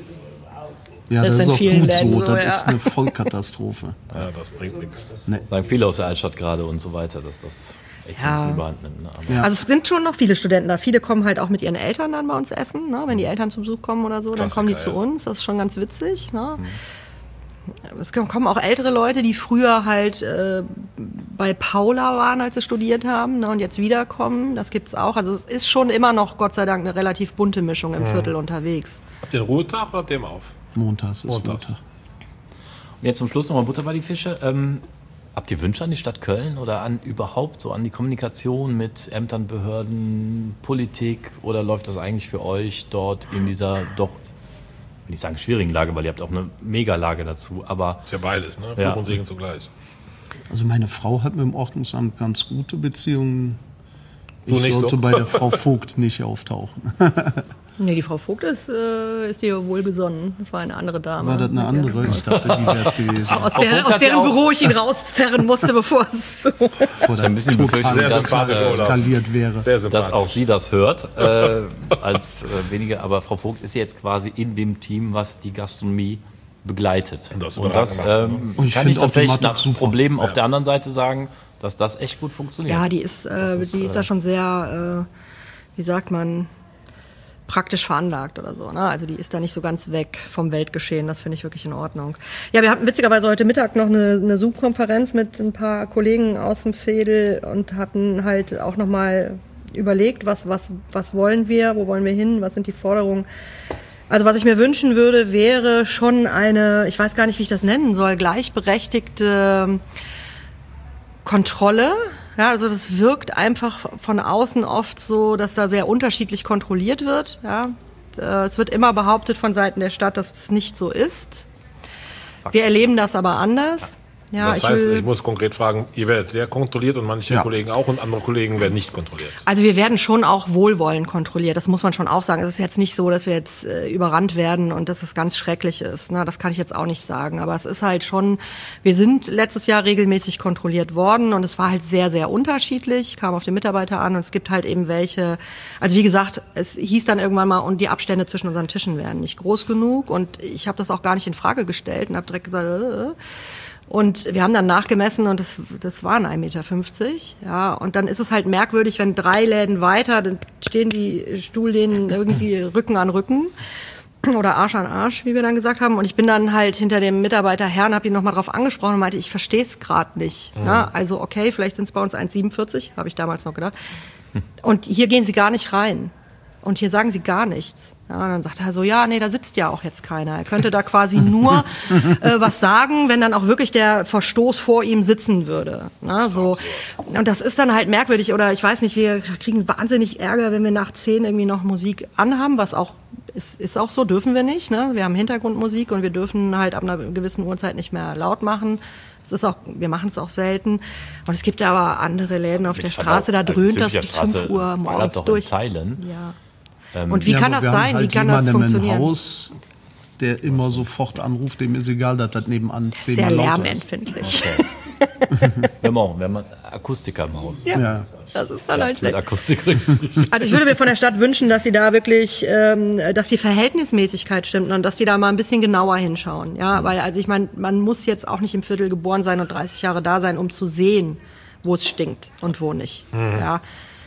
Ja, das ist auch gut so. Das ist eine Vollkatastrophe. Ja, das bringt nichts. Nee. Sagen viele aus der Altstadt gerade und so weiter, dass das echt ein bisschen überhand nimmt. Ne? Also es sind schon noch viele Studenten da. Viele kommen halt auch mit ihren Eltern dann bei uns essen. Ne? Wenn die Eltern zu Besuch kommen oder so, dann kommen die zu uns. Das ist schon ganz witzig. Ne? Es kommen auch ältere Leute, die früher halt bei Paula waren, als sie studiert haben, ne? Und jetzt wiederkommen. Das gibt's auch. Also es ist schon immer noch, Gott sei Dank, eine relativ bunte Mischung im Viertel unterwegs. Habt ihr einen Ruhetag oder habt ihr den auf? Montags. Und jetzt zum Schluss nochmal Butter bei die Fische. Habt ihr Wünsche an die Stadt Köln oder an überhaupt so an die Kommunikation mit Ämtern, Behörden, Politik? Oder läuft das eigentlich für euch dort in dieser doch, will ich sagen, schwierigen Lage, weil ihr habt auch eine Megalage dazu, aber... Das ist ja beides, ne? Fluch und Segen zugleich. Also meine Frau hat mit dem Ordnungsamt ganz gute Beziehungen. Ich sollte bei der Frau Vogt nicht auftauchen. Nee, die Frau Vogt ist ihr wohlgesonnen. Das war eine andere Dame. War das eine andere? Ich dachte, die wäre es gewesen. Aus deren Büro ich ihn rauszerren musste, bevor es so... ein bisschen befürchtet, dass eskaliert wäre. Dass auch sie das hört, als wenige. Aber Frau Vogt ist jetzt quasi in dem Team, was die Gastronomie begleitet. Und das kann ich tatsächlich nach Problemen auf der anderen Seite sagen, dass das echt gut funktioniert. Ja, die ist da schon sehr, wie sagt man, praktisch veranlagt oder so. Ne? Also die ist da nicht so ganz weg vom Weltgeschehen. Das finde ich wirklich in Ordnung. Ja, wir hatten witzigerweise heute Mittag noch eine Zoom-Konferenz mit ein paar Kollegen aus dem Veedel und hatten halt auch nochmal überlegt, was wollen wir, wo wollen wir hin, was sind die Forderungen. Also was ich mir wünschen würde, wäre schon eine, ich weiß gar nicht, wie ich das nennen soll, gleichberechtigte Kontrolle. Ja, also das wirkt einfach von außen oft so, dass da sehr unterschiedlich kontrolliert wird. Ja. Es wird immer behauptet von Seiten der Stadt, dass das nicht so ist. Wir erleben das aber anders. Ja, das heißt, ich muss konkret fragen, ihr werdet sehr kontrolliert und manche Kollegen auch und andere Kollegen werden nicht kontrolliert. Also wir werden schon auch wohlwollend kontrolliert, das muss man schon auch sagen. Es ist jetzt nicht so, dass wir jetzt überrannt werden und dass es ganz schrecklich ist. Na, das kann ich jetzt auch nicht sagen. Aber es ist halt schon, wir sind letztes Jahr regelmäßig kontrolliert worden und es war halt sehr, sehr unterschiedlich, kam auf den Mitarbeiter an und es gibt halt eben welche, also wie gesagt, es hieß dann irgendwann mal, und die Abstände zwischen unseren Tischen wären nicht groß genug und ich habe das auch gar nicht in Frage gestellt und habe direkt gesagt, Und wir haben dann nachgemessen und das waren 1,50 Meter. Ja, und dann ist es halt merkwürdig, wenn 3 Läden weiter, dann stehen die Stuhllehnen irgendwie Rücken an Rücken oder Arsch an Arsch, wie wir dann gesagt haben. Und ich bin dann halt hinter dem Mitarbeiter her und habe ihn nochmal drauf angesprochen und meinte, ich verstehe es gerade nicht. Mhm. Na, also okay, vielleicht sind es bei uns 1,47, habe ich damals noch gedacht. Und hier gehen sie gar nicht rein. Und hier sagen sie gar nichts. Ja, und dann sagt er so, ja, nee, da sitzt ja auch jetzt keiner. Er könnte da quasi nur was sagen, wenn dann auch wirklich der Verstoß vor ihm sitzen würde. Na, so. Und das ist dann halt merkwürdig. Oder ich weiß nicht, wir kriegen wahnsinnig Ärger, wenn wir nach 10 irgendwie noch Musik anhaben, was auch ist auch so, dürfen wir nicht. Ne? Wir haben Hintergrundmusik und wir dürfen halt ab einer gewissen Uhrzeit nicht mehr laut machen. Es ist auch, wir machen es auch selten. Und es gibt ja aber andere Läden auf der Straße, da dröhnt das bis 5 Uhr morgens durch. Ja. Und wie kann das sein? Wie kann das funktionieren? Im Haus, der immer sofort anruft, dem ist egal, dass das nebenan 10 ist. Sehr lärmempfindlich. Okay. Wir haben Akustiker im Haus. Ja. Das ist dann halt mit Akustik richtig. Also ich würde mir von der Stadt wünschen, dass sie da wirklich, dass die Verhältnismäßigkeit stimmt und dass die da mal ein bisschen genauer hinschauen. Ja, weil also ich meine, man muss jetzt auch nicht im Viertel geboren sein und 30 Jahre da sein, um zu sehen, wo es stinkt und wo nicht. Mhm. Ja.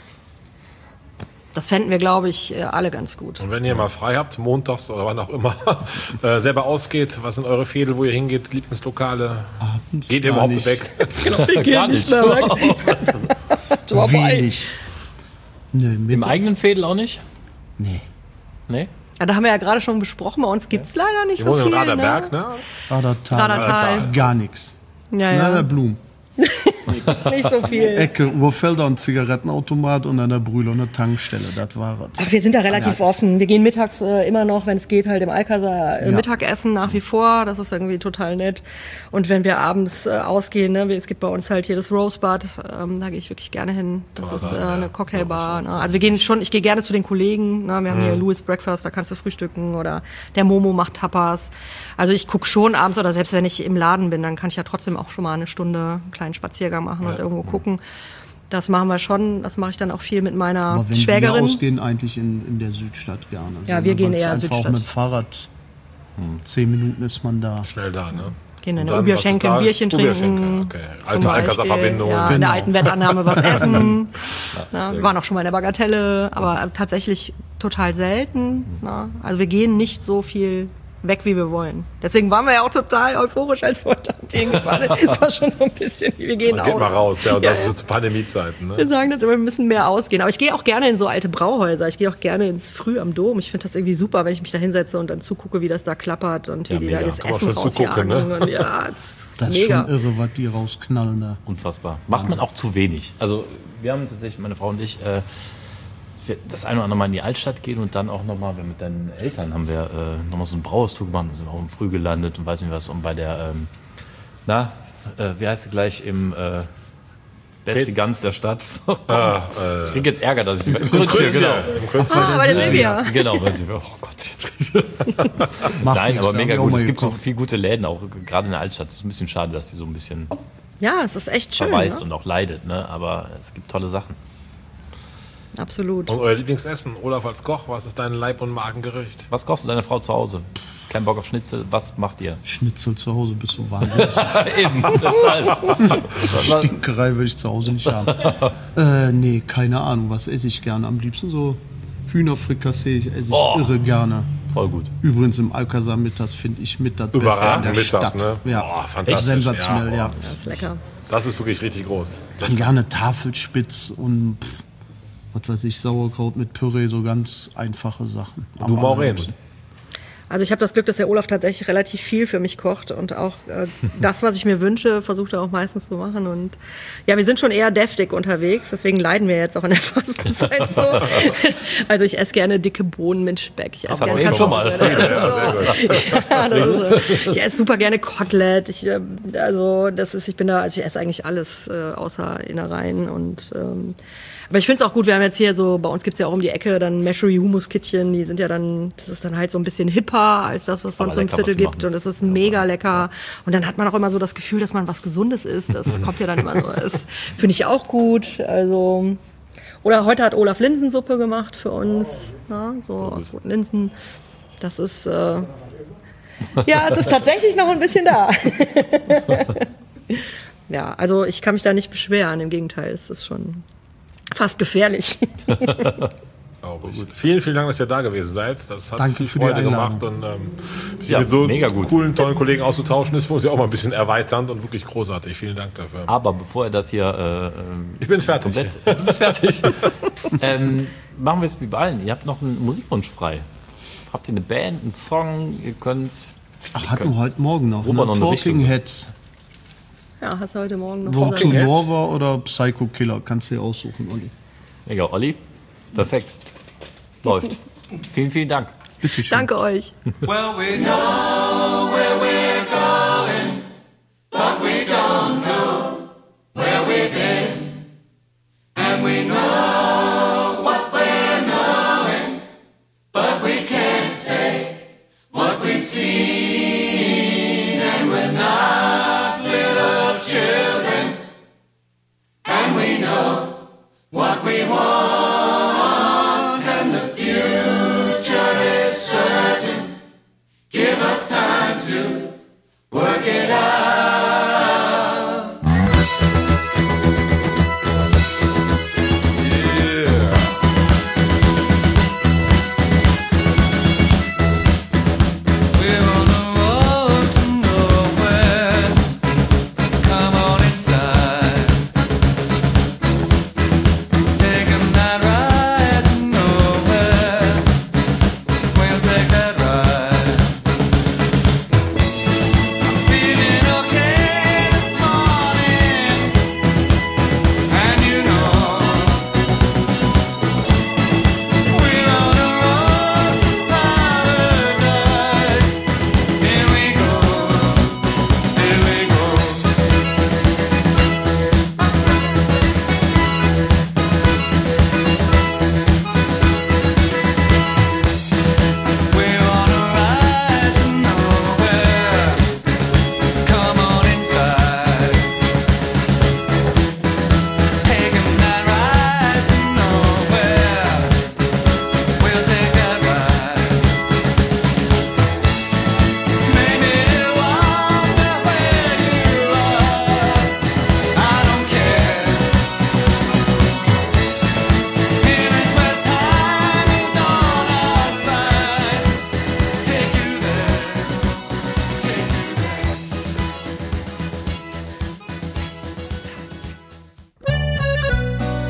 Das fänden wir, glaube ich, alle ganz gut. Und wenn ihr mal frei habt, montags oder wann auch immer, selber ausgeht, was sind eure Veedel, wo ihr hingeht, Lieblingslokale? Abends geht ihr überhaupt weg? Genau, wir gehen nicht mehr weg. Wenig. Nee, im eigenen Veedel auch nicht? Nee. Nee? Ja, da haben wir ja gerade schon besprochen, bei uns gibt es leider nicht so viel. Raderberg, ne? Radertal. Gar nichts. Ja. Blum. Nicht so viel. Ecke, Urfelder und Zigarettenautomat und an der Brühl und eine Tankstelle, das war es. Ach, wir sind da relativ offen. Wir gehen mittags immer noch, wenn es geht, halt im Alcazar Mittagessen nach wie vor. Das ist irgendwie total nett. Und wenn wir abends ausgehen, ne, es gibt bei uns halt hier das Rosebud, da gehe ich wirklich gerne hin. Das ist eine Cocktailbar. Ne? Also ich gehe gerne zu den Kollegen. Ne? Wir haben hier Louis Breakfast, da kannst du frühstücken, oder der Momo macht Tapas. Also ich gucke schon abends, oder selbst wenn ich im Laden bin, dann kann ich ja trotzdem auch schon mal eine Stunde einen kleinen Spaziergang machen und irgendwo gucken. Das machen wir schon. Das mache ich dann auch viel mit meiner Schwägerin. Wir ausgehen eigentlich in der Südstadt gerne. Also wir gehen eher Südstadt. Auch mit dem Fahrrad. 10 Minuten ist man da. Schnell da, ne? Gehen in der Ubierschenke ein Bierchen trinken. Okay. Alte Alcazar-Verbindung. Ja, in der alten Wettannahme was essen. Wir waren auch schon mal in der Bagatelle, aber tatsächlich total selten. Na? Also wir gehen nicht so viel weg, wie wir wollen. Deswegen waren wir ja auch total euphorisch, als wir heute gefahren sind. Es war schon so ein bisschen, wir gehen aus. Geht mal raus, ja, und das ist zu Pandemiezeiten. Ne? Wir sagen das immer, wir müssen mehr ausgehen. Aber ich gehe auch gerne in so alte Brauhäuser. Ich gehe auch gerne ins Früh am Dom. Ich finde das irgendwie super, wenn ich mich da hinsetze und dann zugucke, wie das da klappert und wie die da das Essen rausjagen. Ne? Und ja, das ist mega. Schon irre, was die rausknallen da. Unfassbar. Macht man auch zu wenig. Also wir haben tatsächlich, meine Frau und ich, das eine oder andere Mal in die Altstadt gehen und dann auch nochmal, mit deinen Eltern haben wir nochmal so ein Brauerstour gemacht, wir sind auch im Früh gelandet und weiß nicht was, und bei der, wie heißt sie gleich, im beste Gans der Stadt. Ich krieg jetzt Ärger, dass ich im Grützchen, genau. Bei der Silvia. Genau, bei Silvia. Oh Gott, jetzt Nein, aber mega gut. Es gibt so viele gute Läden, auch gerade in der Altstadt. Es ist ein bisschen schade, dass die so ein bisschen ja, es ist echt schön, verwaist und auch leidet, ne? Aber es gibt tolle Sachen. Absolut. Und euer Lieblingsessen, Olaf als Koch, was ist dein Leib- und Magengericht? Was kochst du deine Frau zu Hause? Kein Bock auf Schnitzel, was macht ihr? Schnitzel zu Hause, bist du wahnsinnig. Eben, deshalb. Stinkerei will ich zu Hause nicht haben. Nee, keine Ahnung, was esse ich gerne? Am liebsten so Hühnerfrikassee, esse ich irre gerne. Voll gut. Übrigens im Alcazar mittags finde ich mit das Beste in der mittags, Stadt. Ne? Ja, fantastisch. Sensationell, ja. Das ist lecker. Das ist wirklich richtig groß. Dann gerne Tafelspitz und was weiß ich, Sauerkraut mit Püree, so ganz einfache Sachen. Du, Maureen? Also ich habe das Glück, dass der Olaf tatsächlich relativ viel für mich kocht und auch das, was ich mir wünsche, versucht er auch meistens zu machen. Und ja, wir sind schon eher deftig unterwegs, deswegen leiden wir jetzt auch in der Fastenzeit so. Also ich esse gerne dicke Bohnen mit Speck. Ich esse gerne Kartoffeln. Ich esse super gerne Kotelett. Ich esse eigentlich alles außer Innereien und aber ich finde es auch gut, wir haben jetzt hier so, bei uns gibt es ja auch um die Ecke dann Meshery Hummuskittchen, die sind ja dann, das ist dann halt so ein bisschen hipper als das, was sonst im Viertel gibt und es ist mega lecker und dann hat man auch immer so das Gefühl, dass man was Gesundes isst, das kommt ja dann immer so, das finde ich auch gut, also, oder heute hat Olaf Linsensuppe gemacht für uns, so aus roten Linsen, das ist, ja, es ist tatsächlich noch ein bisschen da. Ja, also ich kann mich da nicht beschweren, im Gegenteil, es ist schon fast gefährlich. Vielen, vielen Dank, dass ihr da gewesen seid. Das hat viel Freude gemacht und mit so coolen, tollen Kollegen auszutauschen ist für uns ja auch mal ein bisschen erweiternd und wirklich großartig. Vielen Dank dafür. Aber bevor ihr das hier ich bin fertig. Du bist fertig. Machen wir es wie bei allen. Ihr habt noch einen Musikwunsch frei. Habt ihr eine Band, einen Song? Ihr könnt... hatten wir heute Morgen noch. Talking Heads. Ja, hast du heute Morgen noch. Vocal Nova oder Psycho Killer, kannst du dir aussuchen, Olli. Mega, Olli. Perfekt. Läuft. Vielen, vielen Dank. Bitte schön. Danke euch. Well, we know where we're going, but we don't know where we've been. And we know what we're knowing, but we can't say what we've seen. And we're not little children, and we know what we want, and the future is certain. Give us time to work it out. Yeah. We're on the road to nowhere. Come on inside. Take a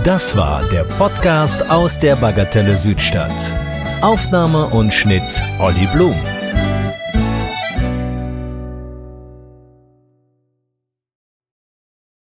Das war der Podcast aus der Bagatelle Südstadt. Aufnahme und Schnitt Olli Blum.